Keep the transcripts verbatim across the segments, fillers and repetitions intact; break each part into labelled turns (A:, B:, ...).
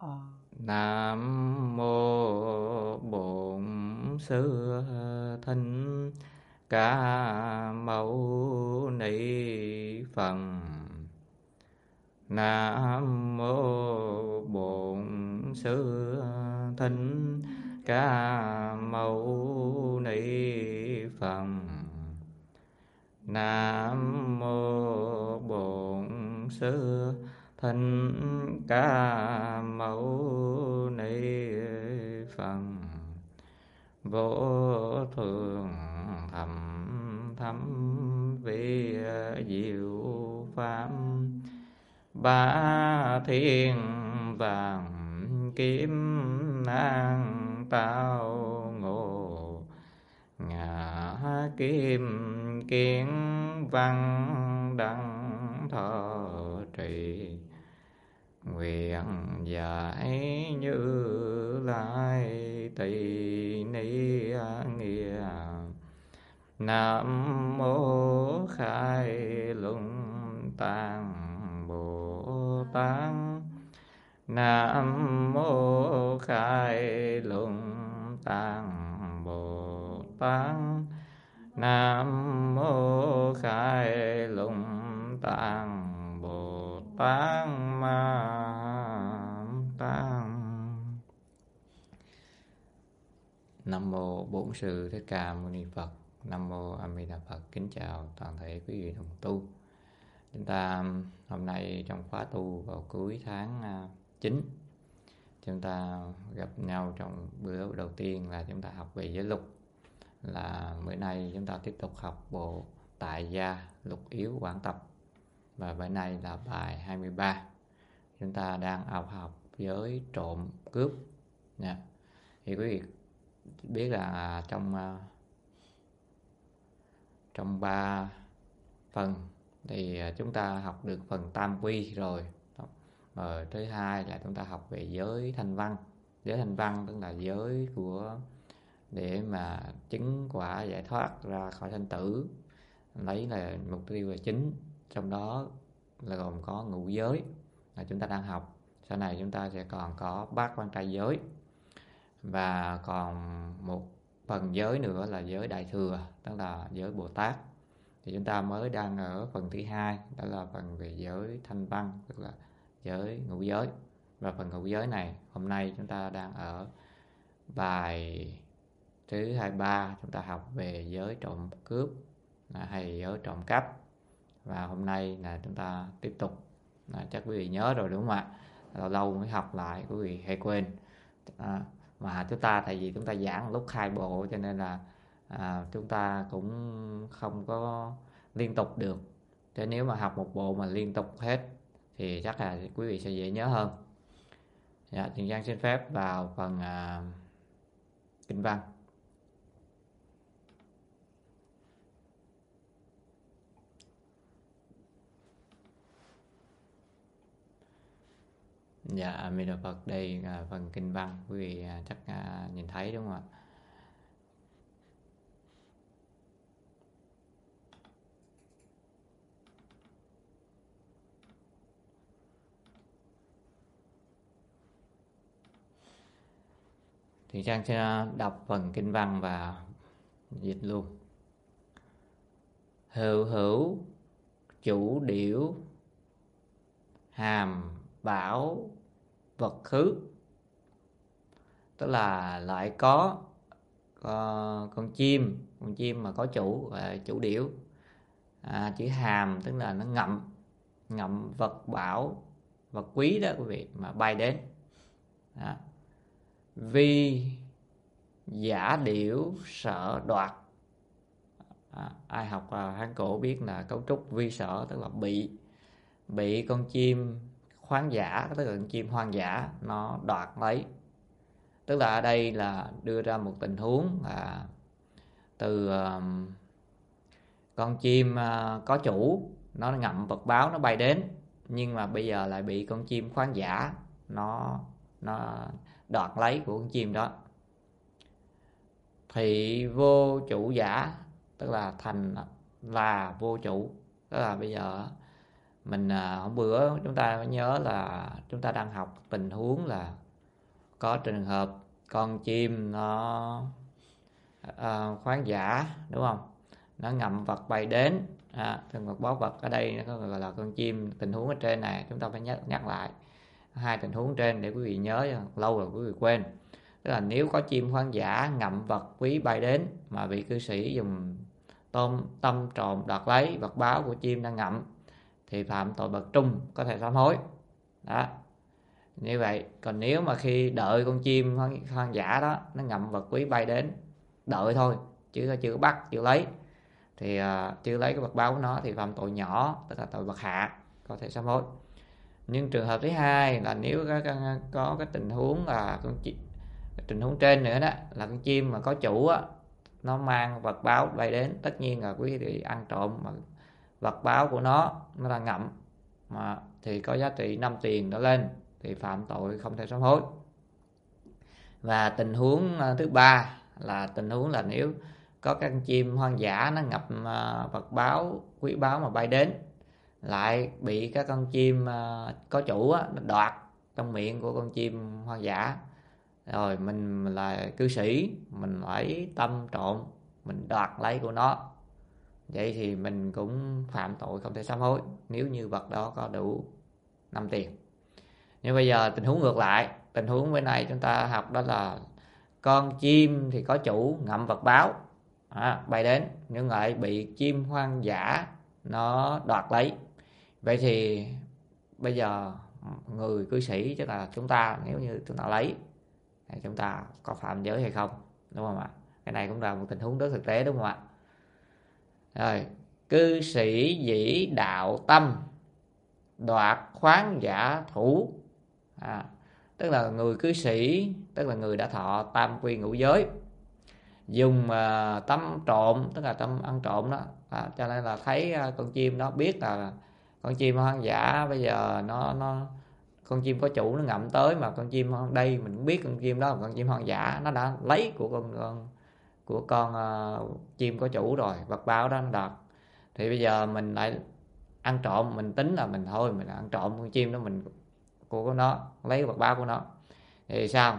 A: Nam mô Bổn Sư Thích Ca Mâu Ni Phật. Nam mô Bổn Sư Thích Ca Mâu Ni Phật. Nam mô Bổn Sư Thích Ca Mâu Ni Phật. Vô thường thầm thấm vi diệu pháp, ba thiên vàng kim an tao ngộ, ngã kim kiến văn đăng thọ trì, nguyện giải như lai tỳ ni nghĩa. Nam mô khai luận tạng Bồ Tát. Nam mô khai luận tạng Bồ Tát. Nam mô khai luận tạng Bồ Tát Ma Tát. Nam mô Bổn Sư Thích Ca Mâu Ni Phật. Nam mô A Di Đà Phật. Kính chào toàn thể quý vị đồng tu. Chúng ta hôm nay trong khóa tu vào cuối tháng chín, chúng ta gặp nhau trong bữa đầu tiên là chúng ta học về giới luật. Là bữa nay chúng ta tiếp tục học bộ Tại Gia Lục Yếu Quán Tập. Và bữa nay là bài hai mươi ba. Chúng ta đang học học giới trộm cướp nha. Thì quý vị biết là trong trong ba phần thì chúng ta học được phần tam quy rồi. Rồi thứ hai là chúng ta học về giới thanh văn. Giới thanh văn tức là giới của để mà chứng quả giải thoát ra khỏi sanh tử, lấy là mục tiêu là chính. Trong đó là gồm có ngũ giới là chúng ta đang học. Sau này chúng ta sẽ còn có bát quan trai giới, và còn một phần giới nữa là giới đại thừa, tức là giới Bồ Tát. Thì chúng ta mới đang ở phần thứ hai, đó là phần về giới thanh văn, tức là giới ngũ giới. Và phần ngũ giới này hôm nay chúng ta đang ở bài thứ hai mươi ba, chúng ta học về giới trộm cướp hay giới trộm cắp. Và hôm nay là chúng ta tiếp tục. À, chắc quý vị nhớ rồi đúng không ạ? Lâu lâu mới học lại quý vị hay quên. À, mà chúng ta tại vì chúng ta giảng lúc hai bộ cho nên là à, chúng ta cũng không có liên tục được. Thế nếu mà học một bộ mà liên tục hết thì chắc là quý vị sẽ dễ nhớ hơn. Dạ, Trường Giang xin phép vào phần à, kinh văn. Dạ, A Di Đà Phật. Đây là phần kinh văn, quý vị chắc nhìn thấy đúng không ạ? Thì Trang sẽ đọc phần kinh văn và dịch luôn. Hữu hữu chủ điểu, hàm bảo vật khứ. Tức là lại có con, con chim, con chim mà có chủ, là chủ điểu. À, chữ hàm tức là nó ngậm, ngậm vật bảo, vật quý đó quý vị, mà bay đến. Đó. Vi giả điểu sợ đoạt. À, ai học Hán cổ biết là cấu trúc vi sở tức là bị bị con chim khoáng dã, tức là con chim hoang dã nó đoạt lấy. Tức là ở đây là đưa ra một tình huống là từ uh, con chim uh, có chủ, nó ngậm vật báo, nó bay đến, nhưng mà bây giờ lại bị con chim khoáng dã nó nó đoạt lấy của con chim đó. Thị vô chủ giả, tức là thành là vô chủ. Tức là bây giờ Mình à, hôm bữa chúng ta mới nhớ là chúng ta đang học tình huống là có trường hợp con chim nó à, khoáng dã, đúng không? Nó ngậm vật bay đến. À, trường hợp báo vật ở đây nó gọi là con chim. Tình huống ở trên này chúng ta phải nhắc nhắc lại hai tình huống trên để quý vị nhớ, lâu rồi quý vị quên. Tức là nếu có chim hoang dã ngậm vật quý bay đến mà vị cư sĩ dùng tôm tâm trộm đoạt lấy vật báo của chim đang ngậm thì phạm tội bậc trung, có thể sám hối. Đó, như vậy. Còn nếu mà khi đợi con chim hoang, hoang dã đó nó ngậm vật quý bay đến, đợi thôi chứ chưa bắt, chưa lấy, thì uh, chưa lấy cái vật báo của nó thì phạm tội nhỏ, tức là tội bậc hạ, có thể sám hối. Nhưng trường hợp thứ hai là nếu có, có, có cái tình huống là con chim, tình huống trên nữa đó là con chim mà có chủ á, nó mang vật báo bay đến, tất nhiên là quý vị ăn trộm mà vật báo của nó nó đang ngậm mà thì có giá trị năm tiền trở lên thì phạm tội không thể sám hối. Và tình huống thứ ba là tình huống là nếu có các con chim hoang dã nó ngậm vật báo quý báu mà bay đến, lại bị các con chim có chủ á, nó đoạt trong miệng của con chim hoang dã, rồi mình là cư sĩ, mình phải tâm trộm, mình đoạt lấy của nó, vậy thì mình cũng phạm tội không thể sám hối nếu như vật đó có đủ năm tiền. Nhưng bây giờ tình huống ngược lại, tình huống bên này chúng ta học đó là con chim thì có chủ ngậm vật báo à, bay đến, nhưng lại bị chim hoang dã nó đoạt lấy. Vậy thì bây giờ người cư sĩ, tức là chúng ta, nếu như chúng ta lấy thì chúng ta có phạm giới hay không, đúng không ạ? Cái này cũng là một tình huống rất thực tế, đúng không ạ? Rồi, cư sĩ dĩ đạo tâm đoạt khoáng giả thủ. À, tức là người cư sĩ, tức là người đã thọ tam quy ngũ giới, dùng uh, tâm trộm, tức là tâm ăn trộm đó, à, cho nên là thấy uh, con chim đó, biết là con chim hoang dã bây giờ nó nó con chim có chủ nó ngậm tới, mà con chim đây mình cũng biết con chim đó là con chim hoang dã, nó đã lấy của con, con của con uh, chim có chủ rồi, vật báo đó nó đoạt, thì bây giờ mình lại ăn trộm, mình tính là mình thôi mình ăn trộm con chim đó, mình của nó lấy vật báo của nó thì sao?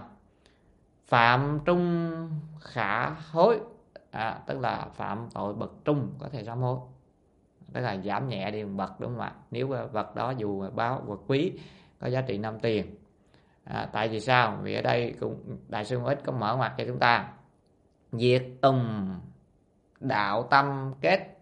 A: Phạm trung khả hối, à, tức là phạm tội bậc trung, có thể sám hối, tức là giảm nhẹ đi một bậc, đúng không ạ? Nếu vật đó dù báo vật quý có giá trị năm tiền. À, tại vì sao? Vì ở đây cũng Đại sư Ích có mở ngoặt cho chúng ta: diệt tùng đạo tâm kết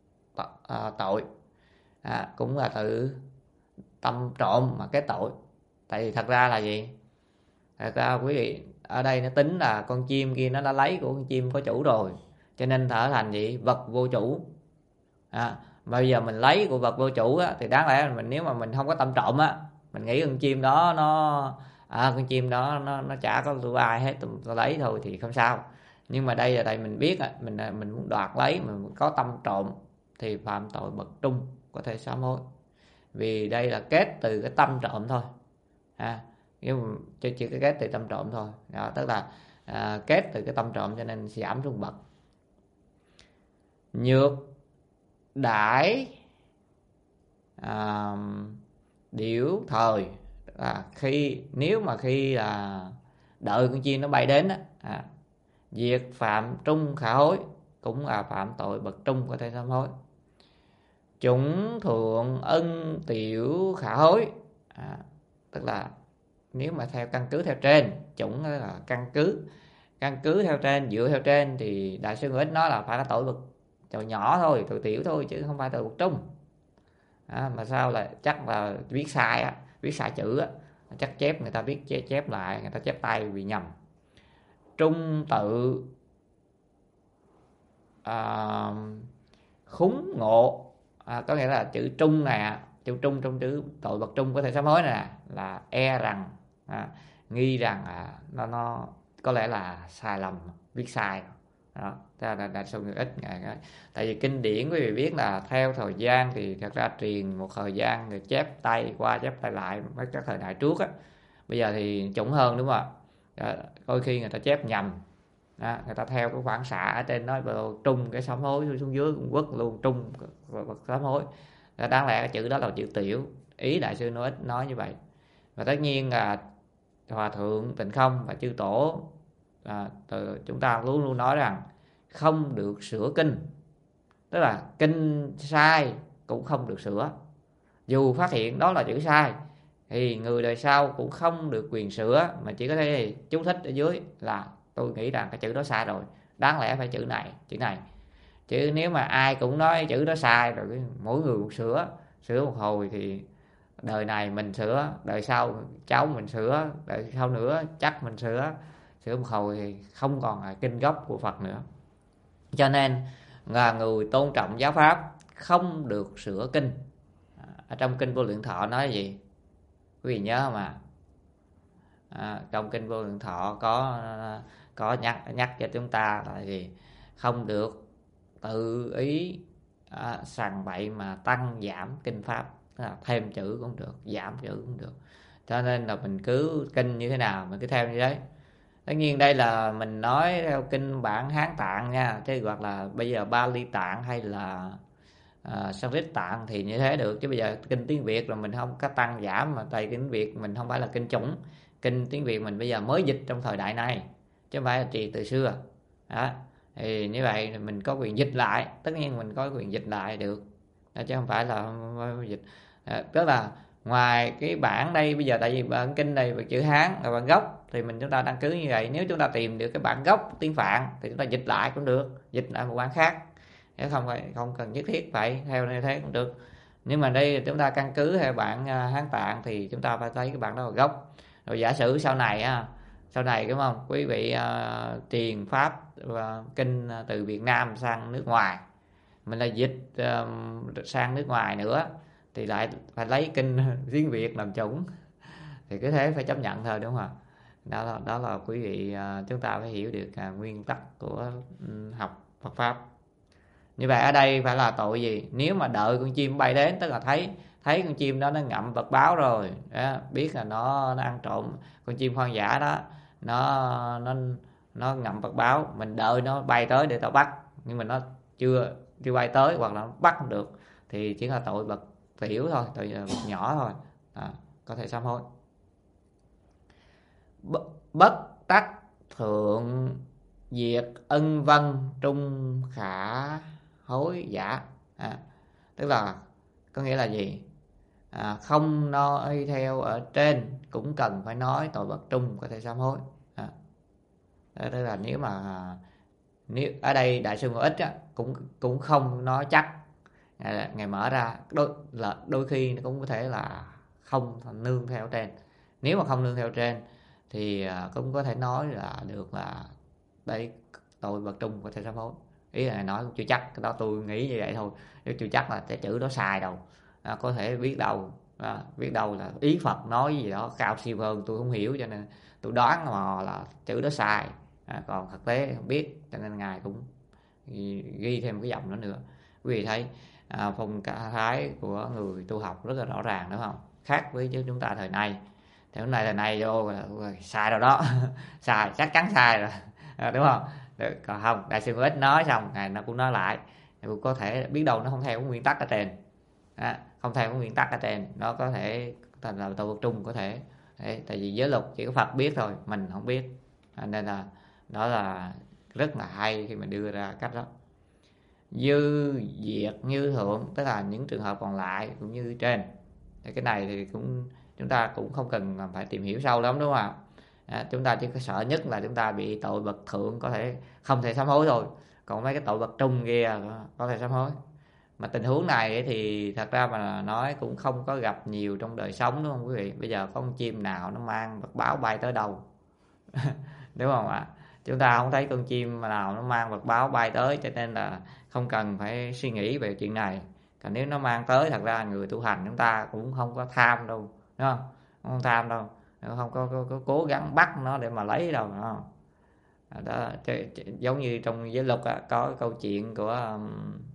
A: à, tội, à, cũng là tự tâm trộm mà kết tội. Tại vì thật ra là gì? Thật ra quý vị ở đây nó tính là con chim kia nó đã lấy của con chim có chủ rồi, cho nên trở thành gì? Vật vô chủ. À, bây giờ mình lấy của vật vô chủ á, thì đáng lẽ mình, nếu mà mình không có tâm trộm á, mình nghĩ con chim đó nó à, con chim đó nó nó chả có tụi ai hết, tôi lấy thôi thì không sao. Nhưng mà đây là tại mình biết á, mình mình muốn đoạt lấy, mình có tâm trộm thì phạm tội bậc trung, có thể sám hối. Vì đây là kết từ cái tâm trộm thôi. À, nhưng chỉ, chỉ cái kết từ tâm trộm thôi. Đó, tức là à, kết từ cái tâm trộm cho nên giảm xuống bậc. Nhược đãi à, điểu thời, là khi nếu mà khi là đợi con chim nó bay đến á, à, việc phạm trung khả hối, cũng là phạm tội bậc trung, có thể sám hối. Chúng thượng ân tiểu khả hối, à, tức là nếu mà theo căn cứ theo trên, chủng là căn cứ căn cứ theo trên, dựa theo trên thì Đại sư Ích nói là phải là tội bậc tội nhỏ thôi, tội tiểu thôi, chứ không phải tội bậc trung. À, mà sao là chắc là viết sai á, viết sai chữ á, chắc chép người ta viết chép, chép lại, người ta chép tay bị nhầm. Trung tự à, khúng ngộ, à, có nghĩa là chữ trung này, chữ trung trong chữ tội bậc trung có thể sám hối này là e rằng, à, nghi rằng à, nó nó có lẽ là sai lầm, viết sai đó. Đó là Đại sư Người Ích. Tại vì kinh điển quý vị biết là theo thời gian thì thật ra truyền một thời gian người chép tay qua chép tay lại với các thời đại trước á, bây giờ thì chuẩn hơn, đúng không ạ? Đôi khi người ta chép nhầm. Đó, người ta theo cái phản xạ ở trên nói vào trung cái sám hối, xuống dưới cũng quất luôn trung sám hối. Đáng lẽ cái chữ đó là chữ tiểu, ý Đại sư nói nói như vậy. Và tất nhiên là Hòa thượng Tịnh Không và chư tổ à, từ, chúng ta luôn luôn nói rằng không được sửa kinh, tức là kinh sai cũng không được sửa. Dù phát hiện đó là chữ sai thì người đời sau cũng không được quyền sửa, mà chỉ có thể chú thích ở dưới là tôi nghĩ rằng cái chữ đó sai rồi, đáng lẽ phải chữ này, chữ này. Chứ nếu mà ai cũng nói chữ đó sai rồi mỗi người một sửa, sửa một hồi thì đời này mình sửa, đời sau cháu mình sửa, đời sau nữa chắc mình sửa, sửa một hồi thì không còn là kinh gốc của Phật nữa. Cho nên là người tôn trọng giáo pháp không được sửa kinh. Ở trong kinh Vô Lượng Thọ nói gì quý vị nhớ không ạ? À, trong kinh Vô Lượng Thọ có có nhắc nhắc cho chúng ta là gì? Không được tự ý à, sằng bậy mà tăng giảm kinh pháp, tức là thêm chữ cũng được, giảm chữ cũng được. Cho nên là mình cứ kinh như thế nào mình cứ theo như đấy. Tất nhiên đây là mình nói theo kinh bản Hán Tạng nha, chứ hoặc là bây giờ Bali Tạng hay là à, Sanskrit Tạng thì như thế được. Chứ bây giờ kinh tiếng Việt là mình không có tăng giảm, mà tại kinh Việt mình không phải là kinh chủng. Kinh tiếng Việt mình bây giờ mới dịch trong thời đại này, chứ không phải là trì từ xưa đó. Thì như vậy mình có quyền dịch lại, tất nhiên mình có quyền dịch lại được đó, chứ không phải là dịch à, tức là ngoài cái bản đây bây giờ, tại vì bản kinh này về chữ Hán là bản gốc thì mình chúng ta đăng ký như vậy. Nếu chúng ta tìm được cái bản gốc tiếng Phạn thì chúng ta dịch lại cũng được, dịch lại một bản khác, nếu không phải không cần nhất thiết phải theo như thế cũng được. Nhưng mà đây chúng ta căn cứ theo bản Hán Tạng thì chúng ta phải thấy cái bản đó là gốc. Rồi giả sử sau này á, sau này đúng không quý vị uh, truyền pháp uh, kinh từ Việt Nam sang nước ngoài, mình là dịch uh, sang nước ngoài nữa thì lại phải lấy kinh tiếng Việt làm chủng, thì cứ thế phải chấp nhận thôi, đúng không ạ? Đó là, đó là quý vị uh, chúng ta phải hiểu được uh, nguyên tắc của um, học Phật pháp. Như vậy ở đây phải là tội gì? Nếu mà đợi con chim bay đến, tức là thấy thấy con chim đó nó ngậm vật báo rồi đó, biết là nó, nó ăn trộm, con chim hoang dã đó nó nó nó ngậm vật báo, mình đợi nó bay tới để tao bắt, nhưng mà nó chưa chưa bay tới hoặc là nó bắt không được thì chỉ là tội bậc tiểu thôi, tội bậc nhỏ thôi, à, có thể sám hối. Bất tắc thượng diệt ân vân trung khả hối giả, à, tức là có nghĩa là gì? À, không nói theo ở trên cũng cần phải nói tội bậc trung có thể sám hối. À, tức là nếu mà nếu ở đây Đại sư Ngộ Ích á, cũng cũng không nói chắc, ngày, ngày mở ra đôi là đôi khi nó cũng có thể là không nương theo trên. Nếu mà không nương theo trên thì cũng có thể nói là được là đây tội bậc trung có thể sám hối. Ý là nói cũng chưa chắc, cái đó tôi nghĩ như vậy thôi, nếu chưa chắc là cái chữ đó sai đâu. À, có thể biết đâu à, biết đâu là ý Phật nói gì đó cao siêu hơn tôi không hiểu, cho nên tôi đoán mà là chữ đó sai, à, còn thực tế không biết, cho nên ngài cũng ghi, ghi thêm cái dòng đó nữa. Quý vị thấy à, phong thái của người tu học rất là rõ ràng, đúng không? Khác với chứ chúng ta thời nay, thì hôm nay thời nay vô là sai rồi đó sai, chắc chắn sai rồi, à, đúng không? Được, còn không, Đại sư Ích nói xong ngài nó cũng nói lại, cũng có thể biết đâu nó không theo cái nguyên tắc ở trên, à, không theo cái nguyên tắc ở trên, nó có thể thành là tội bậc trung, có thể đấy, tại vì giới luật chỉ có Phật biết thôi, mình không biết, à, nên là đó là rất là hay khi mình đưa ra cách đó. Dư diệt như thượng, tức là những trường hợp còn lại cũng như trên, thì cái này thì cũng chúng ta cũng không cần phải tìm hiểu sâu lắm, đúng không ạ? À, chúng ta chỉ có sợ nhất là chúng ta bị tội bậc thượng có thể không thể sám hối thôi, còn mấy cái tội bậc trung kia có thể sám hối. Mà tình huống này thì thật ra mà nói cũng không có gặp nhiều trong đời sống, đúng không quý vị? Bây giờ có con chim nào nó mang vật báo bay tới đâu đúng không ạ? Chúng ta không thấy con chim nào nó mang vật báo bay tới, cho nên là không cần phải suy nghĩ về chuyện này. Còn nếu nó mang tới, thật ra người tu hành chúng ta cũng không có tham đâu, đúng không? Không tham đâu, không có, có, có cố gắng bắt nó để mà lấy đâu, đúng không? Đó, giống như trong giới luật có câu chuyện của um,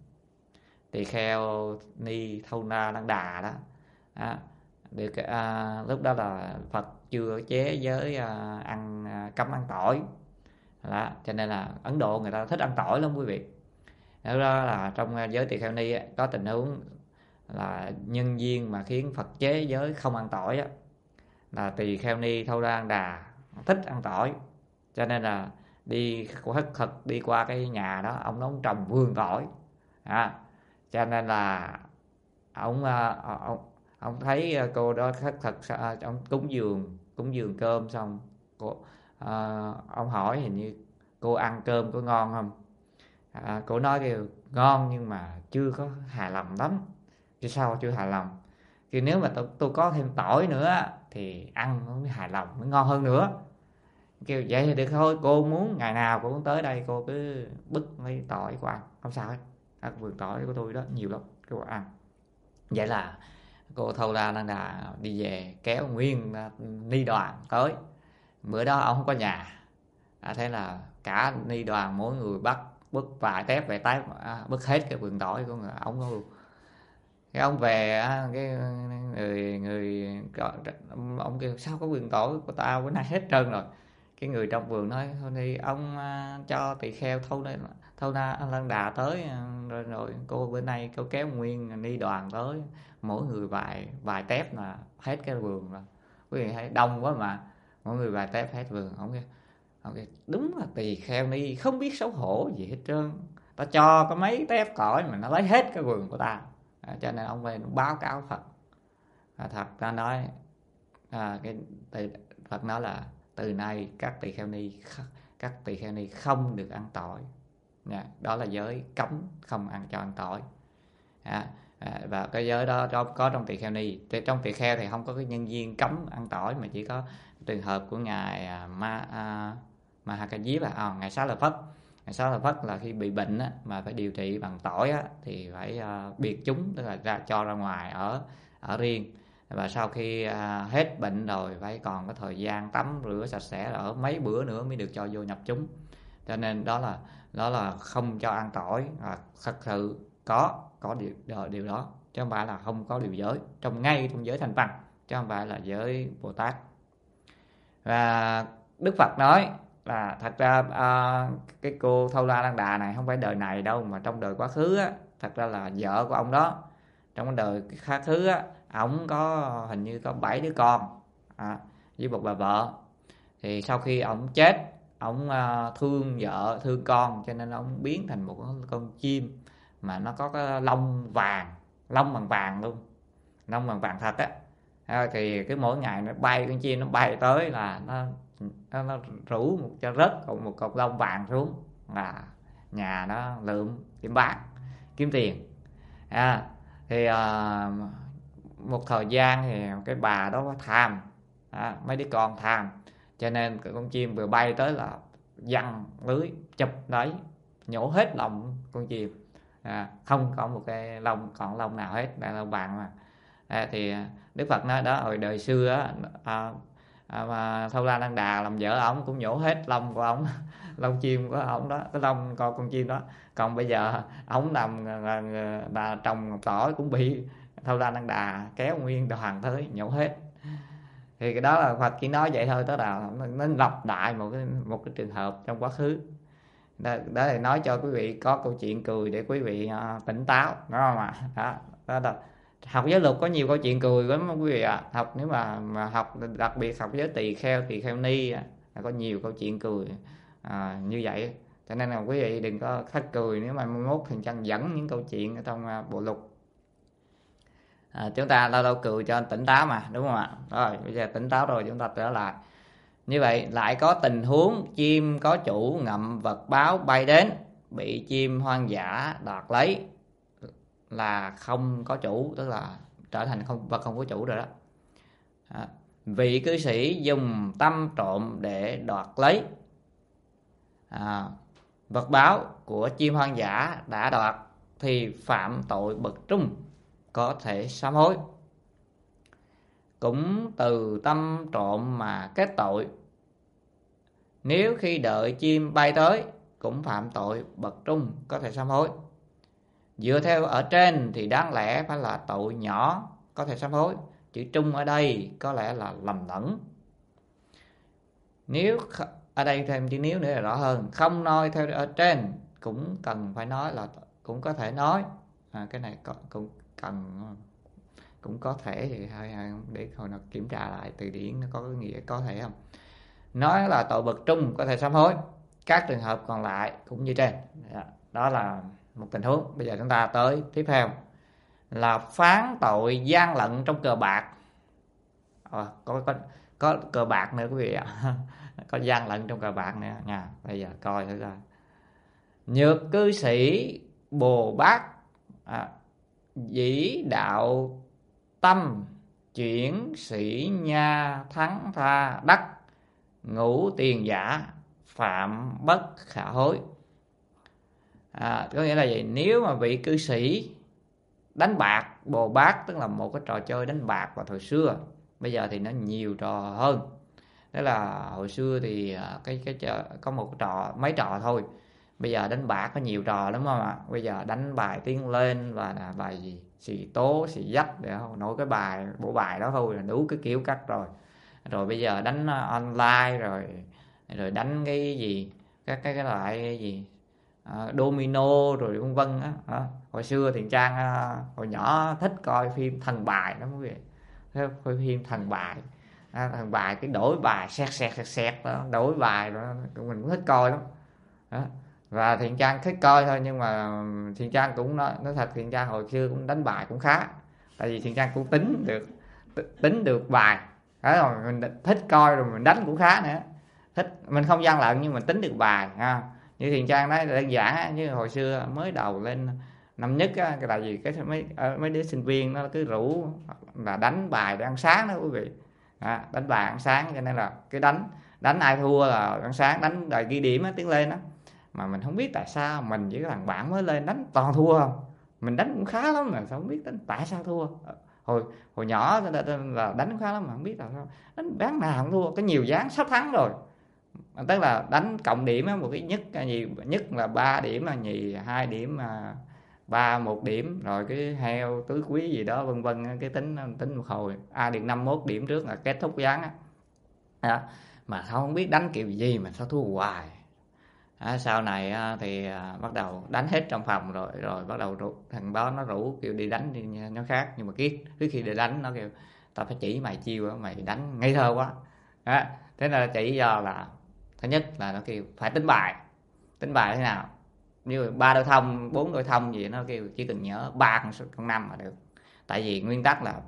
A: tỳ kheo Ni Thâu Na Đăng Đà đó, à, được à, lúc đó là Phật chưa chế giới à, ăn à, cấm ăn tỏi đó, cho nên là Ấn Độ người ta thích ăn tỏi lắm quý vị. Đó là trong giới tỳ kheo Ni có tình huống là nhân duyên mà khiến Phật chế giới không ăn tỏi á, là tỳ kheo ni Thâu Đa Anh Đà thích ăn tỏi, cho nên là đi khất thực đi qua cái nhà đó, ông nó trồng vườn tỏi à, cho nên là ông ông ông thấy cô đó khất thực, ông cúng dường cúng dường cơm xong, cô à, ông hỏi hình như cô ăn cơm có ngon không, à, cô nói kêu ngon nhưng mà chưa có hài lòng lắm. Chứ sao chưa hài lòng? Thì nếu mà tôi, tôi có thêm tỏi nữa thì ăn nó mới hài lòng, mới ngon hơn nữa. Kêu vậy thì được thôi, cô muốn ngày nào cô cũng tới đây, cô cứ bứt mấy tỏi của ăn, không sao hết. À, vườn tỏi của tôi đó nhiều lắm, cô ăn. Vậy là cô Thâu Đa Năng Đà đi về kéo nguyên ni đoàn tới. Bữa đó ông không có nhà, à, thế là cả ni đoàn mỗi người bắt bứt vài tép về tép, à, bứt hết cái vườn tỏi của người ông luôn. Cái ông về cái người người ông kêu sao có vườn tỏi của tao bữa nay hết trơn rồi. Cái người trong vườn nói thôi thì ông cho tỳ kheo Thâu Đa Thâu Đa Lăng Đà tới rồi, rồi cô bữa nay cô kéo nguyên ni đoàn tới, mỗi người vài vài tép là hết cái vườn rồi. Quý vị thấy đông quá mà, mỗi người vài tép hết vườn. Ông kêu, ông kêu đúng là tỳ kheo ni không biết xấu hổ gì hết trơn, ta cho có mấy tép cỏi mà nó lấy hết cái vườn của ta. À, cho nên ông về báo cáo Phật. À, thật ta nói à, cái Phật nói là từ nay các tỳ kheo ni các tỳ kheo ni không được ăn tỏi. Nha, đó là giới cấm không ăn cho ăn tỏi. À, à, và cái giới đó có, có trong tỳ kheo ni. Trong tỳ kheo thì không có cái nhân viên cấm ăn tỏi, mà chỉ có trường hợp của ngài à, Ma à, Ma Ha Ca Diếp, à, ngài Xá Lợi Phất. Ngài Xá Lợi Phất là khi bị bệnh á, mà phải điều trị bằng tỏi á, thì phải uh, biệt chúng, tức là ra, cho ra ngoài ở ở riêng. Và sau khi uh, hết bệnh rồi phải còn có thời gian tắm rửa sạch sẽ, ở mấy bữa nữa mới được cho vô nhập chúng. Cho nên đó là đó là không cho ăn tỏi. À, thật sự có có điều, điều đó, chứ không phải là không có điều giới trong ngay trong giới Thanh Văn, chứ không phải là giới Bồ Tát. Và Đức Phật nói là thật ra à, cái cô Thâu La Đăng Đà này không phải đời này đâu, mà trong đời quá khứ á, thật ra là vợ của ông đó. Trong đời quá khứ á, ổng có hình như có bảy đứa con à, với một bà vợ. Thì sau khi ổng chết, ổng à, thương vợ thương con, cho nên ổng biến thành một con chim mà nó có cái lông vàng, lông bằng vàng luôn, lông bằng vàng thật á. À, thì cứ mỗi ngày nó bay, con chim nó bay tới là nó nó, nó rủ một cho rớt một cục lông vàng xuống, là nhà nó lượm kiếm bạc kiếm tiền. À, thì à, một thời gian thì cái bà đó có tham, à, mấy đứa con tham, cho nên con chim vừa bay tới là giăng lưới chụp đấy, nhổ hết lông con chim, à, không có một cái lông còn lông nào hết, là lông vàng mà. À, thì Đức Phật nói đó, hồi đời xưa á, à, à, mà Thâu La Đăng Đà làm vợ ổng cũng nhổ hết lông của ổng lông chim của ổng đó, cái lông con con chim đó. Còn bây giờ ổng làm là, là trồng tỏi cũng bị Thâu La Đăng Đà kéo nguyên đoàn tới nhổ hết. Thì cái đó là Phật chỉ nói vậy thôi, tức là nó lặp lại một cái một cái trường hợp trong quá khứ. Đó, đó là nói cho quý vị có câu chuyện cười để quý vị uh, tỉnh táo, đúng không ạ? Đó, đó là học giới luật có nhiều câu chuyện cười lắm quý vị ạ. À. Học nếu mà mà học đặc biệt học giới tỳ kheo tỳ kheo ni à, có nhiều câu chuyện cười à, như vậy. Cho nên là quý vị đừng có khắc cười nếu mà mốt thì chân dẫn những câu chuyện ở trong uh, bộ luật. À, chúng ta lâu lâu cười cho tỉnh táo mà, đúng không ạ? Rồi bây giờ tỉnh táo rồi chúng ta trở lại. Như vậy lại có tình huống chim có chủ ngậm vật báo bay đến, bị chim hoang dã đoạt lấy, là không có chủ, tức là trở thành không vật không có chủ rồi đó. À, vị cư sĩ dùng tâm trộm để đoạt lấy à, vật báo của chim hoang dã đã đoạt, thì phạm tội bậc trung, có thể sám hối. Cũng từ tâm trộm mà kết tội, nếu khi đợi chim bay tới cũng phạm tội bậc trung, có thể sám hối. Dựa theo ở trên thì đáng lẽ phải là tội nhỏ, có thể sám hối. Chữ trung ở đây có lẽ là lầm lẫn. Nếu ở đây thêm chữ nếu nữa là rõ hơn. Không nói theo ở trên cũng cần phải nói là cũng có thể nói. À, cái này cũng cần cũng có thể, thì hay, hay để hồi nào kiểm tra lại từ điển nó có cái nghĩa có thể không. Nói là tội bậc trung có thể sám hối, các trường hợp còn lại cũng như trên. Đó là một tình huống. Bây giờ chúng ta tới tiếp theo là phán tội gian lận trong cờ bạc. À, có, có có cờ bạc nữa quý vị ạ. Có gian lận trong cờ bạc nữa nha. Bây giờ coi thử ra. Nhược cư sĩ Bồ Bát à, dĩ đạo tâm chuyển sĩ nha thắng tha đắc ngũ tiền giả phạm bất khả hối. À, có nghĩa là gì? Nếu mà vị cư sĩ đánh bạc, Bồ Bát tức là một cái trò chơi đánh bạc vào thời xưa, bây giờ thì nó nhiều trò hơn. Tức là hồi xưa thì cái cái trò, có một trò mấy trò thôi, bây giờ đánh bạc có nhiều trò lắm không ạ. Bây giờ đánh bài tiến lên và là bài gì xì tố xì dách để không nổi cái bài bộ bài đó thôi là đủ cái kiểu cắt rồi. Rồi bây giờ đánh online rồi rồi đánh cái gì các cái cái loại cái gì à, domino rồi vân vân á. À, hồi xưa thì Trang à, hồi nhỏ thích coi phim thần bài đó quý vị, coi phim thần bài à, thần bài cái đổi bài xẹt xẹt xẹt xẹt đó, đổi bài đó mình cũng thích coi lắm đó. Và Thiện Trang thích coi thôi, nhưng mà Thiện Trang cũng nói, nói thật Thiện Trang hồi xưa cũng đánh bài cũng khá, tại vì Thiện Trang cũng tính được tính được bài đó, rồi mình thích coi rồi mình đánh cũng khá nữa, thích mình không gian lận nhưng mình tính được bài ha. Như Thiện Trang nói đơn giản như hồi xưa mới đầu lên năm nhất á, cái là gì cái mấy mấy đứa sinh viên nó cứ rủ là đánh bài để ăn sáng đó quý vị à, đánh bài ăn sáng, cho nên là cái đánh đánh ai thua là ăn sáng, đánh rồi ghi điểm á, tiến lên đó. Mà mình không biết tại sao mình với cái thằng bạn mới lên đánh toàn thua không, mình đánh cũng khá lắm mà sao không biết đánh tại sao thua. Hồi hồi nhỏ là đánh khá lắm mà không biết là sao đánh bán nào không thua, có nhiều ván sắp thắng rồi, tức là đánh cộng điểm á, một cái nhất gì nhất là ba điểm, là nhì hai điểm, mà ba một điểm, rồi cái heo tứ quý gì đó vân vân, cái tính tính một hồi a được năm mốt điểm trước là kết thúc ván á. Đó. Mà không biết đánh kiểu gì mà sao thua hoài. À, sau này thì à, bắt đầu đánh hết trong phòng rồi rồi bắt đầu rủ, thằng đó nó rủ kêu đi đánh đi nó khác, nhưng mà cái trước khi đi đánh nó kêu tao phải chỉ mày chiêu, mày đánh ngây thơ quá. Đó. Thế là chỉ do là thứ nhất là nó kêu phải tính bài, tính bài thế nào như ba đôi thông bốn đôi thông gì nó kêu chỉ cần nhớ ba con, con năm là được, tại vì nguyên tắc là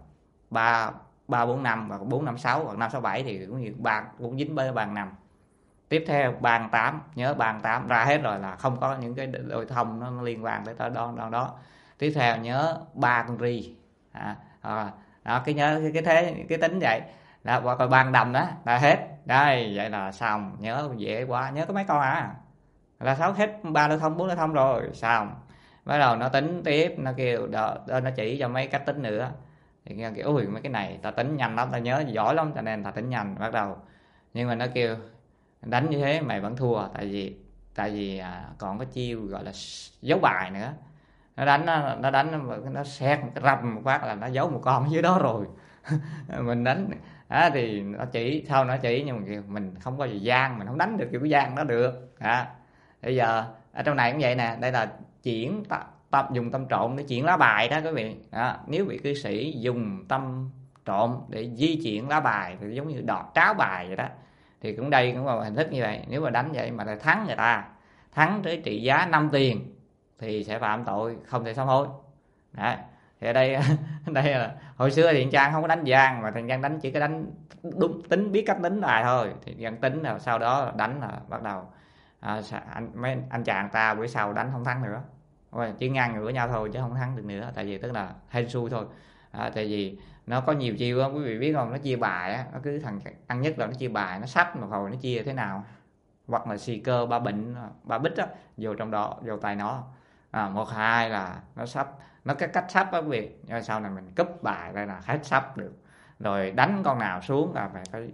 A: ba ba bốn năm và bốn năm sáu hoặc năm sáu bảy thì cũng như ba cũng dính với bàn năm. Tiếp theo bàn tám, nhớ bàn tám ra hết rồi là không có những cái đôi thông nó, nó liên quan tới đó, đó đó đó. Tiếp theo nhớ ba con ri à, à, đó, cái nhớ cái, cái thế cái tính vậy là coi bàn đầm đó là hết đây, vậy là xong, nhớ dễ quá, nhớ có mấy con à là sáu hết ba đôi thông bốn đôi thông rồi xong. Bắt đầu nó tính tiếp, nó kêu đó, đó, nó chỉ cho mấy cách tính nữa thì nghe kiểu ui mấy cái này ta tính nhanh lắm, ta nhớ giỏi lắm cho nên ta tính nhanh. Bắt đầu nhưng mà nó kêu đánh như thế mày vẫn thua, tại vì tại vì à, còn có chiêu gọi là giấu bài nữa, nó đánh nó, nó đánh nó, nó xẹt một cái rầm một phát là nó giấu một con dưới đó rồi. Mình đánh à, thì nó chỉ sau nó chỉ nhưng mà kêu mình không có gì gian, mình không đánh được kiểu cái gian đó được à. Bây giờ ở trong này cũng vậy nè, đây là chuyển tập dùng tâm trộn để chuyển lá bài đó quý vị à, nếu vị cư sĩ dùng tâm trộn để di chuyển lá bài thì giống như đọt tráo bài vậy đó, thì cũng đây cũng là một hình thức như vậy. Nếu mà đánh vậy mà lại thắng người ta, thắng tới trị giá năm tiền thì sẽ phạm tội không thể sám hối. Đấy. Thì ở đây đây là hồi xưa thì Trang không có đánh gian, mà thằng Trang đánh chỉ có đánh đúng tính, biết cách tính bài thôi, thì Trang tính là sau đó đánh là bắt đầu à, anh mấy anh chàng ta bữa sau đánh không thắng nữa, chỉ ngang ngửa nhau thôi chứ không thắng được nữa, tại vì tức là hên xui thôi à, tại vì nó có nhiều chiêu á quý vị biết không, nó chia bài á, nó cứ thằng ăn nhất là nó chia bài, nó sắp một hồi nó chia thế nào, hoặc là xì cơ ba bệnh ba bích á vô trong đó vô tay nó à, một hai là nó sắp, nó cái cách sắp á quý vị, sau này mình cúp bài đây là hết sắp được, rồi đánh con nào xuống là phải phải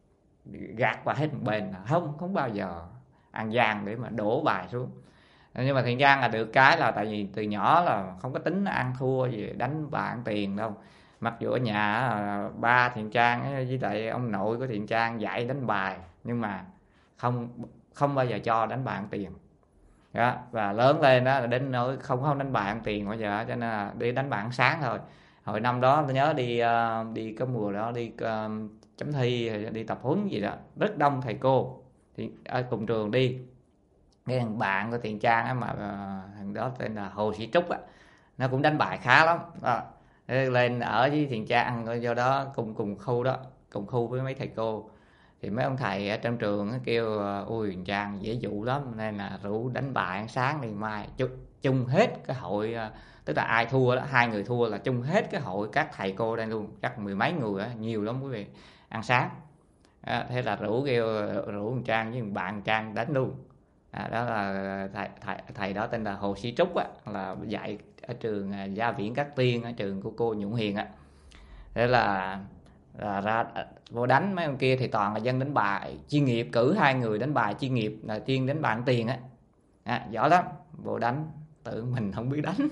A: gạt qua hết một bên, là không không bao giờ ăn gian để mà đổ bài xuống. Nhưng mà Thiện Trang là được cái là tại vì từ nhỏ là không có tính ăn thua gì, đánh bài ăn tiền đâu. Mặc dù ở nhà ba Thiện Trang với lại ông nội của Thiện Trang dạy đánh bài, nhưng mà không không bao giờ cho đánh bài ăn tiền. đó. Và lớn lên đó là đến nỗi không không đánh bài ăn tiền bao giờ, cho nên là đi đánh bài ăn sáng thôi. Hồi năm đó tôi nhớ đi ờ, đi cái mùa đó đi ờ, chấm thi hay đi tập huấn gì đó, rất đông thầy cô thì ở cùng trường đi. Cái thằng bạn của Tiền Trang á, mà ờ, thằng đó tên là Hồ Sĩ Trúc á, nó cũng đánh bài khá lắm đó. Thế lên ở với Tiền Trang do đó cùng cùng khu đó, cùng khu với mấy thầy cô, thì mấy ông thầy ở trong trường nó kêu ui Tiền Trang dễ dụ lắm, nên là rủ đánh bài ăn sáng đi mai chung, chung hết cái hội, ờ, tức là ai thua đó, hai người thua là chung hết cái hội các thầy cô đây luôn, chắc mười mấy người á, nhiều lắm quý vị, ăn sáng. Đó, thế là rủ kêu rủ thằng Trang với thằng bạn Trang đánh luôn. À, đó là thầy, thầy thầy đó tên là Hồ Sĩ Trúc á, là dạy ở trường à, Gia Viễn Cát Tiên, ở trường của cô Nhuận Hiền á. Thế là, là ra vô đánh mấy ông kia thì toàn là dân đánh bài chuyên nghiệp, cử hai người đánh bài chuyên nghiệp là chuyên đánh bài ăn tiền á. À, giỏi lắm, vô đánh tưởng mình không biết đánh,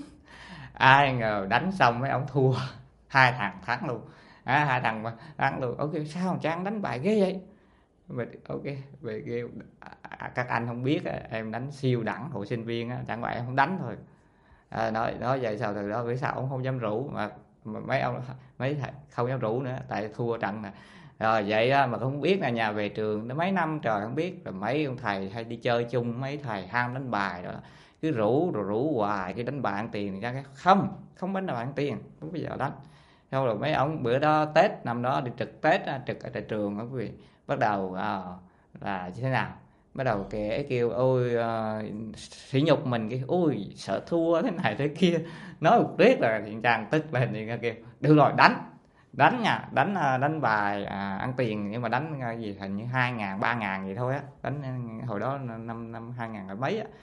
A: ai ngờ đánh xong mấy ông thua, hai thằng thắng luôn. À, hai thằng mà thắng luôn. Ok, sao thằng Trang đánh bài ghê vậy? Mình ok, về kêu à, các anh không biết em đánh siêu đẳng, hội sinh viên á, chẳng qua em không đánh thôi. À, nói nói vậy sao từ đó vì sao ông không dám rủ mà, mà mấy ông mấy thầy không dám rủ nữa tại thua trận nè. Rồi vậy đó mà không biết là nhà về trường nó mấy năm trời không biết, rồi mấy ông thầy hay đi chơi chung, mấy thầy ham đánh bài đó cứ rủ rồi rủ hoài, cái đánh bài ăn tiền thì ra cái không không đánh bài ăn tiền, không bao giờ đánh. Sau rồi mấy ông bữa đó Tết năm đó đi trực Tết trực ở tại trường đó quý vị, bắt đầu à, là như thế nào, bắt đầu kể kêu ôi à, sỉ nhục mình cái ôi sợ thua thế này thế kia, nói một riết là hiện trang tức lên thì kêu được rồi đánh đánh nha, đánh à, đánh bài à, ăn tiền, nhưng mà đánh à, gì hình như hai ngàn ba ngàn gì thôi á, đánh à, hồi đó năm năm hai ngàn mấy á,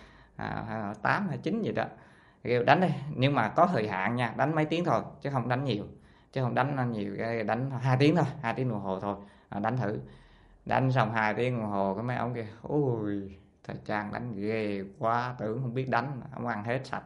A: à, tám hay chín gì đó, kêu đánh đi nhưng mà có thời hạn nha, đánh mấy tiếng thôi chứ không đánh nhiều, chứ không đánh nhiều, đánh hai tiếng thôi, hai tiếng đồng hồ thôi, à, đánh thử. Đánh xong hai tiếng đồng hồ cái mấy ông kia ôi thầy Trang đánh ghê quá, tưởng không biết đánh, ông ăn hết sạch,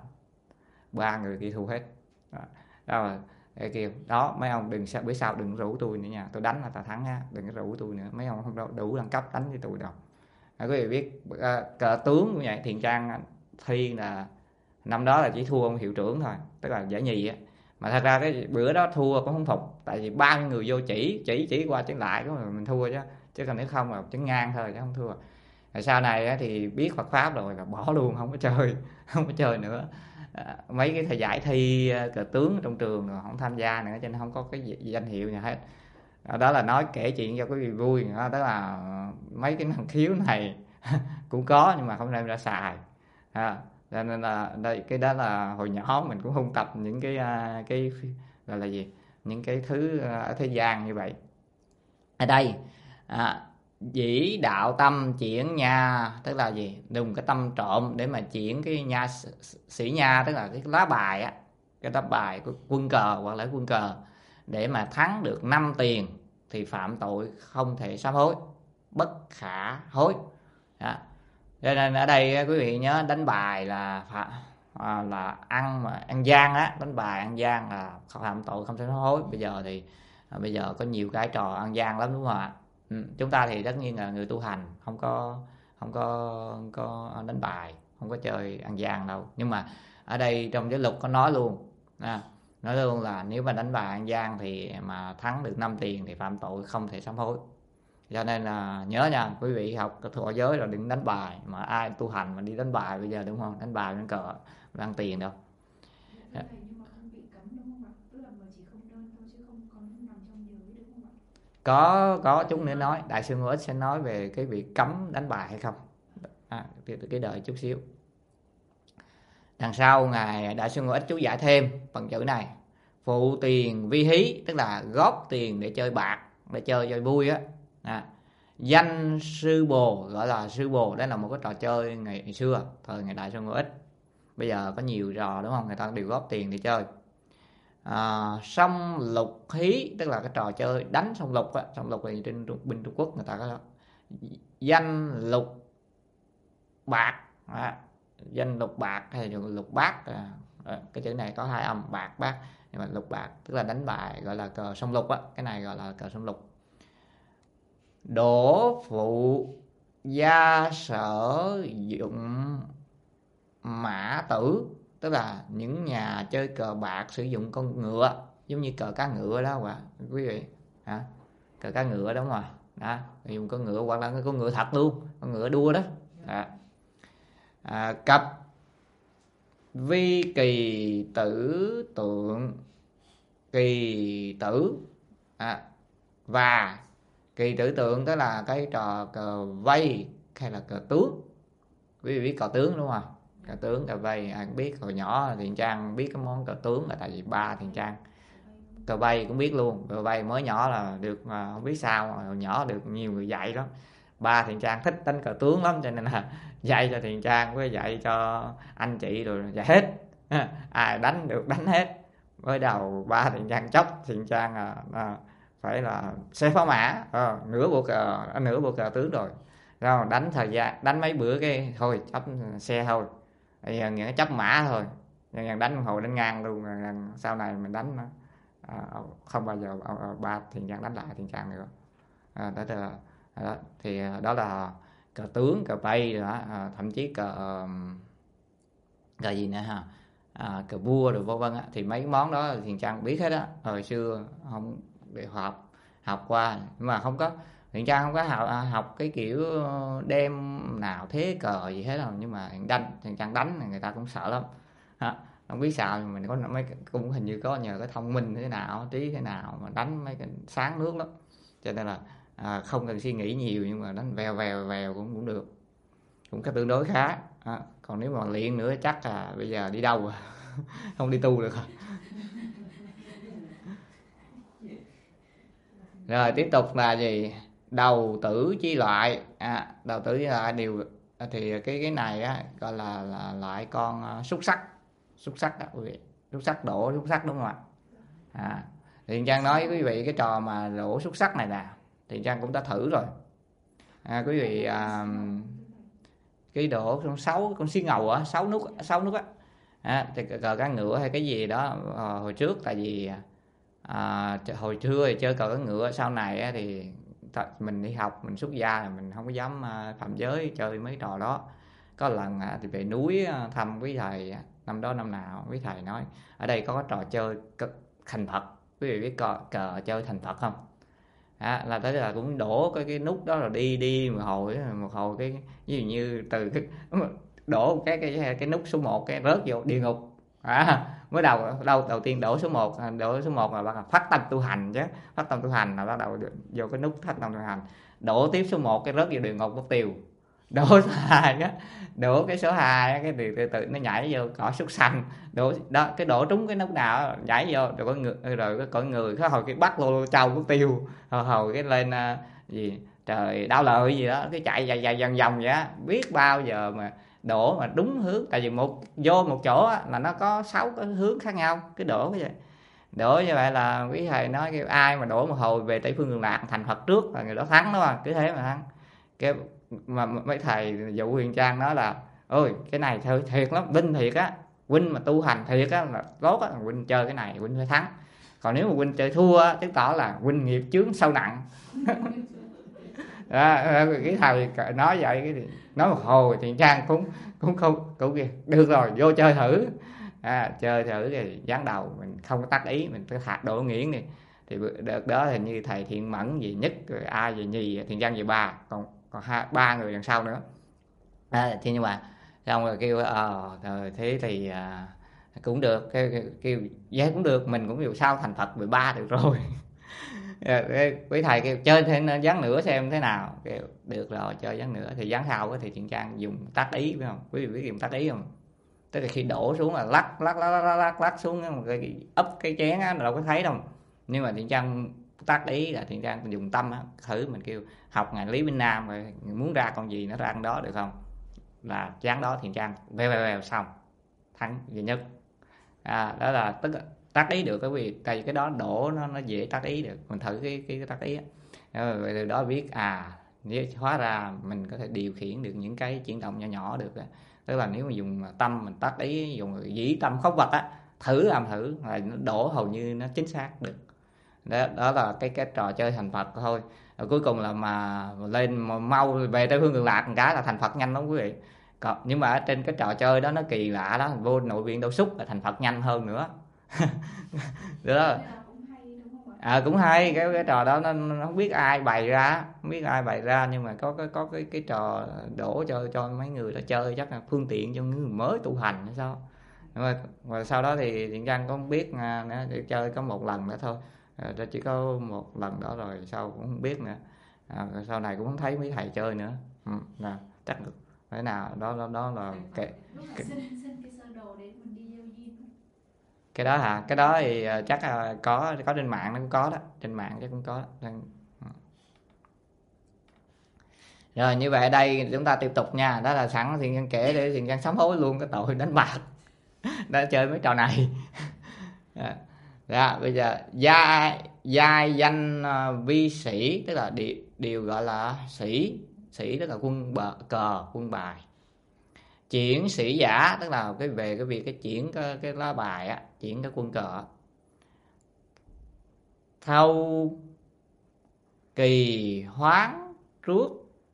A: ba người kia thu hết. Đó, đó là cái kêu đó mấy ông đừng bữa sau đừng rủ tôi nữa nha, tôi đánh là ta thắng nha, đừng có rủ tôi nữa, mấy ông không đủ đẳng cấp đánh với tôi đâu. Quý vị biết uh, cờ tướng cũng vậy, Thiện Trang thi là năm đó là chỉ thua ông hiệu trưởng thôi, tức là giải nhì á, mà thật ra cái bữa đó thua cũng không phục, tại vì ba người vô chỉ chỉ chỉ qua chỉ lại có mà mình thua chứ, chứ còn nếu không là chấn ngang thôi chứ không thua. Rồi sau này thì biết Phật pháp rồi là bỏ luôn, không có chơi không có chơi nữa. À, mấy cái thời giải thi cờ tướng trong trường rồi không tham gia nữa, cho nên không có cái danh hiệu gì hết. Đó là nói kể chuyện cho quý vị vui đó, tức là mấy cái năng khiếu này cũng có nhưng mà không đem ra xài. À, cho nên là đây cái đó là hồi nhỏ mình cũng không tập những cái cái gọi là gì, những cái thứ ở thế gian như vậy. Ở đây à, dĩ đạo tâm chuyển nha, tức là gì, dùng cái tâm trộm để mà chuyển cái nha sĩ nha, tức là cái lá bài á, cái lá bài của quân cờ hoặc là quân cờ để mà thắng được năm tiền thì phạm tội không thể sám hối, bất khả hối. Đó. Cho nên ở đây quý vị nhớ đánh bài là à, là ăn mà ăn gian á, đánh bài ăn gian là phạm tội không thể sám hối. Bây giờ thì à, bây giờ có nhiều cái trò ăn gian lắm đúng không ạ? Ừ. Chúng ta thì tất nhiên là người tu hành không có không có không có đánh bài, không có chơi ăn gian đâu, nhưng mà ở đây trong giới luật có nói luôn à, nói luôn là nếu mà đánh bài ăn gian thì mà thắng được năm tiền thì phạm tội không thể sám hối. Cho nên là nhớ nha, quý vị học thọ giới rồi đừng đánh bài, mà ai tu hành mà đi đánh bài bây giờ đúng không, đánh bài đánh cờ ăn tiền đâu. có có chút nữa nói, đại sư Ngô Ích sẽ nói về cái việc cấm đánh bài hay không, à, cái, cái đợi chút xíu. Đằng sau ngài đại sư Ngô Ích chú giải thêm phần chữ này: phụ tiền vi hí, tức là góp tiền để chơi bạc, để chơi chơi vui á. À, danh sư bồ, gọi là sư bồ, đó là một cái trò chơi ngày, ngày xưa thời ngày đại sư Ngô Ích, bây giờ có nhiều trò đúng không, người ta đều góp tiền để chơi. À, song lục hí, tức là cái trò chơi đánh song lục á, song lục thì trên bên Trung Quốc người ta có đó. Danh lục bạc à, danh lục bạc hay lục bát à, cái chữ này có hai âm bạc bát, nhưng mà lục bạc tức là đánh bài, gọi là cờ song lục á, cái này gọi là cờ song lục. Đổ phụ gia sở dụng mã tử, tức là những nhà chơi cờ bạc sử dụng con ngựa, giống như cờ cá ngựa đó các quý vị. Hả? Cờ cá ngựa đúng rồi. Đó, dùng con ngựa hoặc là con ngựa thật luôn, con ngựa đua đó. Đó. À, cặp vi kỳ tử tượng kỳ tử à, và kỳ tử tượng, tức là cái trò cờ vây hay là cờ tướng. Quý vị biết cờ tướng đúng không? Cờ tướng, cờ vây ai cũng biết. Hồi nhỏ Thiện Trang biết cái món cờ tướng là tại vì ba Thiện Trang. Cờ vây cũng biết luôn. Cờ vây mới nhỏ là được mà không biết sao mà hồi nhỏ được nhiều người dạy lắm. Ba Thiện Trang thích đánh cờ tướng lắm, cho nên là dạy cho Thiện Trang với dạy cho anh chị rồi dạy hết. Ai đánh được đánh hết. Mới đầu ba Thiện Trang chóc Thiện Trang à, à, phải là xe pháo mã à, nửa bộ cờ nửa bộ cờ tướng rồi. Rồi đánh thời gian đánh mấy bữa cái thôi chấp xe thôi, bây giờ nghĩa chấp mã thôi, nhưng đánh hồi đánh ngang luôn. Sau này mình đánh à, không bao giờ ba Thiện Trang đánh lại Thiện Trang nữa. À, đó, là, đó thì đó là cờ tướng, cờ vây đó, à, thậm chí cờ cờ gì nữa ha, à, cờ vua rồi vân vân á, thì mấy món đó Thiện Trang biết hết á. Hồi xưa không để học học qua, nhưng mà không có Thiện Trang không có học, học cái kiểu đem nào thế cờ gì hết đâu, nhưng mà đánh Thiện Trang đánh người ta cũng sợ lắm. Hả? Không biết sao mình có mấy cũng hình như có nhờ cái thông minh thế nào trí thế nào mà đánh mấy cái sáng nước lắm, cho nên là à, không cần suy nghĩ nhiều, nhưng mà đánh vèo vèo vèo cũng cũng được, cũng có tương đối khá. À, còn nếu mà luyện nữa chắc là bây giờ đi đâu à? Không đi tu được rồi. Rồi tiếp tục là gì? Đầu tử chi loại. À, đầu tử chi loại đều thì cái cái này á gọi là là loại con xúc sắc. Xúc sắc đó quý vị. Xúc sắc đổ xúc sắc đúng không ạ? À, Thiện Trang nói với quý vị cái trò mà đổ xúc sắc này nè, Thiện Trang cũng đã thử rồi. À, quý vị à, cái đổ con sáu con xí ngầu á, sáu nút sáu nút á. À, thì cờ cá ngựa hay cái gì đó à, hồi trước tại vì à, hồi trưa thì chơi cờ cá ngựa, sau này á, thì mình đi học mình xuất gia là mình không có dám phạm giới chơi mấy trò đó. Có lần à, thì về núi thăm quý thầy, năm đó năm nào quý thầy nói ở đây có cái trò chơi thành Phật, quý vị biết cờ, cờ chơi thành Phật không? À, là tới là cũng đổ cái cái nút đó rồi đi đi một hồi một hồi cái ví dụ như từ cái đổ cái cái cái nút số một cái rớt vô địa ngục. À, mới đầu đầu đầu tiên đổ số một, đổ số một là bắt đầu phát tâm tu hành chứ, phát tâm tu hành là bắt đầu vô cái nút phát tâm tu hành, đổ tiếp số một cái rớt vô địa ngục mất tiêu. Đổ số hai á, đổ cái số hai cái từ từ, từ nó nhảy vô cõi súc sanh. Đổ đó, cái đổ trúng cái nút nào nhảy vô rồi có người, rồi cái cõi người cái hồi cái bắt lô trâu mất tiêu, hồi, hồi cái lên uh, gì trời đau lợi gì đó, cái chạy dài dài vòng vòng vậy á, biết bao giờ mà đổ mà đúng hướng, tại vì một vô một chỗ á, là nó có sáu cái hướng khác nhau, cái đổ cái vậy. Đổ như vậy là quý thầy nói kêu ai mà đổ một hồi về Tây Phương Cực Lạc thành Phật trước là người đó thắng đó mà, cứ thế mà thắng. Cái mà mấy thầy dụ Huyền Trang nói là ôi cái này thôi thiệt lắm, Vinh thiệt á, Vinh mà tu hành thiệt á là tốt á, Vinh chơi cái này Vinh phải thắng, còn nếu mà Vinh chơi thua á chứng tỏ là Vinh nghiệp chướng sâu nặng. Đó, cái thầy nói vậy cái nói một hồi thì Trang cũng cũng không cũng kìa được rồi vô chơi thử. À, chơi thử thì gián đầu mình không có tác ý, mình cứ thạc độ nghiễn đi, thì đợt đó thì như thầy Thiện Mẫn gì nhất, rồi ai về nhì, Thiện Trang về ba, còn còn hai ba người đằng sau nữa. À, thì nhưng mà xong rồi kêu ờ à, thế thì à, cũng được, kêu kêu vậy cũng được, mình cũng dù sao thành Phật mười ba được rồi. Quý thầy kêu chơi thêm ván nữa xem thế nào, kêu được rồi chơi ván nữa, thì ván sau thì Thiện Trang dùng tác ý phải không? Quý vị biết dùng tác ý không? Tức là khi đổ xuống là lắc lắc lắc lắc lắc, lắc xuống cái ấp cái chén á, đâu có thấy đâu, nhưng mà Thiện Trang tác ý là Thiện Trang dùng tâm á, thử mình kêu học ngài Lý Minh Nam rồi muốn ra con gì nó ra ăn đó được không, là chán đó Thiện Trang vèo vèo vèo xong thắng duy nhất. À, đó là tức tác ý được, cái vì tại vì cái đó đổ nó nó dễ tác ý được, mình thử cái cái, cái tác ý á, rồi từ đó biết à nếu hóa ra mình có thể điều khiển được những cái chuyển động nhỏ nhỏ được. Tức là nếu mà dùng tâm mình tác ý, dùng dĩ tâm khống vật á, thử làm thử là nó đổ hầu như nó chính xác được. Đó, đó là cái cái trò chơi thành Phật thôi. Rồi cuối cùng là mà lên mà mau về Tây Phương Cực Lạc một cái là thành Phật nhanh lắm quý vị. Còn, nhưng mà ở trên cái trò chơi đó nó kỳ lạ đó, vô nội viện Đâu Xúc là thành Phật nhanh hơn nữa. Đó. À, cũng hay, cái cái trò đó nó, nó không biết ai bày ra, không biết ai bày ra, nhưng mà có cái có cái cái trò đổ cho cho mấy người đó chơi, chắc là phương tiện cho người mới tu hành hay sao. Mà, mà sau đó thì Thiện Trang cũng không biết à, để chơi có một lần nữa thôi, à, chỉ có một lần đó rồi sau cũng không biết nữa. À, sau này cũng không thấy mấy thầy chơi nữa. Ừ, nè, chắc thế nào đó đó, đó là cái cái, cái đó hả? Cái đó thì à, chắc là có có trên mạng nó cũng có đó, trên mạng chắc cũng có. Rồi như vậy ở đây chúng ta tiếp tục nha, đó là sẵn Thiện Nhân kể để Thiện Nhân sám hối luôn cái tội đánh bạc đã chơi mấy trò này. Dạ, bây giờ gia gia danh uh, vi sĩ, tức là điều, điều gọi là sĩ, sĩ tức là quân bờ, cờ quân bài. Chuyển sĩ giả tức là cái về cái việc cái chuyển cái, cái lá bài á, chuyển cái quân cờ. Thâu kỳ hoán trước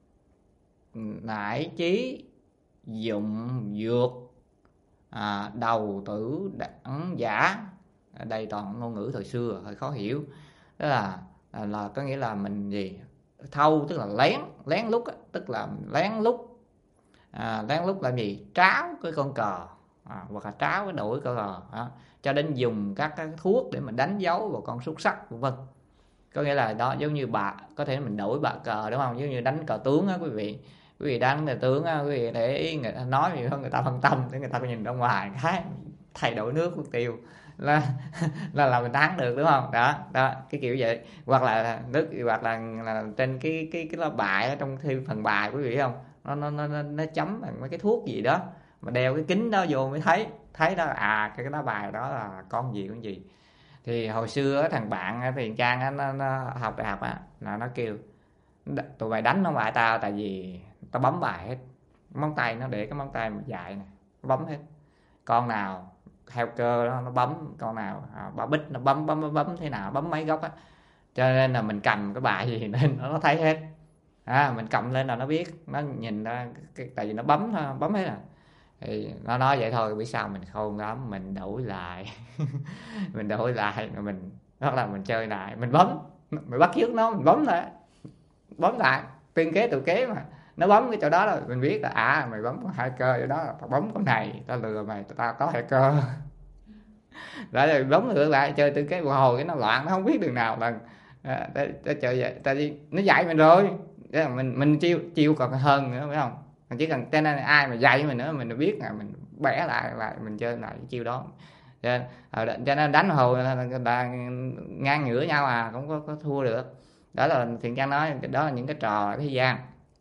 A: nải chí dụng dược à, đầu tử đẳng giả. Ở đây toàn ngôn ngữ thời xưa hơi khó hiểu, đó là là, là có nghĩa là mình gì, thâu tức là lén, lén lút á, tức là lén lút à, lén lút làm gì, tráo cái con cờ à, hoặc là tráo cái đổi cờ à, cho đến dùng các cái thuốc để mình đánh dấu vào con xúc sắc vân vân. Có nghĩa là đó giống như bà có thể mình đổi bạc cờ đúng không, giống như đánh cờ tướng á quý vị, quý vị đánh cờ tướng á, quý vị để ý người ta nói gì hơn, người ta phân tâm để người ta có nhìn ra ngoài cái thay đổi nước mất tiêu là là là mình thắng được đúng không. Đó đó cái kiểu vậy, hoặc là nước, hoặc là, là trên cái cái cái lá bài ở trong thêm phần bài quý vị không, nó nó nó nó chấm bằng mấy cái thuốc gì đó, mà đeo cái kính đó vô mới thấy thấy đó à, cái lá bài đó là con gì con gì. Thì hồi xưa thằng bạn thì Trang nó, nó học đại học á, là nó kêu tụi mày đánh không lại tao, tại vì tao bấm bài hết, móng tay nó để cái móng tay mà dài nè, bấm hết, con nào theo cơ đó nó bấm, con nào à, bà bích nó bấm bấm bấm, bấm thế nào bấm mấy góc á, cho nên là mình cầm cái bài gì nên nó thấy hết à, mình cầm lên là nó biết, nó nhìn ra cái, tại vì nó bấm thôi, bấm hết à. Thì nó nói vậy thôi, biết sao mình khôn lắm, mình đổi lại mình đổi lại rồi mình hoặc là mình chơi lại, mình bấm, mình bắt chước nó, mình bấm lại, bấm lại tiên kế tự kế mà, nó bấm cái chỗ đó là mình biết là à mày bấm hai cơ chỗ đó, là tao bấm con này tao lừa mày, tao có hai cơ lại rồi bấm ngược lại, chơi tư kế một hồi cái nó loạn, nó không biết đường nào lần à, chơi vậy, tại vì nó dạy mình rồi, mình mình chiêu chiêu còn hơn nữa phải không, mình chỉ cần tên ai mà dạy mình nữa mình biết là mình bẻ lại lại mình chơi lại cái chiêu đó, cho nên, cho nên đánh hồi là, là ngang ngửa nhau à, không có, có thua được. Đó là Thiện Trang nói, đó là những cái trò thế gian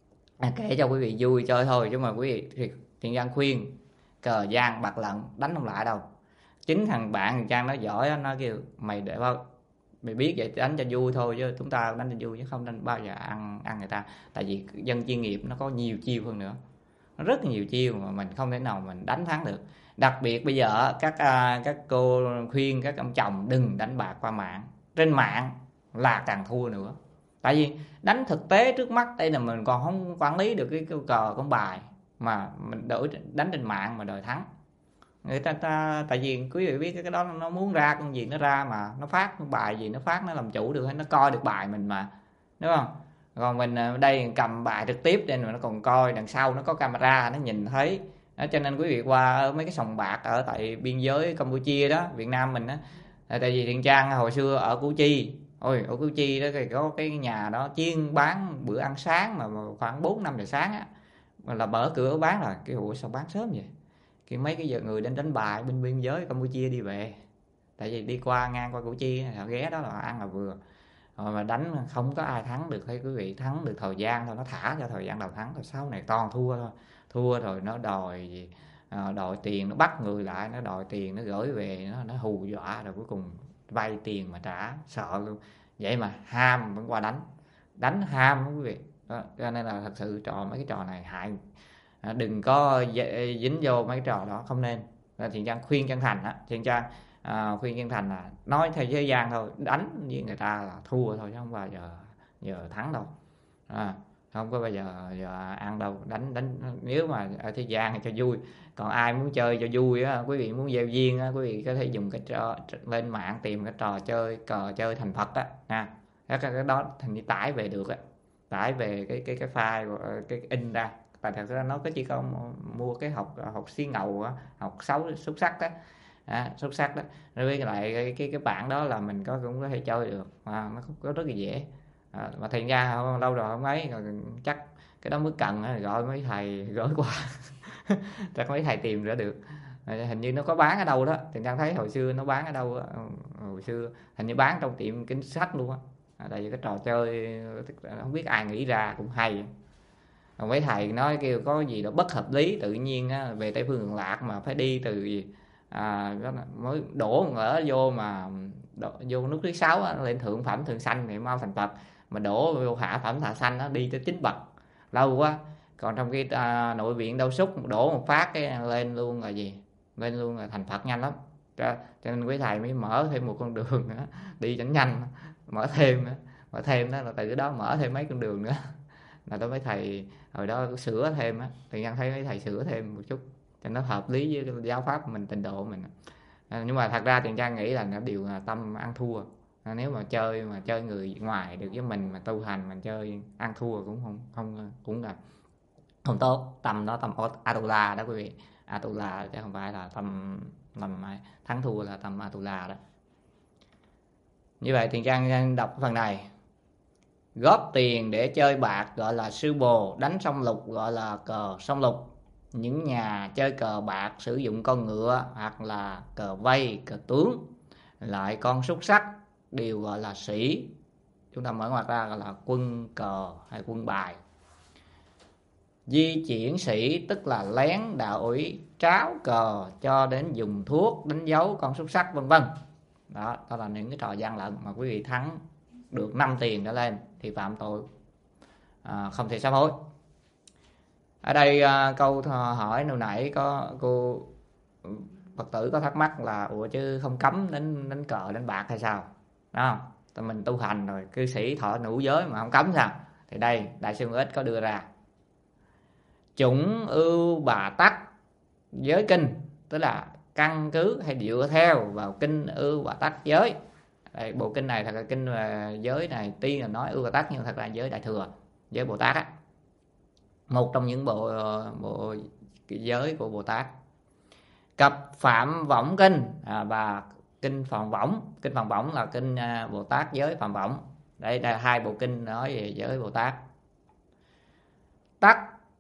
A: à, kể cho quý vị vui chơi thôi, chứ mà quý vị Thiện Trang khuyên cờ gian bạc lận đánh không lại đâu. Chính thằng bạn Thiện Trang nó giỏi, nó kêu mày để bao mày biết vậy đánh cho vui thôi, chứ chúng ta đánh cho vui chứ không đánh bao giờ ăn ăn người ta, tại vì dân chuyên nghiệp nó có nhiều chiêu hơn nữa, nó rất nhiều chiêu mà mình không thể nào mình đánh thắng được. Đặc biệt bây giờ các các cô khuyên các ông chồng đừng đánh bạc qua mạng, trên mạng là càng thua nữa, tại vì đánh thực tế trước mắt đây là mình còn không quản lý được cái cờ con bài, mà mình đổi đánh trên mạng mà đòi thắng người ta, ta tại vì quý vị biết cái đó nó muốn ra con gì nó ra, mà nó phát con bài gì nó phát, nó làm chủ được hay nó coi được bài mình mà, đúng không. Còn mình đây cầm bài trực tiếp nên mà nó còn coi đằng sau nó có camera nó nhìn thấy đó, cho nên quý vị qua mấy cái sòng bạc ở tại biên giới Campuchia đó, Việt Nam mình á, tại vì Thiện Trang hồi xưa ở Củ Chi, ôi ở Củ Chi đó có cái nhà đó chuyên bán bữa ăn sáng mà khoảng bốn năm giờ sáng á, mà là mở cửa bán rồi, cái ủa sao bán sớm vậy, cái mấy cái giờ người đến đánh bài bên biên giới Campuchia đi về, tại vì đi qua ngang qua Củ Chi họ ghé đó là ăn là vừa rồi, mà đánh không có ai thắng được, hay quý vị thắng được thời gian thôi, nó thả cho thời gian đầu thắng rồi sau này toàn thua thôi, thua rồi nó đòi gì à, đòi tiền, nó bắt người lại nó đòi tiền, nó gửi về, nó nó hù dọa rồi cuối cùng vay tiền mà trả sợ luôn, vậy mà ham vẫn qua đánh, đánh ham quý vị đó, cho nên là thật sự trò mấy cái trò này hại à, đừng có dính vô mấy cái trò đó, không nên. Thiện Trang khuyên chân thành á, Thiện Trang à, khuyên chân thành là nói theo thế gian thôi, đánh với người ta là thua thôi chứ không bao giờ giờ thắng đâu à, không có bao giờ, giờ ăn đâu. Đánh đánh nếu mà ở thế gian thì cho vui, còn ai muốn chơi cho vui á, quý vị muốn gieo duyên á, quý vị có thể dùng cái trò lên mạng tìm cái trò chơi cờ chơi thành Phật á nha. Cái, cái đó thành đi tải về được á, tải về cái cái cái file cái, cái in ra. Tại thật ra nó có chỉ có mua cái học học xí ngầu á, học sáu xúc sắc á, à, xúc sắc đó. Rồi với lại cái cái cái bản đó là mình có cũng có thể chơi được, à, nó có rất là dễ. À, mà thành ra không lâu rồi không ấy rồi, chắc cái đó mới cần á, gọi mấy thầy gửi qua chắc mấy thầy tìm ra được. À, hình như nó có bán ở đâu đó, thì đang thấy hồi xưa nó bán ở đâu đó. Hồi xưa hình như bán trong tiệm kinh sách luôn á. À, tại vì cái trò chơi không biết ai nghĩ ra cũng hay. Còn mấy thầy nói kêu có gì đó bất hợp lý, tự nhiên á, về Tây Phương Cực Lạc mà phải đi từ gì à, mới đổ ở vô mà đổ, vô nước thứ sáu á, lên thượng phẩm thượng sanh thì mau thành Phật, mà đổ vô hạ phẩm hạ sanh nó đi tới chín bậc lâu quá. Còn trong cái à, nội viện Đau Xúc đổ một phát cái lên luôn là gì, lên luôn là thành Phật nhanh lắm. Cho, cho nên quý thầy mới mở thêm một con đường nữa đi cho nhanh, mở thêm nữa. Mở thêm đó là từ cái đó mở thêm mấy con đường nữa là tôi mấy thầy hồi đó sửa thêm á, thì nhân thấy mấy thầy sửa thêm một chút cho nó hợp lý với cái giáo pháp của mình, trình độ của mình. À, nhưng mà thật ra thì Trang nghĩ là nó đều là tâm ăn thua. À, nếu mà chơi mà chơi người ngoài được với mình mà tu hành mình chơi ăn thua cũng không không cũng là không tốt. Tâm đó tâm Atula đó quý vị, Atula chứ không phải là tâm tâm thắng thua, là tâm Atula đó. Như vậy thì Trang đọc phần này: góp tiền để chơi bạc gọi là sư bồ, đánh song lục gọi là cờ song lục. Những nhà chơi cờ bạc sử dụng con ngựa hoặc là cờ vây, cờ tướng, lại con xúc sắc đều gọi là sĩ. Chúng ta mở ngoặc ra gọi là quân cờ hay quân bài. Di chuyển sĩ tức là lén đạo ủy tráo cờ cho đến dùng thuốc đánh dấu con xúc sắc vân vân. Đó, đó là những cái trò gian lận mà quý vị thắng được năm tiền trở lên thì phạm tội à, không thể sám hối. Ở đây à, câu hỏi lúc nãy có cô Phật tử có thắc mắc là ủa chứ không cấm đánh đánh cờ đánh bạc hay sao, đó không? Tại mình tu hành rồi, cư sĩ thọ nữ giới mà không cấm sao? Thì đây Đại sư Ích có đưa ra chủng ưu bà tắc giới kinh, tức là căn cứ hay dựa theo vào kinh ưu bà tắc giới. Đây, bộ kinh này thật là kinh về giới này, tuy là nói ưu bà tắc nhưng thật là giới Đại Thừa, giới Bồ Tát á, một trong những bộ bộ giới của Bồ Tát. Cập Phạm Võng kinh à, và kinh Phạm Võng. Kinh Phạm Võng là kinh à, Bồ Tát giới Phạm Võng. Đây là hai bộ kinh nói về giới Bồ Tát. Tắc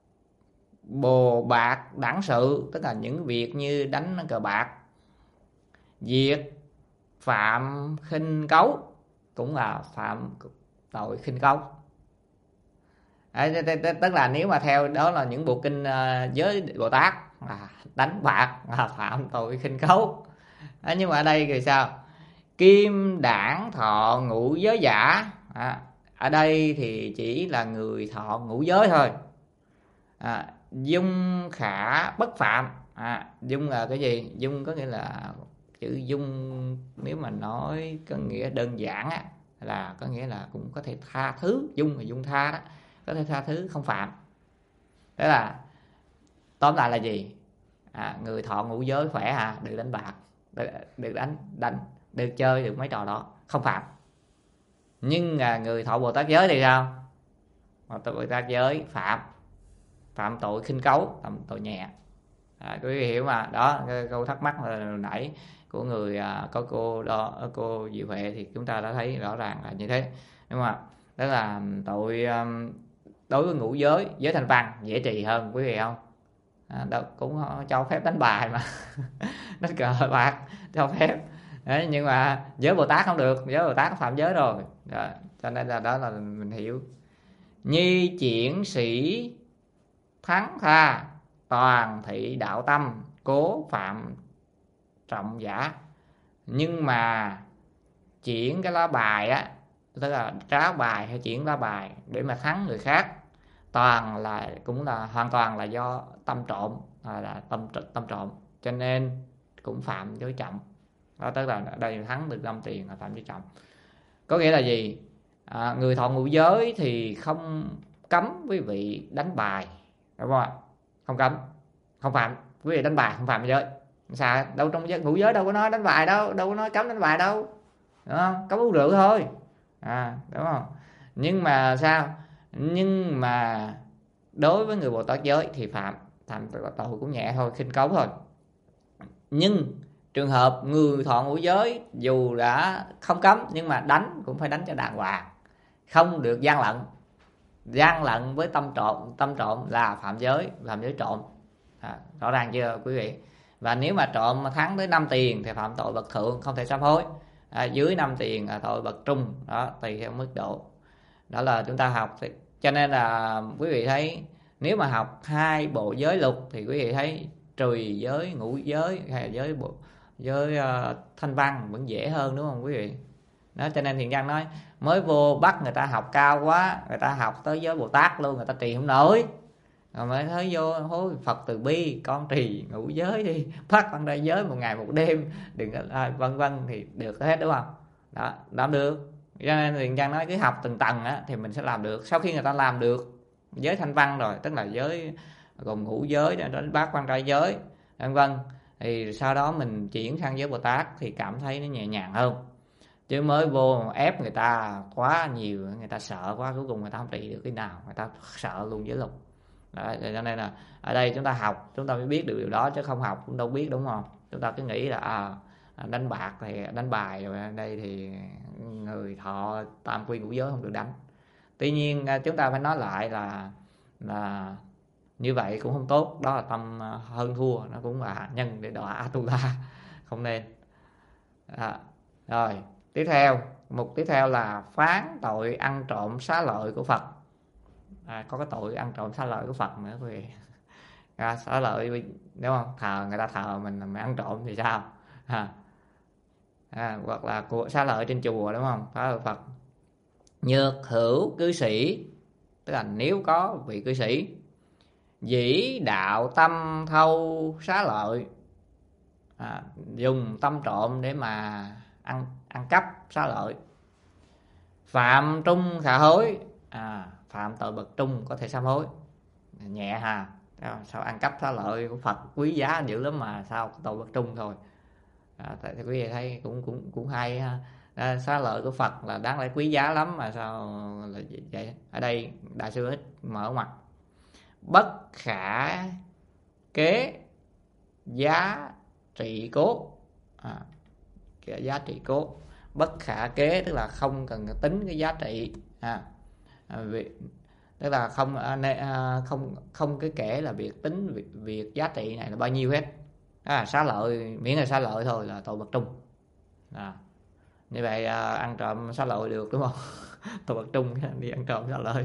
A: bồ bạc đẳng sự, tức là những việc như đánh cờ bạc. Diệt phạm khinh cấu, cũng là phạm tội khinh cấu. Đấy, tức là nếu mà theo đó là những bộ kinh uh, giới Bồ Tát là đánh bạc là phạm tội khinh cấu. Đấy, nhưng mà ở đây thì sao? Kim đảng thọ ngũ giới giả, à, ở đây thì chỉ là người thọ ngũ giới thôi. À, dung khả bất phạm. À, dung là cái gì? Dung có nghĩa là chữ dung nếu mà nói có nghĩa đơn giản á, là có nghĩa là cũng có thể tha thứ. Dung là dung tha đó, có thể tha thứ không phạm. Thế là tóm lại là gì? À, người thọ ngũ giới khỏe à, được đánh bạc, được, được đánh đánh được chơi được mấy trò đó không phạm. Nhưng à, người thọ Bồ Tát giới thì sao? Bồ Tát giới phạm, phạm tội khinh cấu, phạm tội nhẹ. À, quý vị hiểu mà. Đó, câu thắc mắc là nãy của người à, có cô đó, cô Diệu Huệ thì chúng ta đã thấy rõ ràng là như thế. Nhưng mà đó là tội um, đối với ngũ giới, giới thanh văn dễ trì hơn quý vị không? À, đó cũng cho phép đánh bài mà đánh cờ bạc cho phép. Đấy, nhưng mà giới Bồ Tát không được, giới Bồ Tát phạm giới rồi. Đó, cho nên là đó là mình hiểu. Nhi triển sĩ thắng tha toàn thị đạo tâm, cố phạm trọng giả. Nhưng mà chuyển cái lá bài á, tức là tráo bài hay chuyển lá bài để mà thắng người khác, toàn là cũng là hoàn toàn là do tâm trộm, là, là tâm tâm trộm, cho nên cũng phạm giới trọng. Đó, tức là đây thắng được năm tiền là phạm giới trọng. Có nghĩa là gì? À, người thọ ngũ giới thì không cấm quý vị đánh bài, đúng không ạ? Không cấm, không phạm. Quý vị đánh bài không phạm giới. Sao? Đâu trong giới, ngũ giới đâu có nói đánh bài đâu, đâu có nói cấm đánh bài đâu, đúng không? Cấm uống rượu thôi, à, đúng không? Nhưng mà sao? Nhưng mà đối với người Bồ Tát giới thì phạm, phạm tội cũng nhẹ thôi, khinh cấu thôi. Nhưng trường hợp người thọ ngũ giới dù đã không cấm nhưng mà đánh cũng phải đánh cho đàng hoàng, không được gian lận. Gian lận với tâm trộm, tâm trộm là phạm giới, phạm giới trộm, à, rõ ràng chưa quý vị? Và nếu mà trộm mà thắng tới năm tiền thì phạm tội bậc thượng, không thể sám hối. À, dưới năm tiền là tội bậc trung, đó tùy theo mức độ. Đó là chúng ta học thì, cho nên là quý vị thấy nếu mà học hai bộ giới luật thì quý vị thấy trừ giới ngũ giới hay là giới bộ giới uh, thanh văn vẫn dễ hơn, đúng không quý vị? Đó, cho nên Thiện Nhân nói mới vô bắt người ta học cao quá, người ta học tới giới Bồ Tát luôn, người ta trì không nổi, rồi mới thấy vô hối Phật từ bi, con trì ngũ giới đi, phát văn đại giới một ngày một đêm, đừng à, vân vân thì được hết, đúng không? Đó, làm được. Cho nên Thiện Nhân nói cứ học từng tầng á, thì mình sẽ làm được. Sau khi người ta làm được giới thanh văn rồi, tức là giới gồm ngũ giới đến bát quan trai giới vân vân, thì sau đó mình chuyển sang giới Bồ Tát thì cảm thấy nó nhẹ nhàng hơn. Chứ mới vô ép người ta quá nhiều, người ta sợ quá, cuối cùng người ta không trị được cái nào, người ta sợ luôn giới luật. Đó, cho nên là ở đây chúng ta học chúng ta mới biết được điều đó, chứ không học cũng đâu biết, đúng không? Chúng ta cứ nghĩ là à, đánh bạc thì đánh bài, rồi ở đây thì người thọ tam quy ngũ giới không được đánh. Tuy nhiên chúng ta phải nói lại là là như vậy cũng không tốt, đó là tâm hơn thua, nó cũng là nhân để đọa Atula, không nên. À, rồi tiếp theo, mục tiếp theo là phán tội ăn trộm xá lợi của Phật. À, có cái tội ăn trộm xá lợi của Phật nữa quý vị. À, xá lợi, đúng không? Thờ người ta thờ mình mà ăn trộm thì sao? À, à, hoặc là của xá lợi trên chùa, đúng không? Phá lợi Phật. Nhược hữu cư sĩ, tức là nếu có vị cư sĩ dĩ đạo tâm thâu xá lợi, à, dùng tâm trộm để mà ăn ăn cắp xá lợi, phạm trung khả hối, à, phạm tội bậc trung có thể sám hối, nhẹ hà. Sao ăn cắp xá lợi của Phật quý giá dữ lắm mà sao tội bậc trung thôi. À, tại quý vị thấy cũng cũng cũng hay ha. À, xá lợi của Phật là đáng lẽ quý giá lắm mà sao là vậy? Ở đây đại sư ít mở mặt, bất khả kế giá trị cố, à, giá trị cố, bất khả kế tức là không cần tính cái giá trị, à, à vì, tức là không à, không không cái kể là việc tính việc, việc giá trị này là bao nhiêu hết. À, xá lợi miễn là xá lợi thôi là tội bậc trung. À, như vậy à, ăn trộm xá lợi được, đúng không? Tội bậc trung đi ăn trộm xá lợi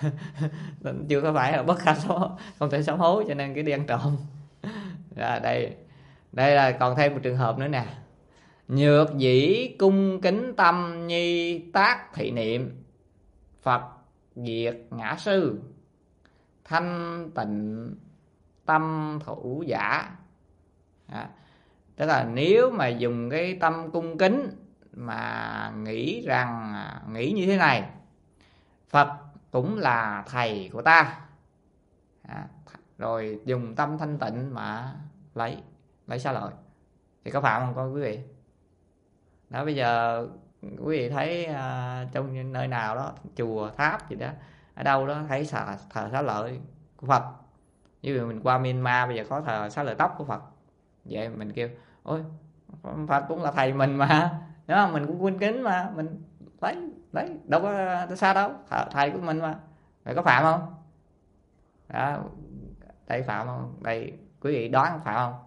A: chưa có phải là bất khả số, không thể sám hối, cho nên cái đi ăn trộm. À, đây đây là còn thêm một trường hợp nữa nè. Nhược dĩ cung kính tâm nhi tác thị niệm Phật diệt ngã sư, thanh tịnh tâm thủ giả. À, tức là nếu mà dùng cái tâm cung kính mà nghĩ rằng nghĩ như thế này, Phật cũng là thầy của ta, à, rồi dùng tâm thanh tịnh mà lấy lấy xá lợi thì có phạm không con quý vị? Đó, bây giờ quý vị thấy à, trong nơi nào đó, chùa tháp gì đó, ở đâu đó thấy thờ, thờ xá lợi của Phật. Ví dụ mình qua Myanmar bây giờ có thờ xá lợi tóc của Phật, vậy mình kêu ôi Phật cũng là thầy mình mà, đúng không? Mình cũng cung kính mà, mình lấy lấy đâu có sao đâu, thầy của mình mà, vậy có phạm không? Đó, đây phạm không? Đây quý vị đoán phạm không?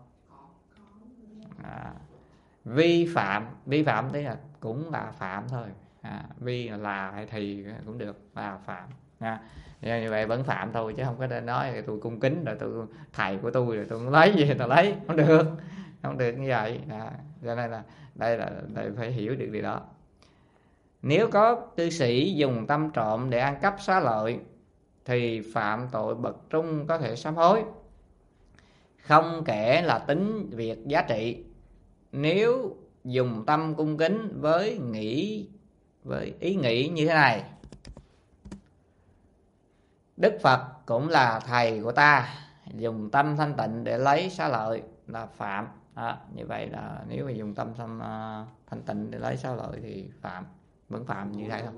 A: À, vi phạm, vi phạm tức là cũng là phạm thôi, à, vi là hay thì cũng được, là phạm nha. Như vậy vẫn phạm thôi, chứ không có nên nói là tôi cung kính rồi tôi thầy của tôi rồi tôi lấy gì tôi lấy, không được, không được như vậy. À, cho nên là đây là đây phải hiểu được điều đó. Nếu có cư sĩ dùng tâm trộm để ăn cắp xá lợi thì phạm tội bậc trung có thể sám hối, không kể là tính việc giá trị. Nếu dùng tâm cung kính với nghĩ với ý nghĩ như thế này: Đức Phật cũng là thầy của ta, dùng tâm thanh tịnh để lấy xá lợi là phạm. À, như vậy là nếu mà dùng tâm thanh, uh, thanh tịnh để lấy xá lợi thì phạm, vẫn phạm như thế thôi.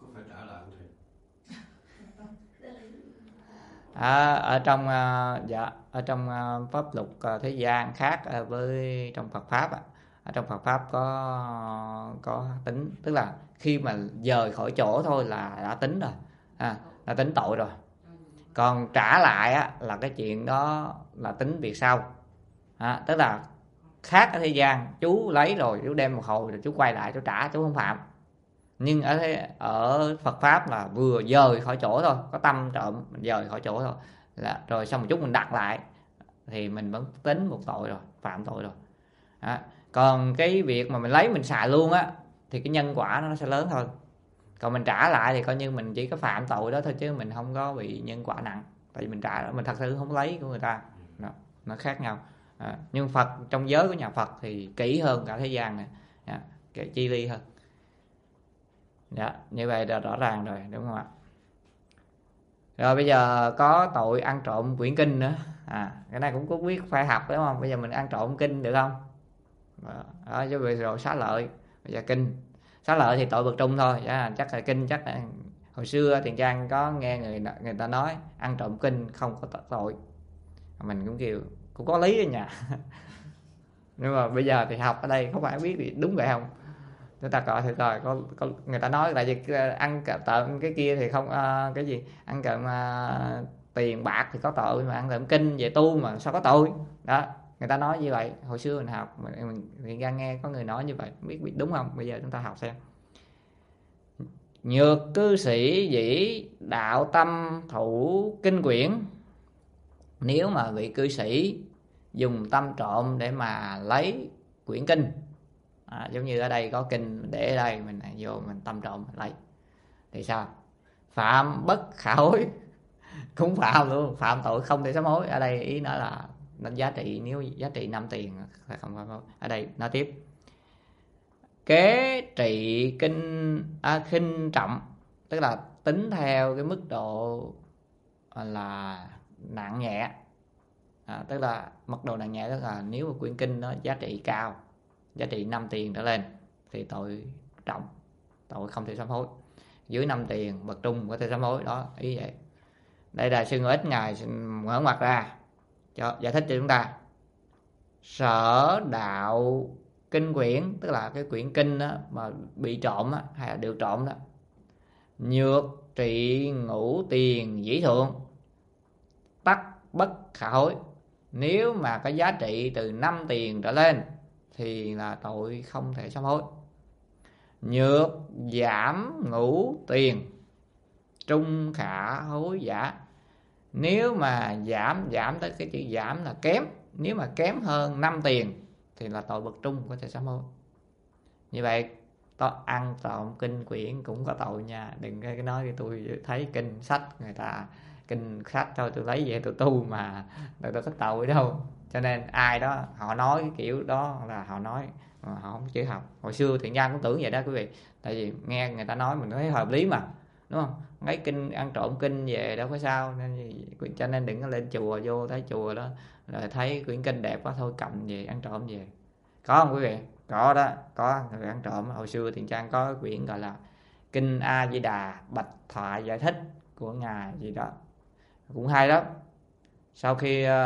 A: À, ở trong uh, dạ ở trong uh, pháp luật uh, thế gian khác uh, với trong Phật pháp, uh, ở trong Phật pháp có có tính, tức là khi mà dời khỏi chỗ thôi là đã tính rồi, à, đã tính tội rồi. Còn trả lại á, là cái chuyện đó là tính việc sau, à, tức là khác ở thế gian chú lấy rồi chú đem một hồi rồi chú quay lại chú trả, chú không phạm. Nhưng ở thế, ở Phật pháp là vừa dời khỏi chỗ thôi, có tâm trộm mình dời khỏi chỗ thôi là rồi xong một chút mình đặt lại thì mình vẫn tính một tội rồi, phạm tội rồi. À, còn cái việc mà mình lấy mình xài luôn á thì cái nhân quả nó sẽ lớn hơn. Còn mình trả lại thì coi như mình chỉ có phạm tội đó thôi chứ mình không có bị nhân quả nặng, tại vì mình trả, mình thật sự không lấy của người ta. Đó, nó khác nhau. À, nhưng Phật, trong giới của nhà Phật thì kỹ hơn cả thế gian này, à, cái chi ly hơn. Dạ, như vậy là rõ ràng rồi, đúng không ạ? Rồi bây giờ có tội ăn trộm quyển kinh nữa. À, cái này cũng có biết phải học đúng không? Bây giờ mình ăn trộm kinh được không? Đó, chứ bây giờ xá lợi, bây giờ kinh. Xá lợi thì tội bậc trung thôi, dạ, chắc là kinh chắc là hồi xưa Tiền Trang có nghe người người ta nói ăn trộm kinh không có tội. Mình cũng kêu cũng có lý đó nha. Nhưng mà bây giờ thì học ở đây không phải biết thì đúng vậy không? Chúng ta coi thử coi có, có người ta nói là gì, ăn trộm cái kia thì không uh, cái gì ăn trộm uh, tiền bạc thì có tội, mà ăn trộm kinh về tu mà sao có tội. Đó, người ta nói như vậy. Hồi xưa mình học mình, mình ra nghe có người nói như vậy, biết biết đúng không? Bây giờ chúng ta học xem. Nhược cư sĩ dĩ đạo tâm thủ kinh quyển. Nếu mà vị cư sĩ dùng tâm trộm để mà lấy quyển kinh, à, giống như ở đây có kinh để ở đây mình vô mình tâm trộm mình lấy thì sao? Phạm bất khả hối. Cũng phạm luôn, phạm tội không thể sám hối. Ở đây ý nói là nó giá trị, nếu giá trị năm tiền là không phải hối. Ở đây nói tiếp kế trị kinh à, khinh trọng, tức là tính theo cái mức độ là nặng nhẹ, à, tức là mức độ nặng nhẹ tức là nếu mà quyển kinh nó giá trị cao, giá trị năm tiền trở lên thì tội trọng, tội không thể sám hối. Dưới năm tiền bậc trung có thể sám hối, đó ý vậy. Đây là sư Ngộ Ích ngài mở ngoặt ra cho giải thích cho chúng ta. Sở đạo kinh quyển, tức là cái quyển kinh đó mà bị trộm đó, hay là được trộm đó, nhược trị ngũ tiền dĩ thượng tắc bất khả hối. Nếu mà có giá trị từ năm tiền trở lên thì là tội không thể sám hối. Nhược giảm ngũ tiền trung khả hối giả. Nếu mà giảm, giảm tới cái chữ giảm là kém, nếu mà kém hơn năm tiền thì là tội bậc trung có thể sám hối. Như vậy to ăn trộm kinh quyển cũng có tội nha. Đừng cái nói cái tôi thấy kinh sách người ta kinh sách thôi tôi lấy về tôi tu mà tôi đâu có tội đâu. Cho nên ai đó họ nói cái kiểu đó là họ nói mà họ không chịu học. Hồi xưa Thiện Nhân cũng tưởng vậy đó quý vị, tại vì nghe người ta nói mình thấy hợp lý mà, đúng không? Lấy kinh ăn trộm kinh về đâu có sao, nên cho nên đừng có lên chùa vô thấy chùa đó rồi thấy quyển kinh đẹp quá thôi cầm về ăn trộm về. Có không quý vị? Có đó, có người ăn trộm. Hồi xưa Thiện Trang có quyển gọi là Kinh A Di Đà Bạch Thoại Giải Thích của ngài gì đó, cũng hay lắm. Sau khi uh,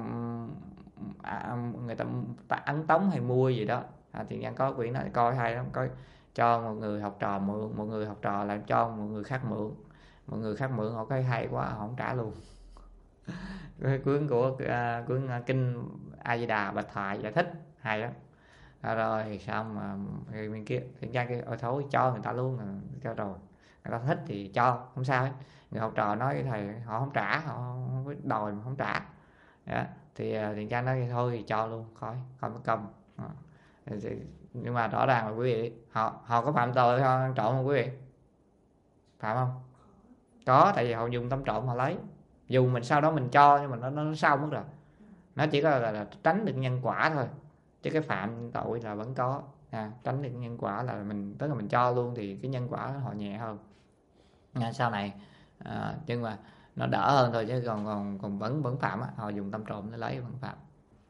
A: à, người ta, ta ấn tống hay mua gì đó, à, Thiện Trang có quyển đó coi hay lắm. Có cho một người học trò mượn, một người học trò làm cho một người khác mượn, một người khác mượn họ thấy hay quá họ không trả luôn. Cuốn của uh, cuốn uh, Kinh A Di Đà Bạch Thoại Giải Thích hay lắm. À, rồi xong mà người bên kia Thiện Trang kia ôi thôi cho người ta luôn, cho rồi người ta thích thì cho không sao hết. Người học trò nói với thầy họ không trả, họ không có đòi mà không trả. Đó. Thì Thiện Trang nói thôi thì cho luôn, khỏi khỏi mất công. Đó. Nhưng mà rõ ràng là quý vị họ họ có phạm tội không, ăn trộm không quý vị? Phạm không? Có, tại vì họ dùng tâm trộm họ lấy. Dù mình sau đó mình cho nhưng mà nó nó sau mất rồi. Nó chỉ có là, là tránh được nhân quả thôi, chứ cái phạm tội là vẫn có, à, tránh được nhân quả là mình, tức là mình cho luôn thì cái nhân quả họ nhẹ hơn. À, sau này à, nhưng mà nó đỡ hơn thôi, chứ còn còn còn vẫn vẫn phạm á, họ dùng tâm trộm để lấy vẫn phạm.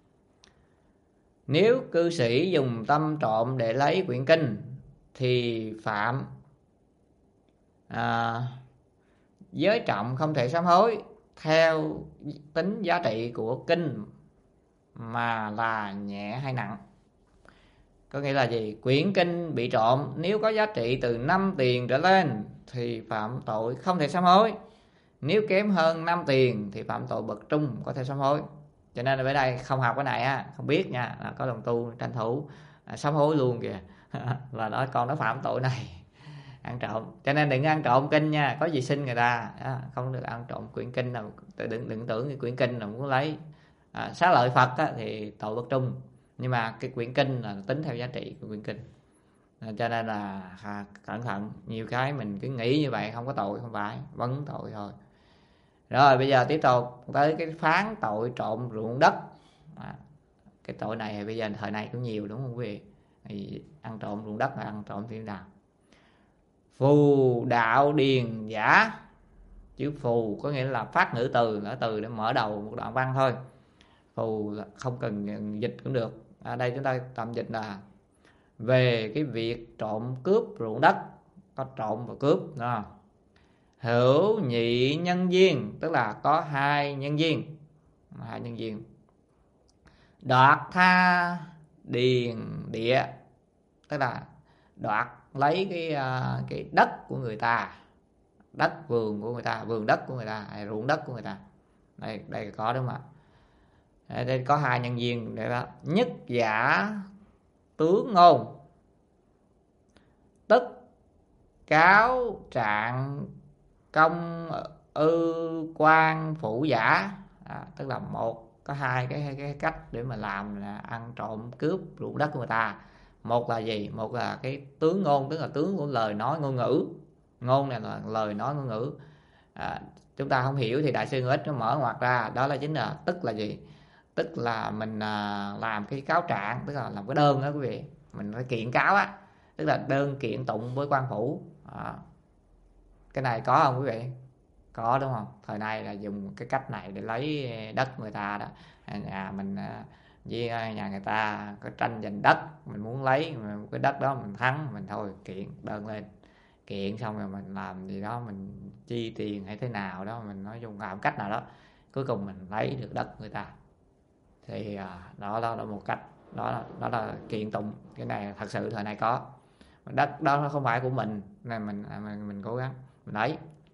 A: Nếu cư sĩ dùng tâm trộm để lấy quyển kinh thì phạm à, giới trọng không thể sám hối theo tính giá trị của kinh mà là nhẹ hay nặng. Có nghĩa là gì? Quyển kinh bị trộm nếu có giá trị từ năm tiền trở lên thì phạm tội không thể sám hối. Nếu kém hơn năm tiền thì phạm tội bậc trung có thể sám hối. Cho nên là ở đây không học cái này á, không biết nha, là có đồng tu tranh thủ à, sám hối luôn kìa là nói con nó phạm tội này ăn trộm. Cho nên đừng ăn trộm kinh nha, có gì xin người ta à, không được ăn trộm quyển kinh nào. Đừng, đừng tưởng cái quyển kinh là muốn lấy à, xá lợi Phật á, thì tội bất trung, nhưng mà cái quyển kinh là tính theo giá trị của quyển kinh à, cho nên là à, cẩn thận. Nhiều cái mình cứ nghĩ như vậy không có tội, không phải, vẫn tội thôi. Rồi bây giờ tiếp tục tới cái phán tội trộm ruộng đất à, cái tội này thì bây giờ thời này cũng nhiều đúng không quý vị? Thì ăn trộm ruộng đất là ăn trộm thế nào? Phù đạo điền giả. Chữ phù có nghĩa là phát ngữ từ, ngữ từ để mở đầu một đoạn văn thôi. Phù là không cần dịch cũng được. Ở đây chúng ta tạm dịch là về cái việc trộm cướp ruộng đất, có trộm và cướp đó. Hữu nhị nhân duyên, tức là có hai nhân duyên, hai nhân duyên. Đoạt tha điền địa, tức là đoạt lấy cái cái đất của người ta, đất vườn của người ta, vườn đất của người ta, hay ruộng đất của người ta. Đây đây có đúng không ạ? Đây có hai nhân duyên để đó. Nhất giả tướng ngôn, tức cáo trạng công ư quan phủ giả à, tức là một có hai cái cái cách để mà làm là ăn trộm cướp ruộng đất của người ta. Một là gì? Một là cái tướng ngôn, tức là tướng của lời nói ngôn ngữ. Ngôn này là lời nói ngôn ngữ à, chúng ta không hiểu thì đại sư Ngũ Ích nó mở ngoặt ra, đó là chính là tức là gì? Tức là mình à, làm cái cáo trạng, tức là làm cái đơn đó quý vị, mình phải kiện cáo á, tức là đơn kiện tụng với quan phủ à. Cái này có không quý vị? Có đúng không? Thời nay là dùng cái cách này để lấy đất người ta đó. Nhà mình với nhà người ta có tranh giành đất, mình muốn lấy cái đất đó, mình thắng mình thôi kiện đơn lên, kiện xong rồi mình làm gì đó, mình chi tiền hay thế nào đó, mình nói chung làm cách nào đó cuối cùng mình lấy được đất người ta. Thì đó, đó là một cách, đó là, đó là kiện tụng. Cái này thật sự thời nay có. Đất đó không phải của mình nên mình mình, mình cố gắng mình lấy.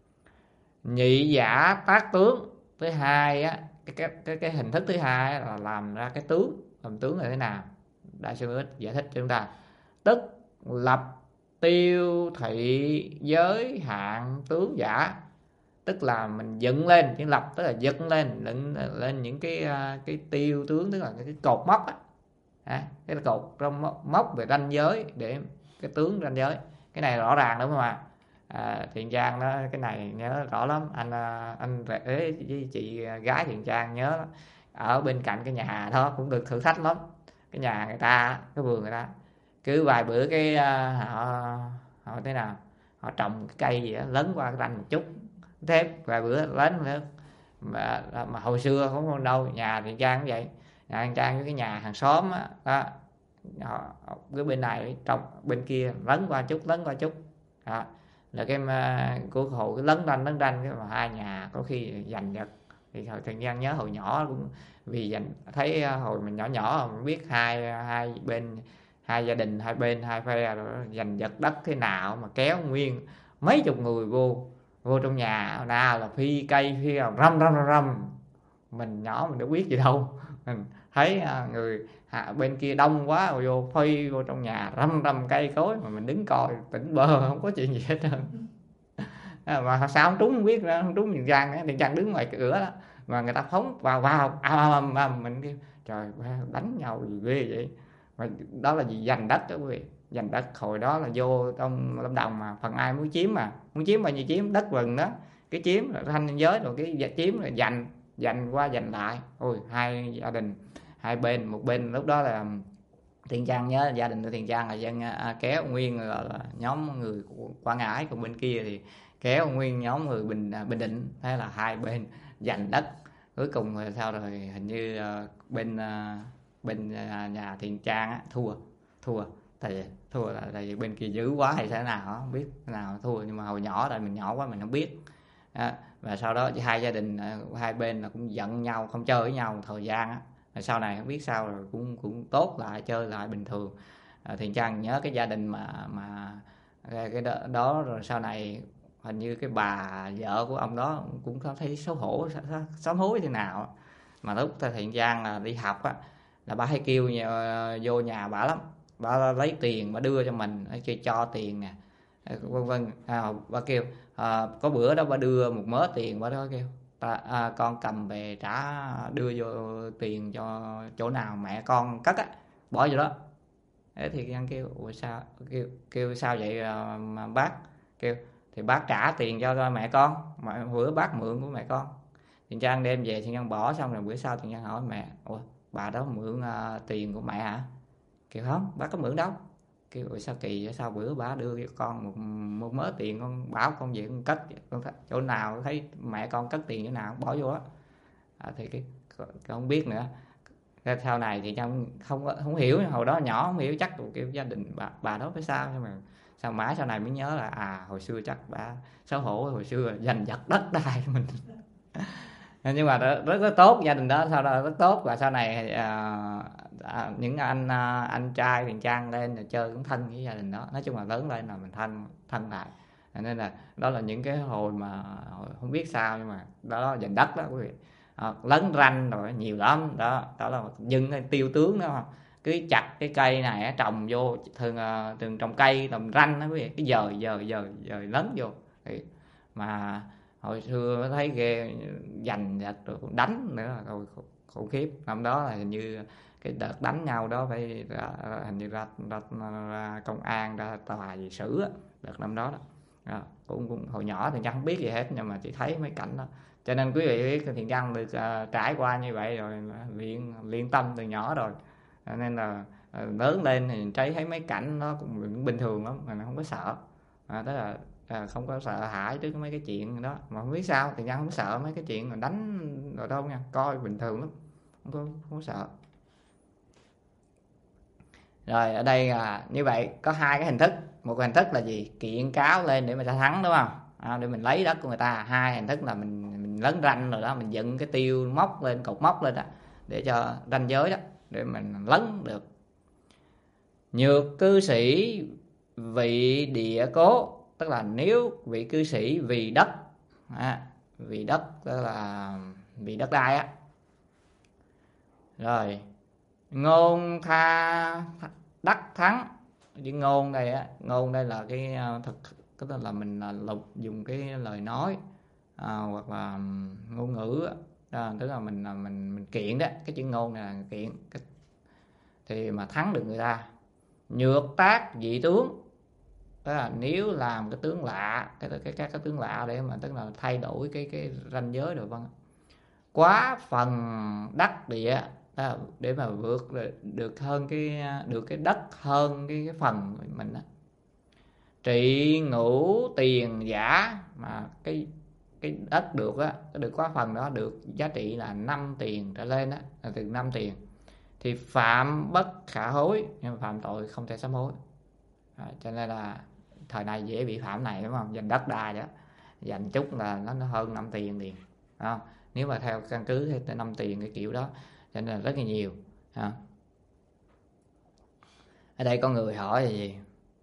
A: Nhị giả tác tướng, thứ hai á, cái, cái cái cái hình thức thứ hai là làm ra cái tướng. Làm tướng là thế nào? Đại sư Ngũ Ích giải thích cho chúng ta. Tức lập tiêu thị giới hạn tướng giả, tức là mình dựng lên, chứ lập tức là dựng lên lên, lên những cái cái tiêu tướng, tức là cái cột mốc á, à, cái cột trong mốc về ranh giới để cái tướng ranh giới. Cái này rõ ràng đúng không ạ? À, Thiện Trang đó, cái này nhớ rõ lắm. Anh anh rể với chị gái Thiện Trang nhớ đó. Ở bên cạnh cái nhà đó cũng được thử thách lắm. Cái nhà người ta, cái vườn người ta, cứ vài bữa cái họ họ thế nào, họ trồng cái cây gì đó lấn qua cái ranh một chút thép, vài bữa lớn nữa. Mà, mà hồi xưa không có đâu, nhà Thiện Trang cũng vậy. Nhà Thiện Trang với cái nhà hàng xóm đó, đó họ, cái bên này trồng, bên kia lấn qua chút lấn qua chút đó. Là cái của hộ cái lấn ranh lấn ranh cái mà hai nhà có khi giành giật. Thì hồi Thiện Trang nhớ hồi nhỏ cũng vì giành, thấy hồi mình nhỏ nhỏ mình biết hai hai bên, hai gia đình hai bên hai phe rồi giành giật đất thế nào mà kéo nguyên mấy chục người vô vô trong nhà, nào là phi cây phi răm răm răm răm. Mình nhỏ mình đâu biết gì đâu, mình thấy người bên kia đông quá rồi vô phi vô trong nhà răm răm cây cối mà mình đứng coi tỉnh bơ, không có chuyện gì hết trơn. Mà sao không trúng không biết nữa, không trúng Thiện Trang, Thiện Trang đứng ngoài cửa đó mà người ta phóng vào vào à, à, à, mình kêu trời đánh nhau gì ghê vậy. Mà đó là gì? Giành đất đó quý vị. Giành đất hồi đó là vô trong Lâm Đồng mà phần ai muốn chiếm, mà muốn chiếm bao nhiêu chiếm, đất vườn đó cái chiếm là thanh giới rồi cái chiếm là giành giành qua giành lại. Ôi hai gia đình hai bên, một bên lúc đó là Thiện Trang nhớ gia đình của Thiện Trang là dân à, kéo nguyên là, là nhóm người của Quảng Ngãi, còn bên kia thì kéo nguyên nhóm người Bình Bình Định, thế là hai bên giành đất. Cuối cùng là sao rồi, hình như uh, bên uh, bên uh, nhà Thiện Trang á, thua thua tại thua là tại vì bên kia dữ quá hay thế nào đó, không biết thế nào thua, nhưng mà hồi nhỏ tại mình nhỏ quá mình không biết. Đó. Và sau đó hai gia đình hai bên là cũng giận nhau, không chơi với nhau một thời gian á. Rồi sau này không biết sao rồi cũng cũng tốt lại, chơi lại bình thường. À, Thiện Trang nhớ cái gia đình mà mà cái đó, đó rồi sau này hình như cái bà vợ của ông đó cũng có thấy xấu hổ sám hối thế nào. Mà lúc Thiện Trang là đi học á, là bà hay kêu nhà, vô nhà bà lắm, bà lấy tiền bà đưa cho mình, kêu cho tiền nè, vân vân. À, bà kêu à, có bữa đó bà đưa một mớ tiền, bà đó kêu ta, à, con cầm về trả, đưa vô tiền cho chỗ nào mẹ con cất á, bỏ vô đó. Thế thì Giang kêu ủa sao, kêu kêu sao vậy à, mà bác, kêu thì bác trả tiền cho mẹ con, mà bữa bác mượn của mẹ con. Thì Trang đem về thì Giang bỏ, xong rồi bữa sau thì Giang hỏi mẹ ủa bà đó mượn uh, tiền của mẹ hả, kêu không bác có mượn đâu. Kêu ủa sao kỳ vậy, sao bữa bà đưa cho con một, một mớ tiền, con bảo con về con cất, con chỗ nào thấy mẹ con cất tiền chỗ nào bỏ vô đó. À, thì cái không biết nữa. Cái sau này thì Trang không không hiểu, hồi đó nhỏ không hiểu, chắc kiểu gia đình bà bà đó phải sao, nhưng mà sao mãi sau này mới nhớ là à hồi xưa chắc bà xấu hổ hồi xưa giành giật đất đai mình. Nhưng mà rất, rất rất tốt, gia đình đó sau đó rất tốt. Và sau này à, à, những anh à, anh trai Thiện Trang lên là chơi cũng thân với gia đình đó. Nói chung là lớn lên là mình thân thân lại. Nên là đó là những cái hồi mà không biết sao, nhưng mà đó giành đất đó quý vị. À, lấn ranh rồi nhiều lắm đó, đó là dân tiêu tướng đó, cứ chặt cái cây này trồng vô, thường thường trồng cây trồng ranh đó quý vị, cái dời dời dời dời lấn vô. Thì mà hồi xưa thấy ghê, giành giật rồi đánh nữa rồi khủng khiếp. Năm đó là hình như cái đợt đánh nhau đó phải ra, hình như ra, ra, ra công an, ra tòa gì xử á, đợt năm đó đó. À, cũng, cũng hồi nhỏ thì chắc không biết gì hết, nhưng mà chỉ thấy mấy cảnh đó. Cho nên quý vị biết Thiện Nhân được uh, trải qua như vậy rồi, luyện luyện tâm từ nhỏ rồi, à, nên là uh, lớn lên thì thấy thấy mấy cảnh nó cũng bình thường lắm, mà nó không có sợ. À, tức là à, không có sợ hãi trước mấy cái chuyện đó. Mà không biết sao Thiện Nhân không sợ mấy cái chuyện mà đánh rồi đâu nha, coi bình thường lắm, không có, không có sợ. Rồi ở đây là như vậy, có hai cái hình thức. Một hình thức là gì, kiện cáo lên để mà ta thắng, đúng không? À, để mình lấy đất của người ta. Hai hình thức là mình mình lấn ranh rồi đó, mình dựng cái tiêu móc lên, cột móc lên đó, để cho ranh giới đó, để mình lấn được. Nhược cư sĩ vị địa cố, tức là nếu vị cư sĩ vì đất, à, vì đất tức là vì đất đai á. Rồi ngôn tha đắc thắng. Cái ngôn đây á, ngôn đây là cái thực, tức là mình lục dùng cái lời nói à, hoặc là ngôn ngữ à, tức là mình mình mình kiện đó, cái chữ ngôn này là kiện cái, thì mà thắng được người ta. Nhược tác dị tướng, tức là nếu làm cái tướng lạ, cái cái các cái tướng lạ để mà tức là thay đổi cái cái ranh giới rồi, vâng. Quá phần đắc địa, để mà vượt được hơn cái được cái đất hơn cái, cái phần của mình đó. Trị ngũ tiền giả, mà cái cái đất được á, được quá phần đó được giá trị là năm tiền trở lên đó, là từ năm tiền thì phạm bất khả hối, nhưng mà phạm tội không thể sám hối. À, cho nên là thời này dễ bị phạm này, đúng không? Giành đất đai đó, giành chút là nó hơn năm tiền liền, không? Nếu mà theo căn cứ thì năm tiền cái kiểu đó, cho nên là rất là nhiều. À. Ở đây có người hỏi là gì?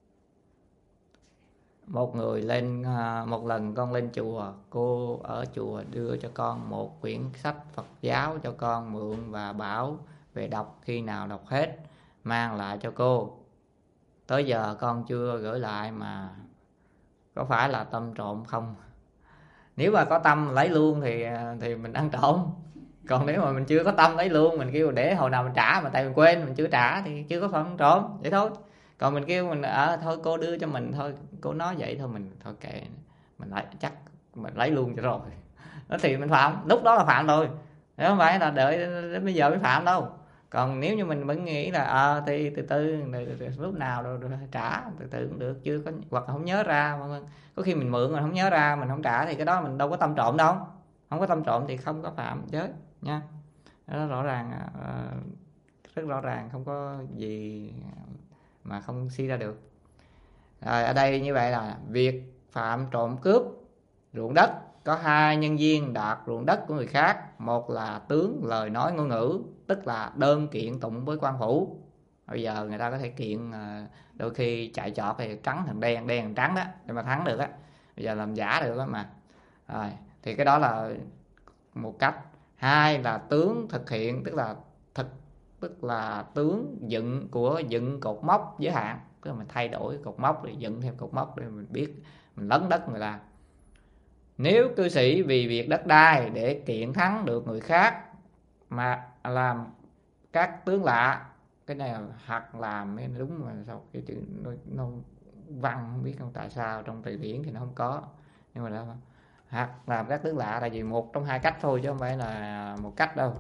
A: Một người lên một lần con lên chùa, cô ở chùa đưa cho con một quyển sách Phật giáo cho con mượn và bảo về đọc khi nào đọc hết mang lại cho cô. Tới giờ con chưa gửi lại, mà có phải là tâm trộm không? Nếu mà có tâm lấy luôn thì thì mình ăn trộm. Còn nếu mà mình chưa có tâm lấy luôn, mình kêu để hồi nào mình trả, mà tại mình quên mình chưa trả thì chưa có phần trộm, vậy thôi. Còn mình kêu mình ở à, thôi cô đưa cho mình thôi, cô nói vậy thôi, mình thôi kệ, mình lấy chắc mình lấy luôn cho rồi. Đó thì mình phạm, lúc đó là phạm rồi, không phải là đợi đến bây giờ mới phạm đâu. Còn nếu như mình vẫn nghĩ là à, thì từ từ, từ từ lúc nào rồi, rồi trả từ từ cũng được, chưa có hoặc là không nhớ ra, có khi mình mượn mình không nhớ ra mình không trả thì cái đó mình đâu có tâm trộm đâu, không có tâm trộm thì không có phạm giới nha. Đó rõ ràng, rất rõ ràng, không có gì mà không suy ra được. Rồi ở đây như vậy là việc phạm trộm cướp ruộng đất có hai nhân viên đoạt ruộng đất của người khác, một là tướng lời nói ngôn ngữ, tức là đơn kiện tụng với quan phủ. Bây giờ người ta có thể kiện, đôi khi chạy chọt thì trắng thằng đen, đen thằng trắng đó để mà thắng được á, bây giờ làm giả được đó mà. Rồi thì cái đó là một cách. Hai là tướng thực hiện, tức là thực tức là tướng dựng của dựng cột mốc giới hạn, tức là mình thay đổi cột mốc để dựng thêm cột mốc để mình biết mình lấn đất người ta. Nếu cư sĩ vì việc đất đai để kiện thắng được người khác mà làm các tướng lạ, cái này là hoặc làm mới đúng mà sao cái chữ nó, nó văn không biết không, tại sao trong từ điển thì nó không có, nhưng mà đó hoặc làm các tướng lạ, tại vì một trong hai cách thôi chứ không phải là một cách đâu.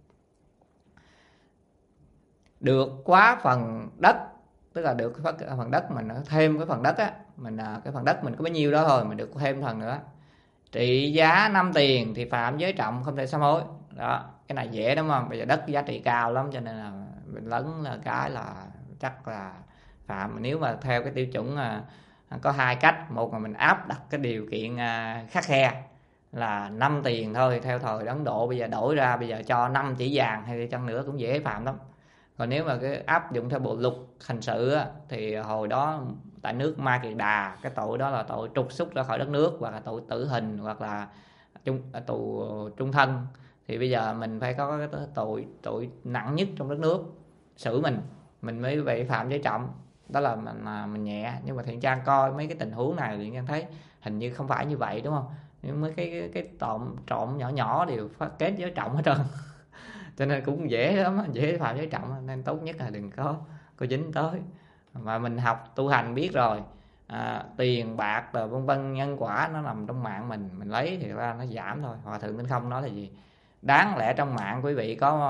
A: Được quá phần đất, tức là được cái phần đất mình thêm cái phần đất á, mình cái phần đất mình có bấy nhiêu đó thôi, mình được thêm phần nữa, trị giá năm tiền thì phạm giới trọng không thể sám hối. Đó, cái này dễ đúng không? Bây giờ đất giá trị cao lắm cho nên là mình lấn là cái là chắc là phạm. Nếu mà theo cái tiêu chuẩn có hai cách, một là mình áp đặt cái điều kiện khắt khe là năm tiền thôi, theo thời Ấn Độ bây giờ đổi ra bây giờ cho năm chỉ vàng hay chăng nữa cũng dễ phạm lắm. Còn nếu mà cái áp dụng theo bộ luật hình sự á, thì hồi đó tại nước Ma Kiệt Đà cái tội đó là tội trục xuất ra khỏi đất nước, hoặc là tội tử hình, hoặc là trung tù trung thân. Thì bây giờ mình phải có cái tội tội nặng nhất trong đất nước xử mình mình mới bị phạm giới trọng, đó là mình, mà mình nhẹ. Nhưng mà Thiện Trang coi mấy cái tình huống này thì Trang thấy hình như không phải như vậy đúng không? Nhưng mấy cái cái, cái trộm trộm nhỏ nhỏ đều phát kết giới trọng hết trơn cho nên cũng dễ lắm, dễ phạm giới trọng, nên tốt nhất là đừng có có dính tới. Mà mình học tu hành biết rồi, à, tiền bạc rồi vân vân nhân quả nó nằm trong mạng mình mình lấy thì ra nó giảm thôi. Hòa thượng Minh Không nói là gì, đáng lẽ trong mạng quý vị có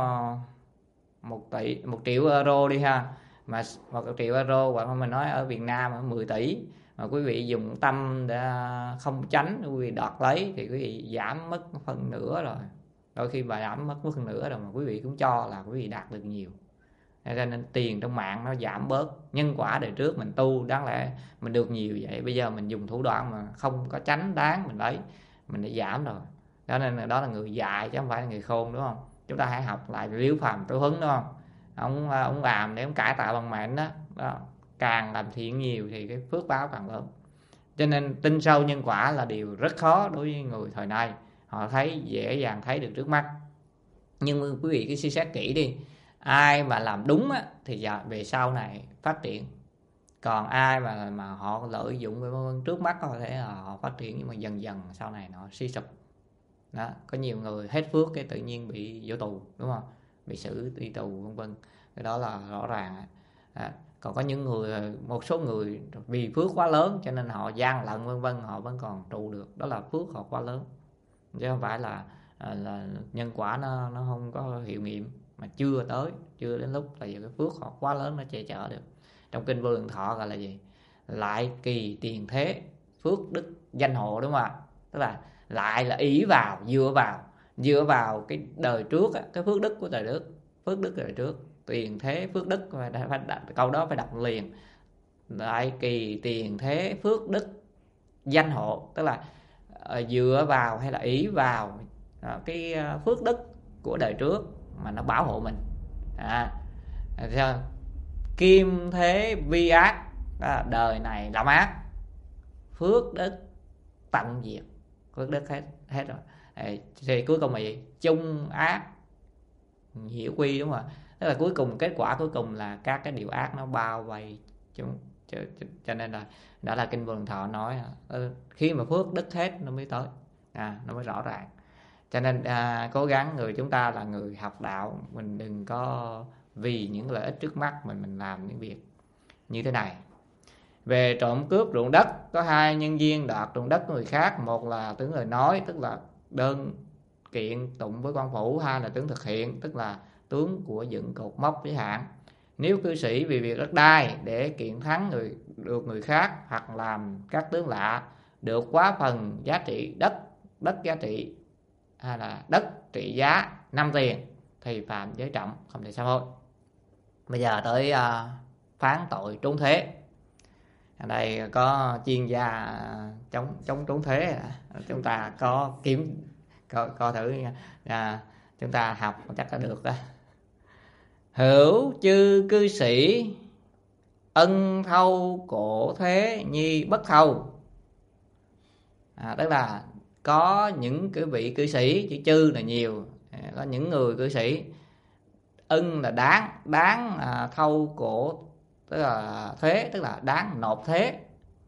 A: một tỷ một triệu euro đi ha, mà một triệu euro, hoặc mình nói ở Việt Nam ở mười tỷ, mà quý vị dùng tâm để không tránh, quý vị đoạt lấy thì quý vị giảm mất phần nửa rồi. Đôi khi bà giảm mất phân nửa rồi mà quý vị cũng cho là quý vị đạt được nhiều. Cho nên tiền trong mạng nó giảm bớt. Nhân quả đời trước mình tu đáng lẽ mình được nhiều vậy, bây giờ mình dùng thủ đoạn mà không có tránh đáng mình lấy, mình đã giảm rồi. Cho nên đó là người dạy chứ không phải là người khôn, đúng không? Chúng ta hãy học lại Liễu Phàm Tử Huấn, đúng không? Ông ông làm để ông cải tạo bằng mệnh đó. Đó, càng làm thiện nhiều thì cái phước báo càng lớn. Cho nên tin sâu nhân quả là điều rất khó đối với người thời nay. Họ thấy dễ dàng thấy được trước mắt. Nhưng quý vị cứ suy xét kỹ đi, ai mà làm đúng á, thì về sau này phát triển. Còn ai mà mà họ lợi dụng trước mắt có thể là họ phát triển, nhưng mà dần dần sau này nó suy sụp. Đó, có nhiều người hết phước cái tự nhiên bị vô tù, đúng không? Bị xử đi tù vân vân. Cái đó là rõ ràng. À, còn có những người, một số người vì phước quá lớn cho nên họ gian lận vân vân, họ vẫn còn trụ được. Đó là phước họ quá lớn, chứ không phải là là nhân quả nó nó không có hiệu nghiệm, mà chưa tới, chưa đến lúc là giờ cái phước họ quá lớn nó che chở được. Trong kinh Vô Lượng Thọ gọi là gì? Lại kỳ tiền thế phước đức danh hộ, đúng không ạ? Tức là lại là ý vào, dựa vào dựa vào cái đời trước, cái phước đức của đời trước, phước đức đời trước, tiền thế phước đức, phải đặt, câu đó phải đọc liền. Lại kỳ tiền thế phước đức danh hộ, tức là uh, dựa vào hay là ý vào uh, cái uh, phước đức của đời trước mà nó bảo hộ mình. À, kim thế vi ác, à, đời này làm ác, phước đức tận diệt, phước đức hết hết rồi. À, thì cuối cùng là gì? Chung ác hiểu quy, đúng không? Tức là cuối cùng kết quả cuối cùng là các cái điều ác nó bao vây chúng. Cho, cho, cho nên là đó là kinh Vô Lượng Thọ nói, ừ, khi mà phước đức hết nó mới tới, à, nó mới rõ ràng. Cho nên à, cố gắng người chúng ta là người học đạo, mình đừng có vì những lợi ích trước mắt mình mình làm những việc như thế này. Về trộm cướp ruộng đất, có hai nhân viên đoạt ruộng đất của người khác, một là tướng lời nói, tức là đơn kiện tụng với quan phủ, hai là tướng thực hiện, tức là tướng của dựng cột mốc giới hạn. Nếu cư sĩ vì việc đất đai để kiện thắng người được người khác, hoặc làm các tướng lạ được quá phần giá trị đất, đất giá trị hay là đất trị giá năm tiền, thì phạm giới trọng, không thể sám hối. Bây giờ tới uh, phán tội trốn thuế. Ở đây có chuyên gia chống chống trốn thuế, chúng ta có kiểm coi, coi thử à, chúng ta học chắc là được đó. Hữu chư cư sĩ ân thâu cổ thuế nhi bất thâu. À, tức là có những cái vị cư sĩ, chữ chư là nhiều, có những người cư sĩ ân là đáng đáng à, thâu cổ, tức là thuế, tức là đáng nộp thuế,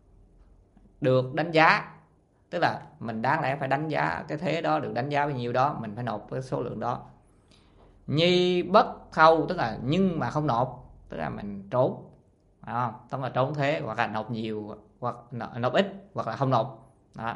A: được đánh giá, tức là mình đáng lẽ phải đánh giá cái thuế đó, được đánh giá bao nhiêu đó, mình phải nộp cái số lượng đó. Nhi bất thâu, tức là nhưng mà không nộp, tức là mình trốn, phải không? Tức là trốn thuế, hoặc là nộp nhiều, hoặc nộp ít, hoặc là không nộp đó.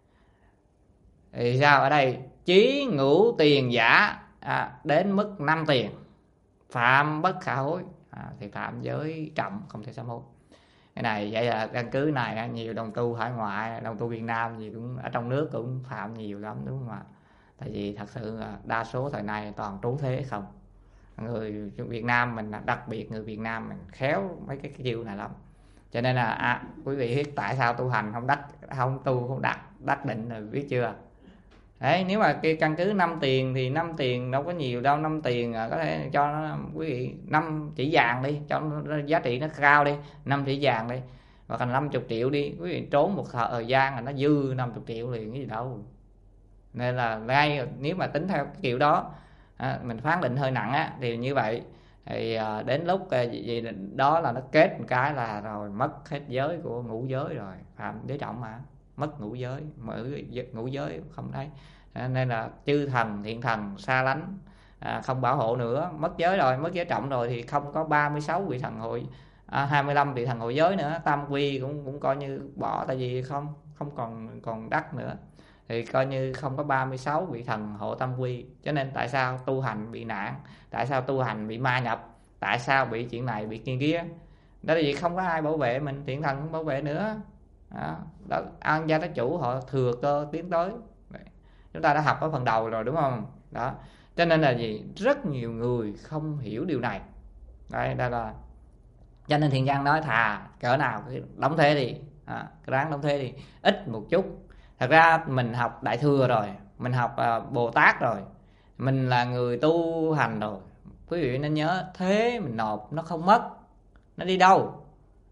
A: Thì sao ở đây chí ngũ tiền giả à, đến mức năm tiền, phạm bất khả hối, à, thì phạm giới trọng, không thể sám hối. Cái này vậy là căn cứ này nhiều đồng tu hải ngoại, đồng tu Việt Nam gì cũng ở trong nước cũng phạm nhiều lắm, đúng không ạ? Tại vì thật sự đa số thời nay toàn trốn thuế không. Người Việt Nam mình, đặc biệt người Việt Nam mình khéo mấy cái chiêu này lắm. Cho nên là à, quý vị biết tại sao tu hành không đắc, không tu không đắc đắc định rồi, biết chưa? Đấy, nếu mà cái căn cứ năm tiền thì năm tiền đâu có nhiều đâu, năm tiền có thể cho nó quý vị năm chỉ vàng đi, cho nó giá trị nó cao đi, năm chỉ vàng đi, hoặc là năm mươi triệu đi, quý vị trốn một thời gian là nó dư năm mươi triệu liền, cái gì đâu. Nên là ngay nếu mà tính theo cái kiểu đó à, mình phán định hơi nặng á, thì như vậy thì à, đến lúc à, gì đó là nó kết một cái là rồi mất hết giới của ngũ giới rồi, phạm giới trọng mà, mất ngũ giới, mở ngũ giới không thấy. À, nên là chư thần thiện thần xa lánh, à, không bảo hộ nữa, mất giới rồi, mất giới trọng rồi, thì không có ba mươi sáu vị thần hội, à, hai mươi lăm vị thần hội giới nữa, tam quy cũng cũng coi như bỏ, tại vì không không còn còn đắc nữa, thì coi như không có ba mươi sáu vị thần hộ tam quy. Cho nên tại sao tu hành bị nạn, tại sao tu hành bị ma nhập, tại sao bị chuyện này bị chuyện kia, đó là vì không có ai bảo vệ mình, thiện thần không bảo vệ nữa. Đó, đó, an gia tác chủ họ thừa cơ tiến tới. Chúng ta đã học ở phần đầu rồi đúng không? Đó, cho nên là gì, rất nhiều người không hiểu điều này. Đây, đây là cho nên Thiện Nhân nói thà cỡ nào đóng thế đi, à, ráng đóng thế đi, ít một chút. Thật ra mình học Đại Thừa rồi, mình học uh, Bồ Tát rồi, mình là người tu hành rồi, quý vị nên nhớ thế mình nộp nó không mất, nó đi đâu?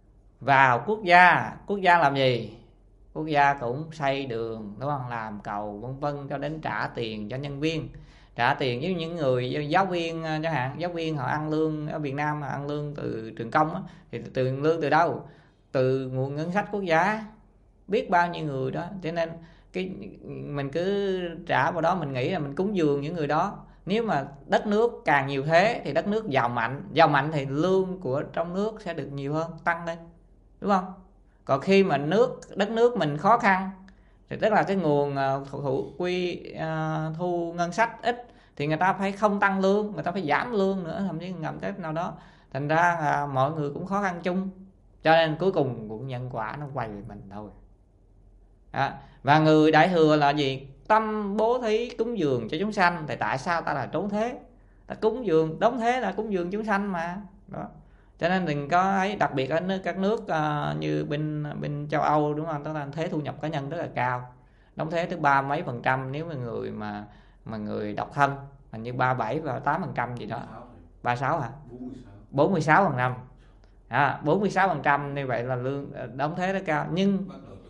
A: Vào quốc gia, quốc gia làm gì? Quốc gia cũng xây đường, đúng không? Làm cầu vân vân, cho đến trả tiền cho nhân viên, trả tiền với những người giáo viên chẳng hạn. Giáo viên họ ăn lương ở Việt Nam, họ ăn lương từ trường công á, thì từ lương từ đâu? Từ nguồn ngân sách quốc gia, biết bao nhiêu người đó. Cho nên cái mình cứ trả vào đó, mình nghĩ là mình cúng dường những người đó. Nếu mà đất nước càng nhiều thế thì đất nước giàu mạnh, giàu mạnh thì lương của trong nước sẽ được nhiều hơn, tăng lên, đúng không? Còn khi mà nước đất nước mình khó khăn thì tức là cái nguồn uh, thủ, thủ quy uh, thu ngân sách ít, thì người ta phải không tăng lương, người ta phải giảm lương nữa, thậm chí ngầm cách nào đó. Thành ra uh, mọi người cũng khó khăn chung, cho nên cuối cùng cũng nhân quả nó quay về mình thôi. Đó. Và người Đại Thừa là gì? Tâm bố thí cúng dường cho chúng sanh. Thì tại sao ta là trốn thế? Ta cúng dường, đóng thế là cúng dường chúng sanh mà. Đó. Cho nên đừng có ấy, đặc biệt ở nước, các nước uh, như bên bên châu Âu, đúng không? Đó là thế thu nhập cá nhân rất là cao, đóng thế tới ba mấy phần trăm nếu mà người mà mà người độc thân, hình như ba bảy và tám phần trăm gì đó, ba sáu hả? bốn mươi sáu phần trăm, à, bốn mươi sáu phần trăm như vậy là lương đóng thế rất cao. Nhưng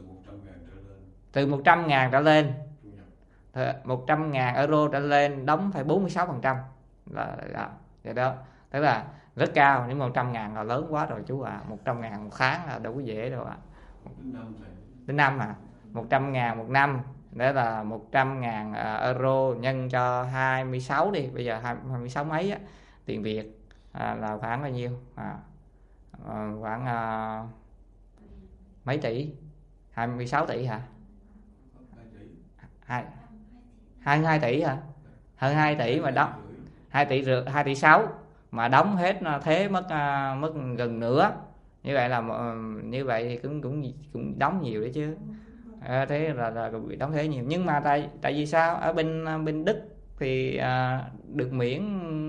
A: từ một trăm ngàn trở lên, một trăm ngàn euro trở lên đóng phải bốn mươi sáu phần trăm là đó, vậy đó, tức là rất cao. Nhưng một trăm ngàn là lớn quá rồi chú ạ, à. một trăm ngàn một tháng là đâu có dễ đâu ạ. À. Đến năm à, một trăm ngàn một năm, đó là một trăm ngàn euro nhân cho hai mươi sáu đi, bây giờ hai mươi sáu mấy á, tiền Việt à, là khoảng bao nhiêu? À, khoảng à, mấy tỷ? hai mươi sáu tỷ hả? hai, hai mươi hai tỷ hả? Hơn hai tỷ mà đóng, hai tỷ rưỡi, hai tỷ sáu mà đóng hết thế mất mất gần nửa. Như vậy là như vậy thì cũng cũng cũng đóng nhiều đấy chứ. À, thế là, là bị đóng thế nhiều. Nhưng mà tại tại vì sao ở bên bên Đức thì à, được miễn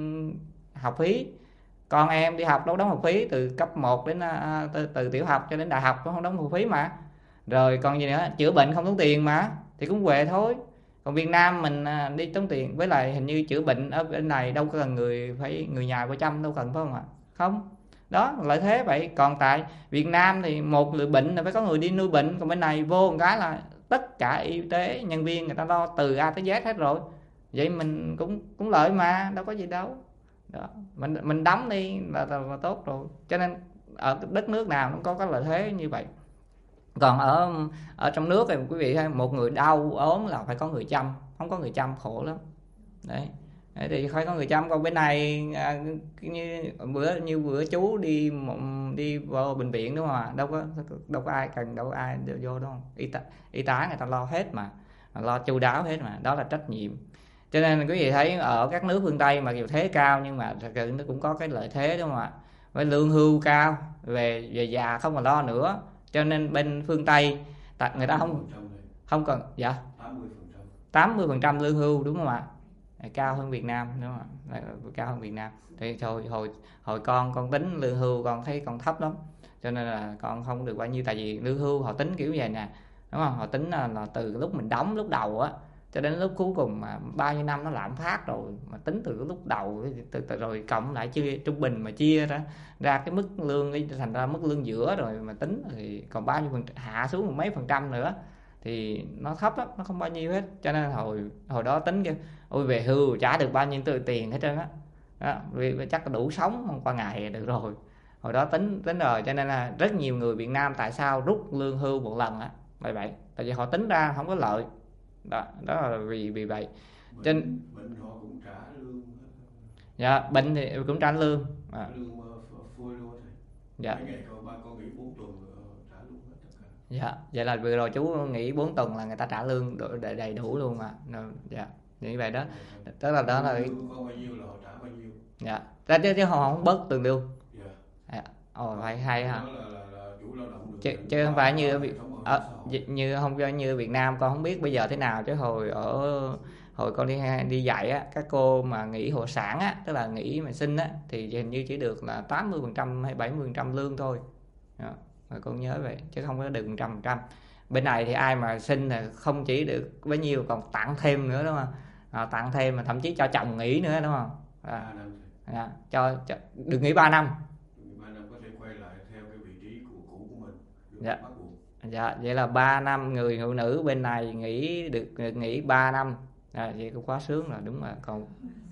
A: học phí. Con em đi học đâu đóng học phí từ cấp một đến à, từ, từ tiểu học cho đến đại học cũng không đóng học phí mà. Rồi còn gì nữa, chữa bệnh không tốn tiền mà thì cũng về thôi. Còn Việt Nam mình à, đi tốn tiền, với lại hình như chữa bệnh ở bên này đâu có cần người phải người nhà vào chăm, đâu cần phải không ạ? Không. Đó, lợi thế vậy. Còn tại Việt Nam thì một người bệnh là phải có người đi nuôi bệnh, còn bên này vô một cái là tất cả y tế nhân viên người ta lo từ A tới Z hết rồi. Vậy mình cũng cũng lợi mà, đâu có gì đâu. Đó, mình mình đóng đi là, là, là tốt rồi. Cho nên ở đất nước nào cũng có cái lợi thế như vậy. Còn ở ở trong nước thì quý vị thấy một người đau ốm là phải có người chăm, không có người chăm khổ lắm. Đấy. Đấy thì phải có người chăm. Còn bên này à, như bữa như bữa chú đi đi vào bệnh viện đúng không ạ? Đâu có đâu có ai cần, đâu có ai vô đâu. Y tá, y tá người ta lo hết mà, lo chu đáo hết mà, đó là trách nhiệm. Cho nên quý vị thấy ở các nước phương Tây mà dù thế cao nhưng mà thật sự nó cũng có cái lợi thế đúng không ạ? Với lương hưu cao, về về già không còn lo nữa. Cho nên bên phương Tây người ta không không cần dạ tám mươi phần trăm lương hưu đúng không ạ? Cao hơn Việt Nam đúng không ạ? Cao hơn Việt Nam. Thì hồi hồi hồi con con tính lương hưu con thấy con thấp lắm. Cho nên là con không được bao nhiêu, tại vì lương hưu họ tính kiểu vậy nè. Đúng không? Họ tính là, là từ lúc mình đóng lúc đầu á cho đến lúc cuối cùng mà bao nhiêu năm nó lạm phát rồi, mà tính từ lúc đầu từ, từ rồi cộng lại chia trung bình mà chia ra ra cái mức lương thành ra mức lương giữa rồi mà tính thì còn bao nhiêu phần, hạ xuống một mấy phần trăm nữa thì nó thấp lắm, nó không bao nhiêu hết. Cho nên hồi hồi đó tính kêu ôi về hưu trả được bao nhiêu tiền hết trơn á, đó, vì chắc là đủ sống không qua ngày được rồi. Hồi đó tính tính rồi. Cho nên là rất nhiều người Việt Nam tại sao rút lương hưu một lần á vậy vậy, tại vì họ tính ra không có lợi. Đó, đó là vì vì vậy. Trên
B: bệnh họ cũng trả lương.
A: Dạ, bệnh thì cũng trả lương. À.
B: Lương full luôn thầy.
A: Dạ.
B: Mấy ngày con ba con nghỉ bốn tuần trả lương hết tất cả.
A: Dạ, vậy là vừa rồi chú nghỉ bốn tuần là người ta trả lương đầy, đầy đủ luôn mà. Dạ, như vậy đó. Tức là đó là
B: có bao nhiêu là họ trả bao nhiêu.
A: Dạ. Ra chứ chứ họ không bớt tiền lương.
B: Dạ.
A: Dạ. Ồ hay hay ha.
B: Đó là, là, là chủ lao động được.
A: Chứ, chứ không phải như ở, như không như Việt Nam con không biết bây giờ thế nào, chứ hồi ở hồi con đi đi dạy á, các cô mà nghỉ hộ sản á, tức là nghỉ mà sinh á thì hình như chỉ được là tám mươi phần trăm hay bảy mươi phần trăm lương thôi. Đó. Rồi con nhớ vậy chứ không có được một trăm phần trăm. Bên này thì ai mà sinh là không chỉ được bấy nhiêu còn tặng thêm nữa đúng không? À, tặng thêm mà thậm chí cho chồng nghỉ nữa đúng không? À, à, cho, cho được nghỉ ba năm.
B: ba năm có thể quay lại theo cái vị trí của cũ của mình.
A: Dạ. Dạ, vậy là ba năm người phụ nữ bên này nghỉ được nghỉ ba năm. À, vậy cũng quá sướng rồi, đúng rồi. Còn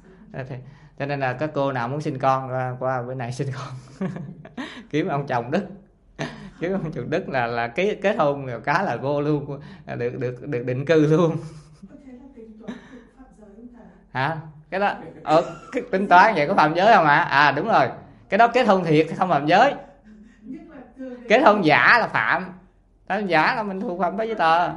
A: cho nên là các cô nào muốn sinh con qua, qua bên này sinh con kiếm ông chồng Đức. Kiếm ông chồng Đức là là cái kết hôn rồi cá là vô luôn, được được được định cư luôn. Hả? Cái đó ờ, cái tính toán vậy có phạm giới không ạ? À? à đúng rồi. Cái đó kết hôn thiệt không phạm giới. Kết hôn giả là phạm. Kết hôn giả là mình thuộc phạm với giấy tờ.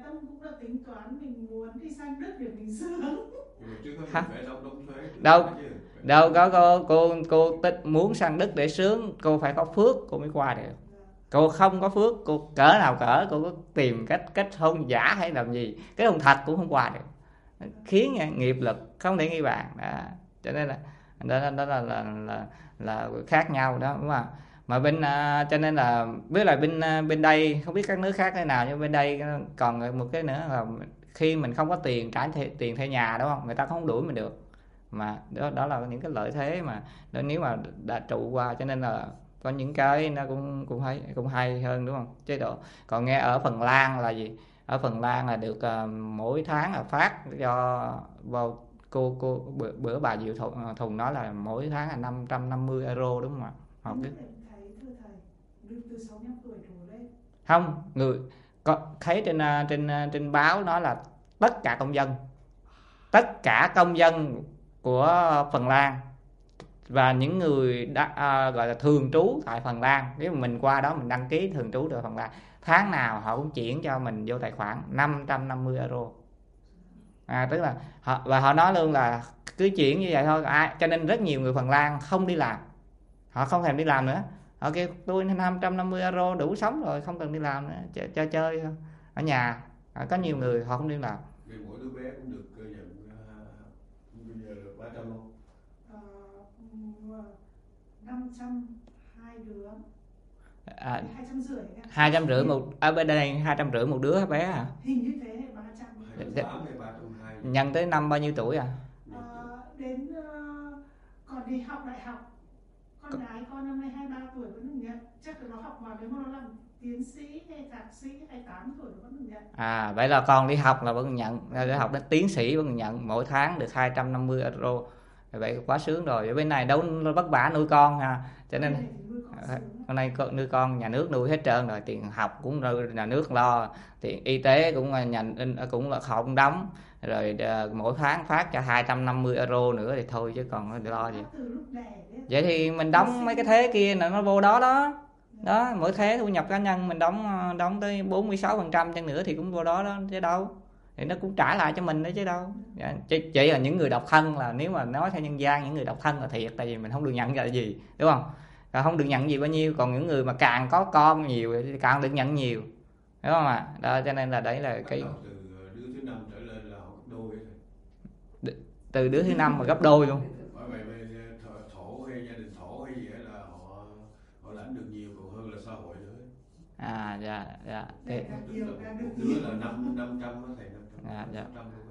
A: Hả? Đâu đâu có cô cô cô tích muốn sang Đức để sướng, cô phải có phước cô mới qua được. Cô không có phước, cô cỡ nào cỡ cô có tìm cách kết hôn giả hay làm gì, kết hôn thật cũng không qua được. Khiến nghiệp lực không thể nghi bàn. Đó. Cho nên là đó, đó là, là là là khác nhau đó đúng không? Mà bên uh, cho nên là biết là bên uh, bên đây không biết các nước khác thế nào, nhưng bên đây còn một cái nữa là khi mình không có tiền trả th- tiền thuê nhà đúng không, người ta không đuổi mình được. Mà đó đó là những cái lợi thế mà nếu mà đã trụ qua, cho nên là có những cái nó cũng cũng hay cũng hay hơn đúng không? Chế độ. Còn nghe ở Phần Lan là gì? Ở Phần Lan là được uh, mỗi tháng là phát cho vào cô cô bữa, bữa bà Diệu Thùng, Thùng nói là mỗi tháng là năm trăm năm mươi euro đúng không ạ? Học biết. Không, người có thấy trên trên trên báo nói là tất cả công dân, tất cả công dân của Phần Lan và những người đã, à, gọi là thường trú tại Phần Lan, nếu mà mình qua đó mình đăng ký thường trú tại Phần Lan, tháng nào họ cũng chuyển cho mình vô tài khoản năm trăm năm mươi euro. À, tức là họ, và họ nói luôn là cứ chuyển như vậy thôi. À, cho nên rất nhiều người Phần Lan không đi làm, họ không thèm đi làm nữa. Họ kêu tôi năm trăm năm mươi euro đủ sống rồi, không cần đi làm nữa, chơi chơi, chơi ở nhà. À, có nhiều người họ không đi làm.
B: Vì mỗi đứa bé cũng được uh, nhận uh, bây giờ ba trăm không?
C: năm trăm hai đứa.
A: À,
C: hai trăm rưỡi.
A: hai trăm rưỡi một, ở bên đây hai trăm rưỡi một đứa bé hả?
C: Hình như thế, ba trăm.
B: hai trăm tám hay ba trăm hai mươi.
A: Nhân tới năm bao nhiêu tuổi à?
C: À, đến uh, còn đi học đại học. Con
A: Có...
C: gái con năm nay hai mươi ba tuổi vẫn được nhận. Chắc là nó học vào nếu mà nó làm tiến sĩ hay thạc sĩ hai mươi tám tuổi vẫn được nhận.
A: À, vậy là con đi học là vẫn nhận, đi học đến tiến sĩ vẫn nhận, mỗi tháng được hai trăm năm mươi euro. Vậy quá sướng rồi. Ở bên này đâu vất vả nuôi con ha, cho nên hôm nay nuôi con nhà nước nuôi hết trơn rồi, tiền học cũng nhà nước lo, tiền y tế cũng nhà cũng là họ cũng đóng, rồi mỗi tháng phát cho hai trăm năm mươi euro nữa thì thôi chứ còn lo gì. Vậy thì mình đóng mấy cái thế kia là nó vô đó đó. Đó, mỗi thế thu nhập cá nhân mình đóng đóng tới bốn mươi sáu phần trăm chăng nữa thì cũng vô đó đó chứ đâu. Thì nó cũng trả lại cho mình đấy chứ đâu. Chỉ, chỉ là những người độc thân là nếu mà nói theo nhân gian, những người độc thân là thiệt, tại vì mình không được nhận là gì, đúng không? Không được nhận gì bao nhiêu, còn những người mà càng có con nhiều thì càng được nhận nhiều, đúng không ạ? À? Đó, cho nên là đấy là cái
B: từ đứa thứ năm trở lên là họ gấp đôi.
A: Từ đứa thứ năm mà gấp đôi luôn.
B: Bởi vậy thổ hay gia đình thổ hay gì là họ họ lãnh được nhiều còn hơn là xã hội nữa.
A: À, dạ, dạ. Thì...
B: một đứa là năm năm trăm thầy năm trăm.
A: À, dạ.
B: năm trăm luôn.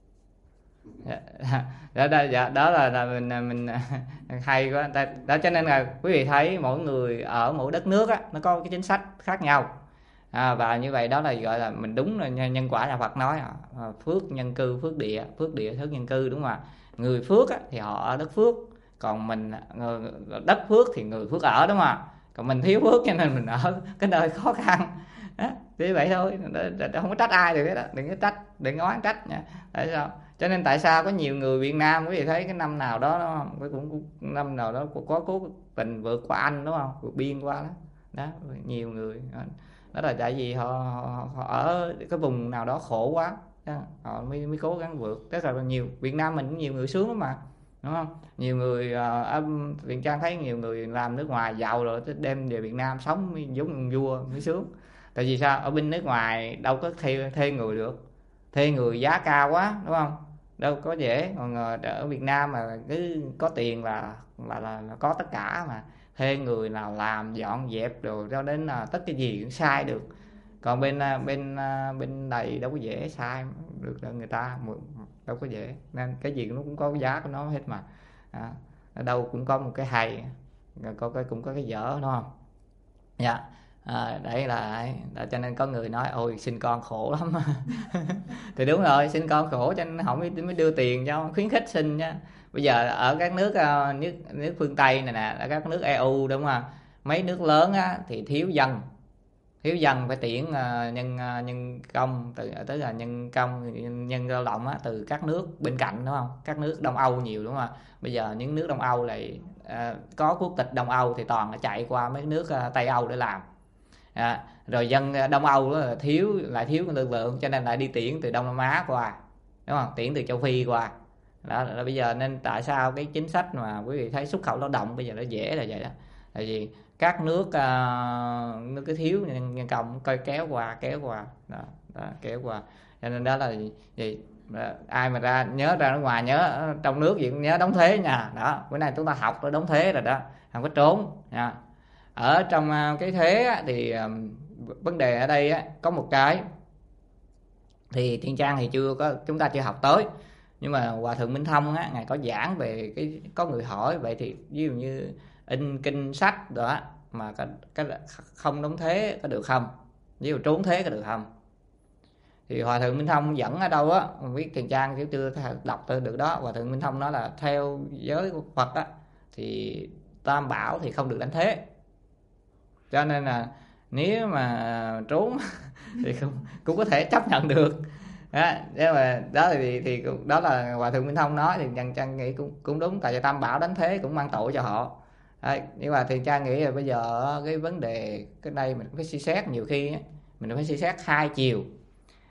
A: Dạ, đó, đó, dạ, đó là, là mình mình hay quá. Đó cho nên là quý vị thấy mỗi người ở mỗi đất nước á, nó có cái chính sách khác nhau. À, và như vậy đó là gọi là mình đúng là nhân quả là Phật nói à, phước nhân cư phước địa, phước địa phước nhân cư, đúng không ạ? Người phước á, thì họ ở đất phước, còn mình đất phước thì người phước ở, đúng không ạ? Còn mình thiếu phước cho nên mình ở cái nơi khó khăn. Đó, như vậy thôi, không có trách ai được hết đó, đừng có trách, đừng có oán trách nha. Tại sao? Cho nên tại sao có nhiều người Việt Nam quý vị thấy cái năm nào đó nó cũng, cũng năm nào đó có cố tình vượt qua Anh, đúng không? Vượt biên qua đó. Đó, nhiều người đó là tại vì họ, họ, họ ở cái vùng nào đó khổ quá đó, họ mới mới cố gắng vượt. Rất là nhiều. Việt Nam mình cũng nhiều người sướng lắm mà, đúng không? Nhiều người ở uh, Viện Trang thấy nhiều người làm nước ngoài giàu rồi đem về Việt Nam sống mới giống vua mới sướng. Tại vì sao? Ở bên nước ngoài đâu có thuê thuê người được, thuê người giá cao quá, đúng không? Đâu có dễ. Còn ở Việt Nam mà cứ có tiền là là, là, là có tất cả, mà thuê người nào làm dọn dẹp rồi cho đến là tất cái gì cũng sai được. Còn bên bên bên này đâu có dễ sai được người ta, đâu có dễ, nên cái gì nó cũng có cái giá của nó hết mà. À, ở đâu cũng có một cái hay, có cái cũng có cái dở, đúng không? Dạ. À, đấy là đó, cho nên có người nói ôi sinh con khổ lắm. Thì đúng rồi, sinh con khổ cho nên họ mới, mới đưa tiền cho khuyến khích sinh nha. Bây giờ ở các nước nước nước phương Tây này nè, ở các nước e u, đúng không? Mấy nước lớn á, thì thiếu dân, thiếu dân phải tuyển uh, nhân uh, nhân công, từ tới là nhân công nhân, nhân lao động á, từ các nước bên cạnh, đúng không? Các nước Đông Âu nhiều, đúng không? Bây giờ những nước Đông Âu lại uh, có quốc tịch Đông Âu thì toàn là chạy qua mấy nước uh, Tây Âu để làm. À, rồi dân Đông Âu đó là thiếu, lại thiếu lực lượng, cho nên lại đi tuyển từ Đông Nam Á qua, đúng không? Tuyển từ châu Phi qua. Đó là bây giờ nên tại sao cái chính sách mà quý vị thấy xuất khẩu lao động bây giờ nó dễ là vậy đó. Tại vì các nước uh, nước cái thiếu nhân, nhân công coi kéo qua kéo qua đó, đó, kéo qua. Cho nên đó là gì? Ai mà ra nhớ ra nước ngoài nhớ trong nước gì cũng nhớ đóng thuế nha. Đó, bữa nay chúng ta học rồi đóng thuế rồi đó, không có trốn nha. Ở trong cái thuế á, thì um, vấn đề ở đây á, có một cái thì Thiên Trang thì chưa có, chúng ta chưa học tới, nhưng mà Hòa Thượng Minh Thông á, ngài có giảng về cái, có người hỏi vậy thì ví dụ như in kinh sách đó mà cái, cái không đóng thuế có được không, ví dụ trốn thuế có được không? Thì Hòa Thượng Minh Thông dẫn ở đâu á, không biết Thiên Trang chứ chưa đọc được đó. Hòa Thượng Minh Thông nói là theo giới của Phật á, thì Tam Bảo thì không được đánh thuế, cho nên là nếu mà trốn thì cũng, cũng có thể chấp nhận được đó. Nhưng mà đó thì, thì đó là Hòa Thượng Minh Thông nói, thì Trần Trang nghĩ cũng, cũng đúng, tại vì Tam Bảo đánh thuế cũng mang tội cho họ. Đấy, nhưng mà thì Trang nghĩ là bây giờ cái vấn đề cái đây mình phải suy xét, nhiều khi mình phải suy xét hai chiều.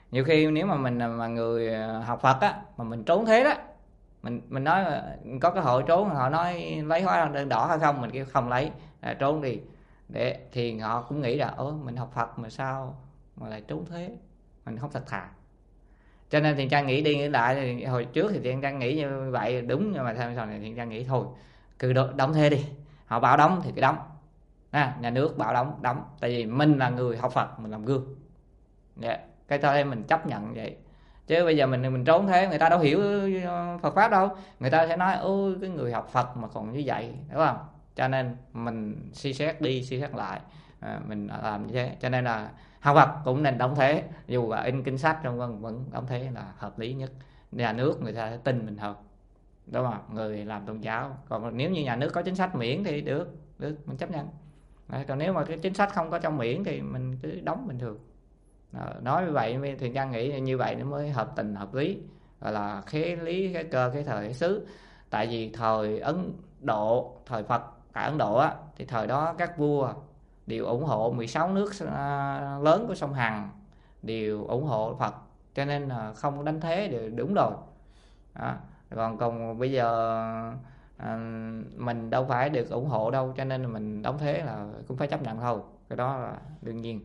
A: Nhiều khi nếu mà mình mà người học Phật á, mà mình trốn thế đó, mình mình nói có cái hội trốn, họ nói lấy hóa đơn đỏ hay không, mình kêu không lấy, à, trốn đi, để thì họ cũng nghĩ là ơ mình học Phật mà sao mà lại trốn thế, mình không thật thà. Cho nên Thiện Trang nghĩ đi nghĩ lại, hồi trước thì Thiện Trang nghĩ như vậy đúng, nhưng mà sau này Thiện Trang nghĩ thôi cứ đóng thế đi, họ bảo đóng thì cứ đóng, à, nhà nước bảo đóng đóng, tại vì mình là người học Phật, mình làm gương, yeah. Cái thôi mình chấp nhận vậy, chứ bây giờ mình mình trốn thế người ta đâu hiểu Phật pháp đâu, người ta sẽ nói ôi cái người học Phật mà còn như vậy, đúng không? Cho nên mình suy xét đi suy xét lại, à, mình làm như thế. Cho nên là học Phật cũng nên đóng thế, dù là in kinh sách trong vân vẫn đóng thế là hợp lý nhất, nhà nước người ta sẽ tin mình hơn, đúng không? Người làm tôn giáo, còn nếu như nhà nước có chính sách miễn thì được, được mình chấp nhận. Đấy, còn nếu mà cái chính sách không có trong miễn thì mình cứ đóng bình thường. Đó, nói như vậy thì Trang nghĩ như vậy nó mới hợp tình hợp lý, gọi là khế lý cái cơ cái thời xứ. Tại vì thời Ấn Độ, thời Phật tại Ấn Độ á, thì thời đó các vua đều ủng hộ mười sáu nước lớn của sông Hằng đều ủng hộ Phật, cho nên là không đánh thế đều đúng rồi. Đó. Còn còn bây giờ à, mình đâu phải được ủng hộ đâu, cho nên là mình đóng thế là cũng phải chấp nhận thôi, cái đó là đương nhiên.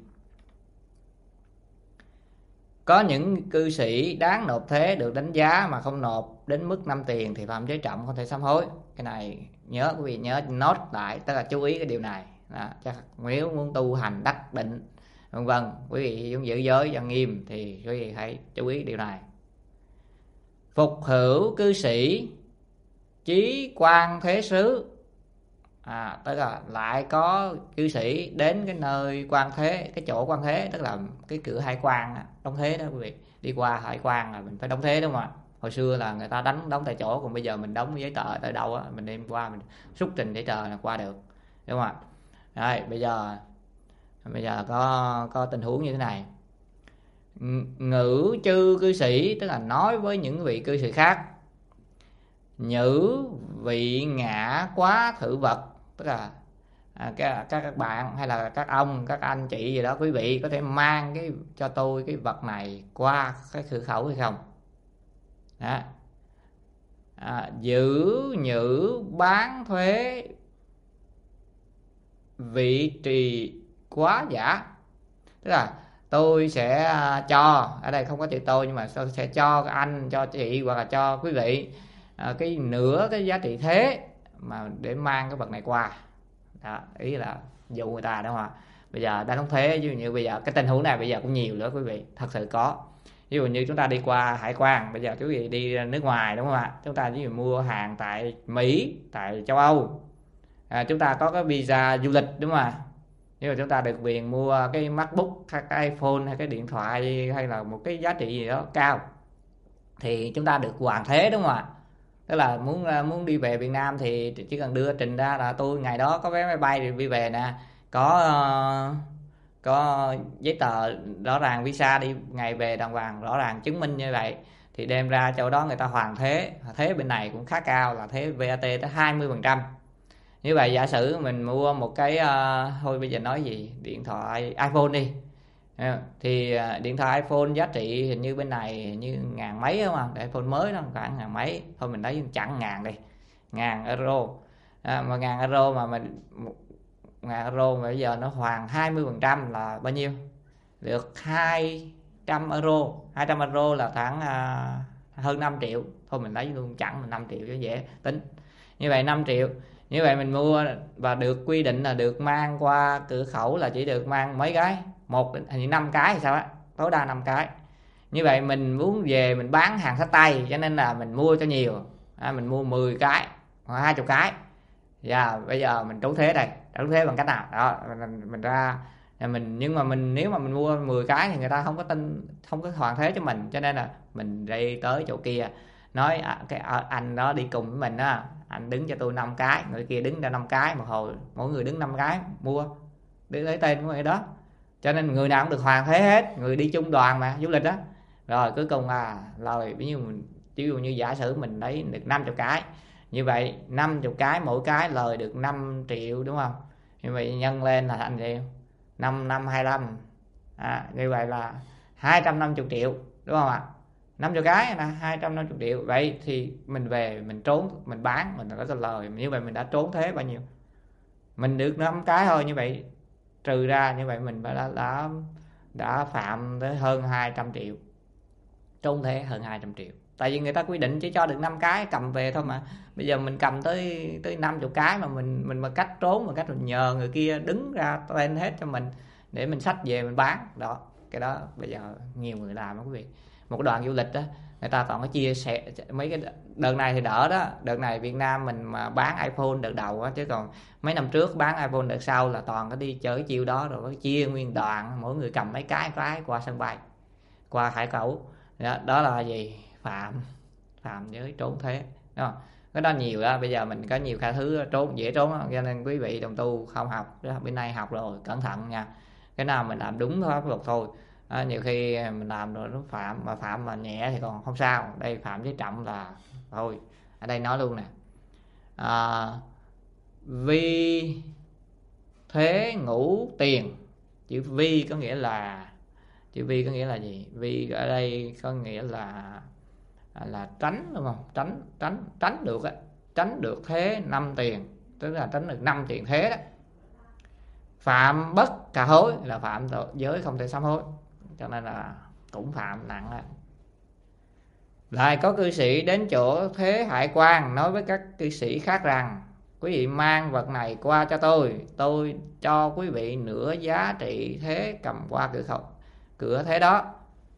A: Có những cư sĩ đáng nộp thế được đánh giá mà không nộp đến mức năm tiền thì phạm giới trọng, không thể sám hối. Cái này nhớ quý vị nhớ nốt lại, tức là chú ý cái điều này. Đó, chắc nếu muốn tu hành đắc định vân vân, quý vị muốn giữ giới cho nghiêm thì quý vị hãy chú ý điều này. Phục hữu cư sĩ chí quan thế xứ, à, tức là lại có cư sĩ đến cái nơi quan thế, cái chỗ quan thế, tức là cái cửa hải quan đóng thế đó quý vị. Đi qua hải quan là mình phải đóng thế, đúng không ạ? Hồi xưa là người ta đánh đóng tại chỗ, còn bây giờ mình đóng giấy tờ tới đâu á, mình đem qua mình xuất trình giấy tờ là qua được, đúng không ạ? Rồi bây giờ bây giờ có có tình huống như thế này. Ngữ chư cư sĩ, tức là nói với những vị cư sĩ khác. Nhữ vị ngã quá thử vật, tức là à, các, các bạn hay là các ông các anh chị gì đó, quý vị có thể mang cái cho tôi cái vật này qua cái cửa khẩu hay không? Đó. À, giữ nhữ bán thuế vị trì quá giả, tức là tôi sẽ cho, ở đây không có chữ tôi nhưng mà tôi sẽ cho các anh, cho chị hoặc là cho quý vị à, cái nửa cái giá trị thế mà để mang cái vật này qua. Đó, ý là dụ người ta, đúng không ạ? Bây giờ đang đóng thuế, ví dụ như bây giờ cái tình huống này bây giờ cũng nhiều nữa quý vị, thật sự có. Ví dụ như chúng ta đi qua hải quan, bây giờ quý vị đi nước ngoài, đúng không ạ? Chúng ta ví dụ mua hàng tại Mỹ, tại châu Âu, à, chúng ta có cái visa du lịch, đúng không ạ? Nhưng mà chúng ta được quyền mua cái MacBook hay cái iPhone hay cái điện thoại hay là một cái giá trị gì đó cao thì chúng ta được hoàn thế, đúng không ạ? Tức là muốn muốn đi về Việt Nam thì chỉ cần đưa trình ra là tôi ngày đó có vé máy bay thì đi về nè, có uh, có giấy tờ rõ ràng, visa đi ngày về đàng hoàng rõ ràng chứng minh như vậy thì đem ra chỗ đó người ta hoàn thế. Thế bên này cũng khá cao, là thế vê a tê tới hai mươi phần trăm. Như vậy giả sử mình mua một cái uh, thôi bây giờ nói gì, điện thoại iPhone đi, thì uh, điện thoại iPhone giá trị hình như bên này hình như ngàn mấy, đúng không? Để iPhone mới đó khoảng ngàn mấy, thôi mình lấy chẳng ngàn đi, ngàn euro, à, mà ngàn euro mà mình ngàn euro mà bây giờ nó hoàn hai mươi phần trăm là bao nhiêu? Được hai trăm euro. Hai trăm euro là khoảng uh, hơn năm triệu. Thôi mình lấy luôn chẳng năm triệu cho dễ tính. Như vậy năm triệu. Như vậy mình mua và được quy định là được mang qua cửa khẩu là chỉ được mang mấy cái, một hình như năm cái hay sao á, tối đa năm cái. Như vậy mình muốn về mình bán hàng xách tay, cho nên là mình mua cho nhiều, à, mình mua mười cái hoặc hai mươi cái. Và bây giờ mình trốn thế đây, trốn thế bằng cách nào đó, mình, mình ra mình, nhưng mà mình nếu mà mình mua mười cái thì người ta không có tin, không có hoàn thế cho mình, cho nên là mình đi tới chỗ kia nói à, cái à, anh đó đi cùng với mình á, anh đứng cho tôi năm cái, người kia đứng ra năm cái, một hồi mỗi người đứng năm cái mua, để lấy tên của người đó, cho nên người nào cũng được hoàn thế hết, người đi chung đoàn mà du lịch đó. Rồi cuối cùng là lời ví dụ ví dụ như giả sử mình lấy được năm mươi cái, như vậy năm mươi cái mỗi cái lời được năm triệu, đúng không? Như vậy nhân lên là thành gì? Năm năm hai mươi lăm, à, như vậy là hai trăm năm mươi triệu, đúng không ạ? năm mươi cái là hai trăm năm mươi triệu. Vậy thì mình về mình trốn, mình bán, mình có lời, như vậy mình đã trốn thuế bao nhiêu? Mình được năm cái thôi, như vậy trừ ra như vậy mình đã đã, đã phạm tới hơn hai trăm triệu, trốn thuế hơn hai trăm triệu. Tại vì người ta quy định chỉ cho được năm cái cầm về thôi mà. Bây giờ mình cầm tới tới năm mươi cái mà mình mình mà cách trốn, mà cách mình nhờ người kia đứng ra tên hết cho mình để mình xách về mình bán. Đó, cái đó bây giờ nhiều người làm đó quý vị. Một cái đoàn du lịch đó, người ta toàn có chia sẻ mấy cái đợt này thì đỡ đó, đợt này Việt Nam mình mà bán iPhone đợt đầu á, chứ còn mấy năm trước bán iPhone đợt sau là toàn có đi chơi cái chiêu đó, rồi có chia nguyên đoàn, mỗi người cầm mấy cái cái qua sân bay, qua hải khẩu. Đó, đó là gì? Phạm phạm giới trốn thuế, đúng không? Cái đó nhiều đó. Bây giờ mình có nhiều cái thứ trốn dễ trốn đó. Cho nên quý vị đồng tu không học, bên này học rồi cẩn thận nha. Cái nào mình làm đúng pháp luật thôi. À, nhiều khi mình làm rồi nó phạm, mà phạm mà nhẹ thì còn không sao. Đây phạm với trọng là thôi. Ở đây nói luôn nè, à, vi thuế ngũ tiền. Chữ vi có nghĩa là, chữ vi có nghĩa là gì? Vi ở đây có nghĩa là là tránh, đúng không? Tránh tránh tránh được á, tránh được thuế năm tiền, tức là tránh được năm tiền thuế đó. Phạm bất khả hối là phạm tội giới không thể sám hối, cho nên là cũng phạm nặng đó. Lại có cư sĩ đến chỗ thuế hải quan nói với các cư sĩ khác rằng: quý vị mang vật này qua cho tôi, tôi cho quý vị nửa giá trị thuế cầm qua cửa khẩu cửa thuế đó,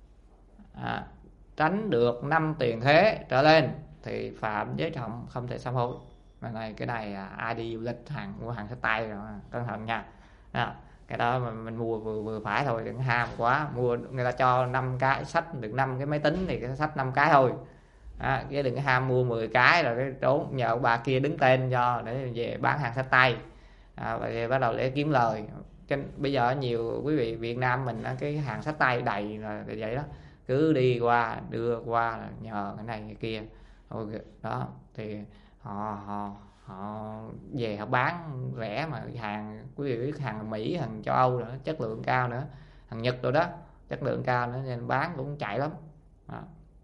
A: à, tránh được năm tiền thuế trở lên thì phạm giới trọng không thể sám hối. Cái này cái này ai đi du lịch hàng mua hàng sách tay rồi, cẩn thận nha. À, cái đó mà mình mua vừa vừa phải thôi, đừng ham quá. Mua người ta cho năm cái sách được năm cái máy tính thì cái sách năm cái thôi, à, cái đừng ham mua mười cái rồi cái trốn nhờ bà kia đứng tên cho để về bán hàng sách tay, à, và bắt đầu để kiếm lời. Trên bây giờ nhiều quý vị Việt Nam mình cái hàng sách tay đầy rồi vậy đó, cứ đi qua đưa qua nhờ cái này cái kia thôi. Đó thì họ họ họ về họ bán rẻ, mà hàng quý vị biết hàng Mỹ, hàng châu Âu nữa, chất lượng cao nữa, hàng Nhật rồi đó, chất lượng cao nữa, nên bán cũng chạy lắm. Đó.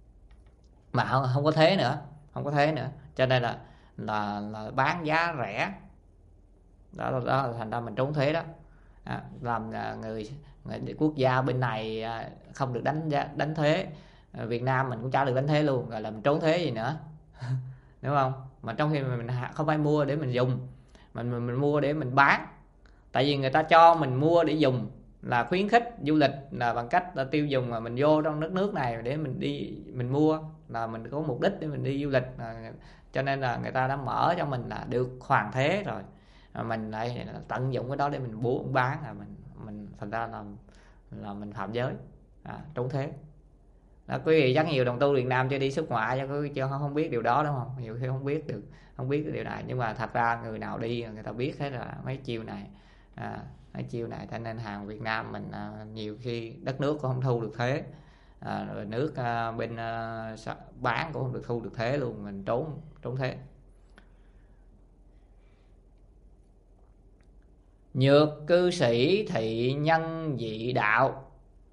A: Mà không, không có thế nữa, không có thế nữa, cho nên là là, là bán giá rẻ đó, đó, đó là thành ra mình trốn thuế đó. À, làm người, người quốc gia bên này không được đánh đánh thuế, Việt Nam mình cũng chả được đánh thuế luôn, rồi làm trốn thuế gì nữa đúng không? Mà trong khi mình không phải mua để mình dùng, mình, mình mình mua để mình bán. Tại vì người ta cho mình mua để dùng là khuyến khích du lịch, là bằng cách là tiêu dùng, mà mình vô trong đất nước này để mình đi mình mua là mình có mục đích để mình đi du lịch, à, cho nên là người ta đã mở cho mình là được hoàn thế rồi, à, mình lại tận dụng cái đó để mình buôn bán, là mình mình thành ra là là mình phạm giới, à, trốn thuế. Đó, quý vị chắc nhiều đồng tu Việt Nam chưa đi xuất ngoại cho chứ không biết điều đó, đúng không? Nhiều khi không biết được, không biết cái điều này, nhưng mà thật ra người nào đi người ta biết hết là mấy chiêu này, à, mấy chiêu này. Cho nên hàng Việt Nam mình à, nhiều khi đất nước cũng không thu được thuế, à, rồi nước à, bên à, bán cũng không được thu được thuế luôn, mình trốn trốn thuế. Nhược cư sĩ thị nhân dị đạo,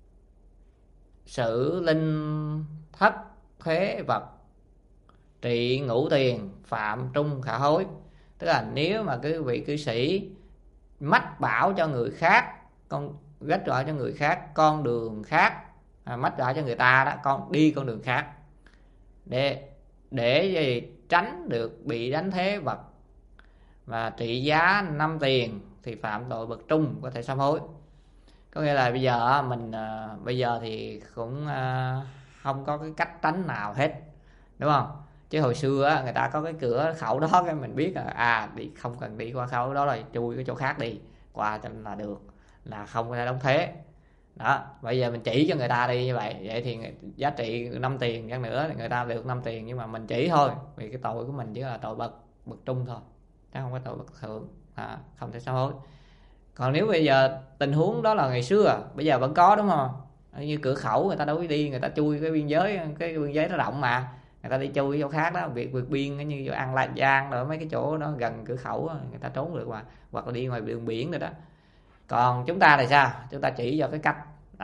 A: sử linh thất thuế vật, trị ngũ tiền, phạm trung khả hối. Tức là nếu mà cái vị cư sĩ mách bảo cho người khác, con gách gọi cho người khác con đường khác, à, mách bảo cho người ta đó, con đi con đường khác để để gì tránh được bị đánh thuế vật và trị giá năm tiền thì phạm tội bậc trung, có thể sám hối. Có nghĩa là bây giờ mình bây giờ thì cũng không có cái cách tránh nào hết, đúng không? Chứ hồi xưa người ta có cái cửa khẩu đó, cái mình biết là à đi không cần đi qua khẩu đó, là chui cái chỗ khác đi qua cho là được, là không có đóng thuế. Đó, bây giờ mình chỉ cho người ta đi như vậy, vậy thì giá trị năm tiền chăng nữa thì người ta được năm tiền, nhưng mà mình chỉ thôi, vì cái tội của mình chỉ là tội bậc bậc trung thôi, chứ không có tội bậc thượng, à, không thể sám hối. Còn nếu bây giờ tình huống đó là ngày xưa, bây giờ vẫn có, đúng không? Như cửa khẩu người ta đâu có đi, người ta chui cái biên giới, cái biên giới nó rộng mà, người ta đi chui chỗ khác đó, việc vượt biên như chỗ An Lạc Giang rồi mấy cái chỗ nó gần cửa khẩu người ta trốn được mà, hoặc là đi ngoài đường biển rồi đó. Còn chúng ta thì sao? Chúng ta chỉ cho cái cách đó,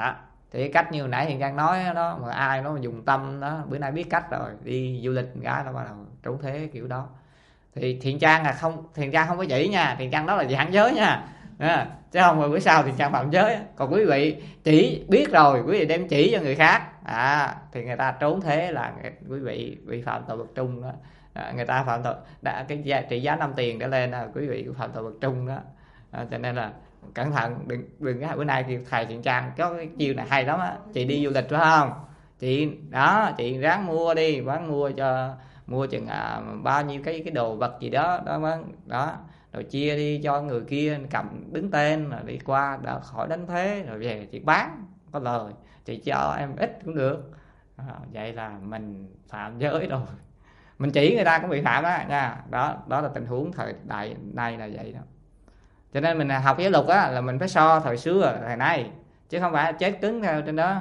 A: Thì cách như hồi nãy Thiện Trang nói đó, mà ai nó mà dùng tâm đó, bữa nay biết cách rồi, đi du lịch gái nó bắt đầu trốn thế kiểu đó. Thì Thiện Trang là không, Thiện Trang không có chỉ nha, Thiện Trang đó là giảng giới nha, à, chứ không rồi bữa sau Thiện Trang phạm giới. Còn quý vị chỉ biết rồi, quý vị đem chỉ cho người khác, à, thì người ta trốn thế là quý vị vi phạm tội bậc trung đó. À, người ta phạm tội đã, cái giá, trị giá năm tiền trở lên là quý vị phạm tội bậc trung đó. À, cho nên là cẩn thận, đừng đừng cái bữa nay kêu thầy Thiện Trang có cái chiêu này hay lắm á. Chị đi du lịch phải không, chị đó, chị ráng mua đi, bán mua cho mua chừng à, bao nhiêu cái cái đồ vật gì đó đó bán đó, rồi chia đi cho người kia cầm đứng tên, rồi đi qua đã khỏi đánh thuế, rồi về chị bán có lời, chị cho em ít cũng được. À, vậy là mình phạm giới rồi, mình chỉ người ta cũng bị phạm đó nha. Đó đó là tình huống thời đại nay là vậy đó. Cho nên mình học giáo dục á là mình phải so thời xưa thời nay, chứ không phải chết cứng theo trên đó.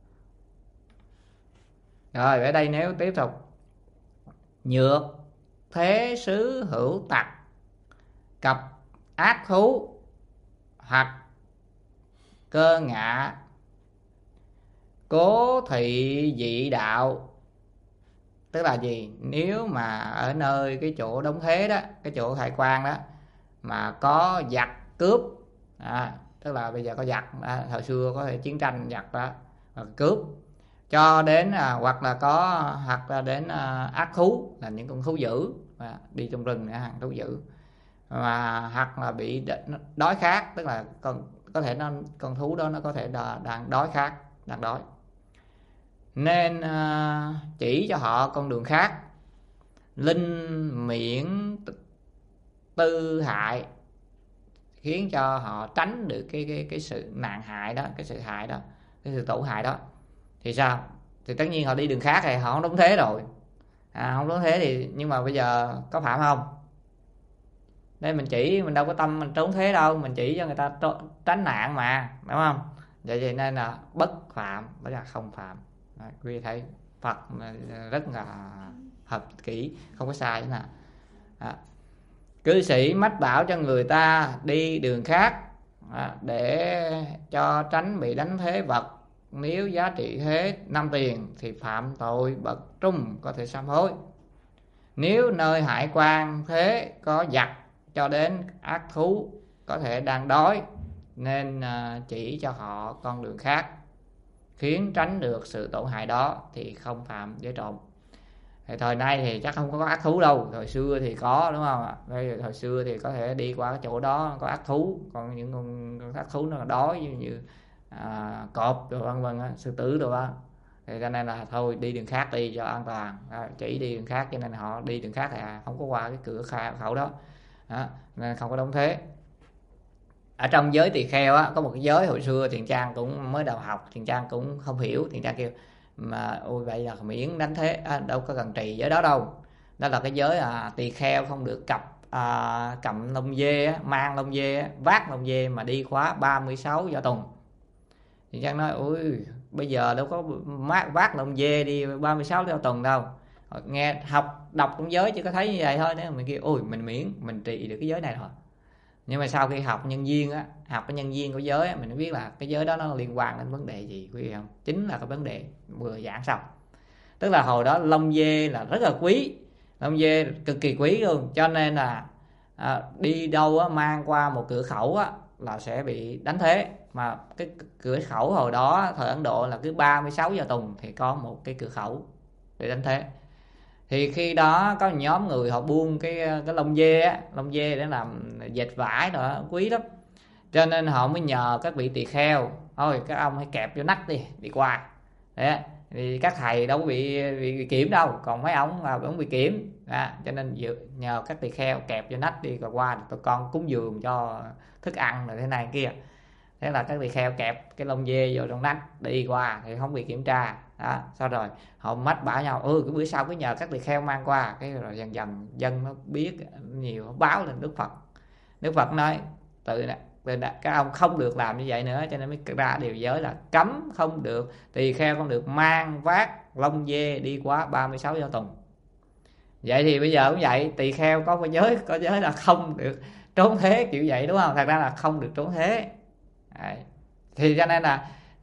A: Rồi ở đây nếu tiếp tục, nhược thế xứ hữu tặc, cặp ác thú, hoặc cơ ngạ, cố thị dị đạo. Tức là gì? Nếu mà ở nơi cái chỗ đóng thế đó, cái chỗ hải quan đó mà có giặc cướp, à, tức là bây giờ có giặc, à, thời xưa có thể chiến tranh giặc đó, cướp cho đến à, hoặc là có hoặc là đến à, ác thú là những con thú dữ, à, đi trong rừng hàng thú dữ, mà hoặc là bị đói khát, tức là con có thể nó con thú đó nó có thể đang đói khát, đang đói, nên à, chỉ cho họ con đường khác, linh miễn tư hại, khiến cho họ tránh được cái cái cái sự nạn hại đó, cái sự hại đó, cái sự tổn hại đó. Thì sao? Thì tất nhiên họ đi đường khác thì họ không đóng thế rồi, à, không đóng thế thì, nhưng mà bây giờ có phạm không? Đây mình chỉ, mình đâu có tâm mình trốn thế đâu, mình chỉ cho người ta tránh nạn mà, đúng không? Vậy vậy nên là bất phạm, đó là không phạm. Đấy, quý vị thấy Phật rất là hợp kỹ, không có sai nữa nè. À, cư sĩ mách bảo cho người ta đi đường khác, à, để cho tránh bị đánh thế vật, nếu giá trị thế năm tiền thì phạm tội bậc trung, có thể sám hối. Nếu nơi hải quan thế có giặc cho đến ác thú có thể đang đói, nên chỉ cho họ con đường khác, khiến tránh được sự tổn hại đó, thì không phạm giới trộm. Thì thời nay thì chắc không có ác thú đâu, thời xưa thì có, đúng không ạ? Bây thời xưa thì có thể đi qua cái chỗ đó có ác thú, còn những con, con ác thú nó là đói như, như à, cọp rồi vân vân, sư tử rồi đó. Thì cho nên là thôi đi đường khác đi cho an toàn, à, chỉ đi đường khác, cho nên họ đi đường khác thì à, không có qua cái cửa khẩu đó, đó nên không có đóng thế. Ở trong giới tỳ kheo á, có một cái giới hồi xưa Thiện Trang cũng mới đầu học, Thiện Trang cũng không hiểu, Thiện Trang kêu mà ôi vậy là miễn đánh thế, à, đâu có cần trì giới đó đâu. Đó là cái giới à, tỳ kheo không được cặp à, cầm lông dê á, mang lông dê á, vác lông dê mà đi khóa ba mươi sáu do tuần. Thiện Trang nói ui bây giờ đâu có vác lông dê đi ba mươi sáu do tuần đâu. Nghe học đọc trong giới chỉ có thấy như vậy thôi, nếu mình kêu ôi mình miễn mình trì được cái giới này thôi. Nhưng mà sau khi học nhân viên á, học cái nhân viên của giới á, mình mới biết là cái giới đó nó liên quan đến vấn đề gì, quý vị không? Chính là cái vấn đề vừa giảng xong. Tức là hồi đó lông dê là rất là quý, lông dê cực kỳ quý luôn, cho nên là à, đi đâu á, mang qua một cửa khẩu á, là sẽ bị đánh thuế. Mà cái cửa khẩu hồi đó thời Ấn Độ là cứ ba mươi sáu giờ tuần thì có một cái cửa khẩu để đánh thuế. Thì khi đó có nhóm người họ buôn cái cái lông dê á, lông dê để làm dệt vải đó, quý lắm. Cho nên họ mới nhờ các vị tỳ kheo thôi các ông hãy kẹp vô nách đi, đi qua. Đấy, thì các thầy đâu có bị, bị, bị kiểm đâu, còn mấy ông là vẫn bị kiểm. Đó, cho nên nhờ các tỳ kheo kẹp vô nách đi, rồi qua tụi con cúng dường cho thức ăn rồi thế này kia. Thế là các tỳ kheo kẹp cái lông dê vô trong nách đi qua thì không bị kiểm tra. Đó, sau rồi họ mách bảo nhau ừ cái bữa sau cứ nhờ các tỳ kheo mang qua, cái rồi dần dần dân nó biết nhiều, nó báo lên Đức Phật. Đức Phật nói từ từ các ông không được làm như vậy nữa, cho nên mới ra điều giới là cấm không được, tỳ kheo không được mang vác lông dê đi quá ba mươi sáu giờ tuần. Vậy thì bây giờ cũng vậy, tỳ kheo có cái giới, có giới là không được trốn thế kiểu vậy, đúng không? Thật ra là không được trốn thế. Đấy. Thì cho nên là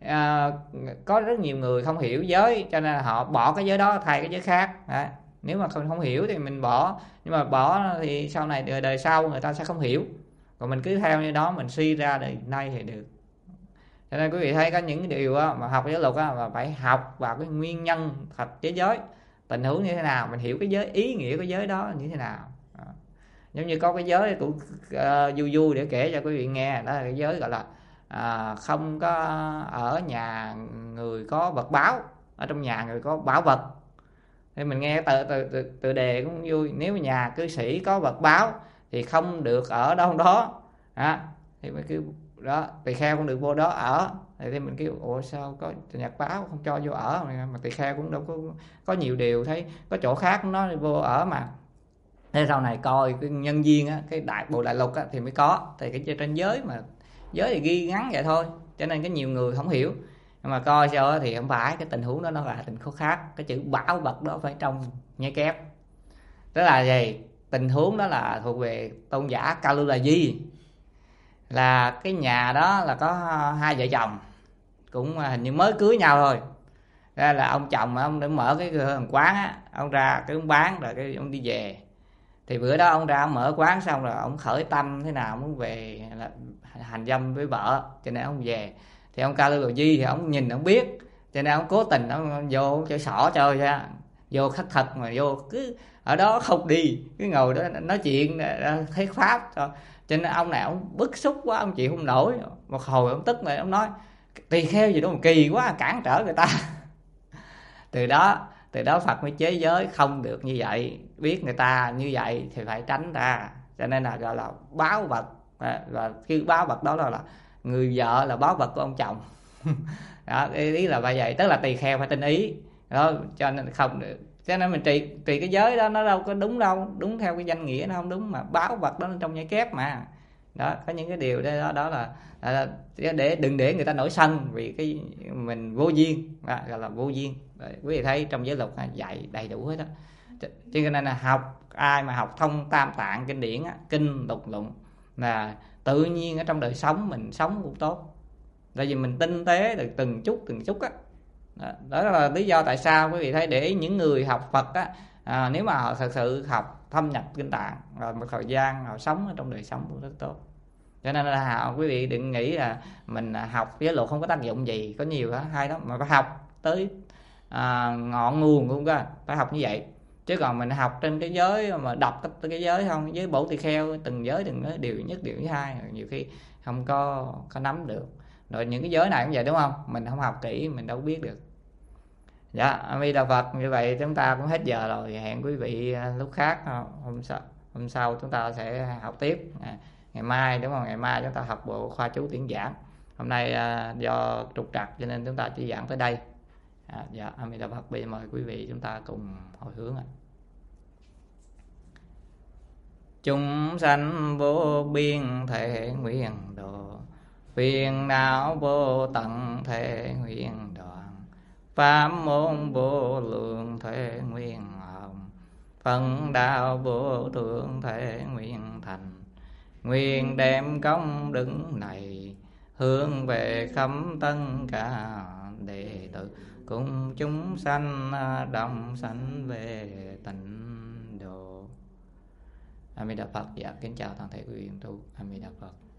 A: à, có rất nhiều người không hiểu giới, cho nên là họ bỏ cái giới đó thay cái giới khác. Đấy. Nếu mà không không hiểu thì mình bỏ, nhưng mà bỏ thì sau này đời, đời sau người ta sẽ không hiểu, còn mình cứ theo như đó mình suy ra đời nay thì được. Cho nên quý vị thấy có những điều á, mà học giới luật á, mà phải học vào cái nguyên nhân thật với giới, tình huống như thế nào, mình hiểu cái giới, ý nghĩa của giới đó như thế nào. Đó. Giống như có cái giới cũng uh, vui vui để kể cho quý vị nghe, đó là cái giới gọi là à, không có ở nhà người có vật báo, ở trong nhà người có bảo vật. Thì mình nghe từ từ từ, từ đề cũng vui. Nếu nhà cư sĩ có vật báo thì không được ở đâu đó, đó. Thì mình kêu đó, tỳ kheo cũng được vô đó ở. Thì mình kêu ủa sao có nhật báo không cho vô ở, mà tỳ kheo cũng đâu có có nhiều điều thấy có chỗ khác nó vô ở mà. Thế sau này coi cái nhân duyên á, cái đại bộ đại lục á, thì mới có. Thì cái trên giới mà giới thì ghi ngắn vậy thôi, cho nên cái nhiều người không hiểu. Nhưng mà coi sao thì không phải, cái tình huống đó nó là tình huống khác. Cái chữ bảo vật đó phải trong nháy kép. Tức là gì? Tình huống đó là thuộc về tôn giả Kalula Di. Là cái nhà đó là có hai vợ chồng, cũng hình như mới cưới nhau thôi. Ra là ông chồng ông để mở cái quán á, ông ra cái ông bán rồi cái ông đi về. Thì bữa đó ông ra ông mở quán xong rồi ông khởi tâm thế nào muốn về là hành dâm với vợ, cho nên ông về. Thì ông Kalula Di thì ông nhìn ông biết, cho nên ông cố tình ông vô chơi xỏ chơi ra, vô khắc thật mà vô cứ ở đó không đi, cứ ngồi đó nói chuyện thuyết pháp thôi. Cho nên ông này ông bức xúc quá, ông chịu không nổi. Một hồi ông tức này ông nói tỳ kheo gì đó mà kỳ quá, cản trở người ta. Từ đó từ đó Phật mới chế giới không được như vậy, biết người ta như vậy thì phải tránh ra. Cho nên là gọi là báo vật. Và khi báo vật đó là, là người vợ là báo vật của ông chồng. Đó, ý là vậy. Tức là tỳ kheo phải tinh ý đó, cho nên không được. Cho nên mình trì trì cái giới đó nó đâu có đúng đâu, đúng theo cái danh nghĩa nó không đúng, mà báo vật đó trong nhảy kép mà. Đó, có những cái điều đó đó là, là để đừng để người ta nổi sân vì cái mình vô duyên, à, gọi là vô duyên. Đấy, quý vị thấy trong giới luật dạy đầy đủ hết đó. Cho nên là học, ai mà học thông tam tạng kinh điển á, kinh tục luận là tự nhiên ở trong đời sống mình sống cũng tốt. Tại vì mình tinh tế được từng chút từng chút á. Đó, đó là lý do tại sao quý vị thấy để ý những người học Phật á, à, nếu mà họ thật sự học thâm nhập kinh tạng rồi một thời gian họ sống ở trong đời sống cũng rất tốt. Cho nên là họ, quý vị đừng nghĩ là mình học giới luật không có tác dụng gì, có nhiều đó hay lắm, mà phải học tới à, ngọn nguồn luôn cơ, phải học như vậy. Chứ còn mình học trên cái giới mà đọc cái giới không, giới bổ tỳ kheo từng giới từng giới điều nhất điều thứ hai, nhiều khi không có có nắm được. Rồi những cái giới này cũng vậy đúng không, mình không học kỹ mình đâu biết được. Dạ, A Di Đà Phật. Như vậy chúng ta cũng hết giờ rồi, hẹn quý vị lúc khác, hôm sau hôm sau chúng ta sẽ học tiếp. À, ngày mai đúng không, ngày mai chúng ta học bộ khoa chú tiến giảng. Hôm nay à, do trục trặc cho nên chúng ta chỉ giảng tới đây. À, dạ, A Di Đà Phật. Bây giờ mời quý vị chúng ta cùng hồi hướng ạ. Chúng sanh vô biên thể nguyện độ, phiền não vô tận thể nguyện đoạn, pháp môn vô lượng thể nguyện hồng, phần đạo vô thượng thể nguyện thành. Nguyện đem công đức này hướng về khắp tất cả đệ tử cùng chúng sanh đồng sanh về tịnh độ. A Di Đà Phật. Dạ, kính chào toàn thể quý vị tu. A Di Đà Phật.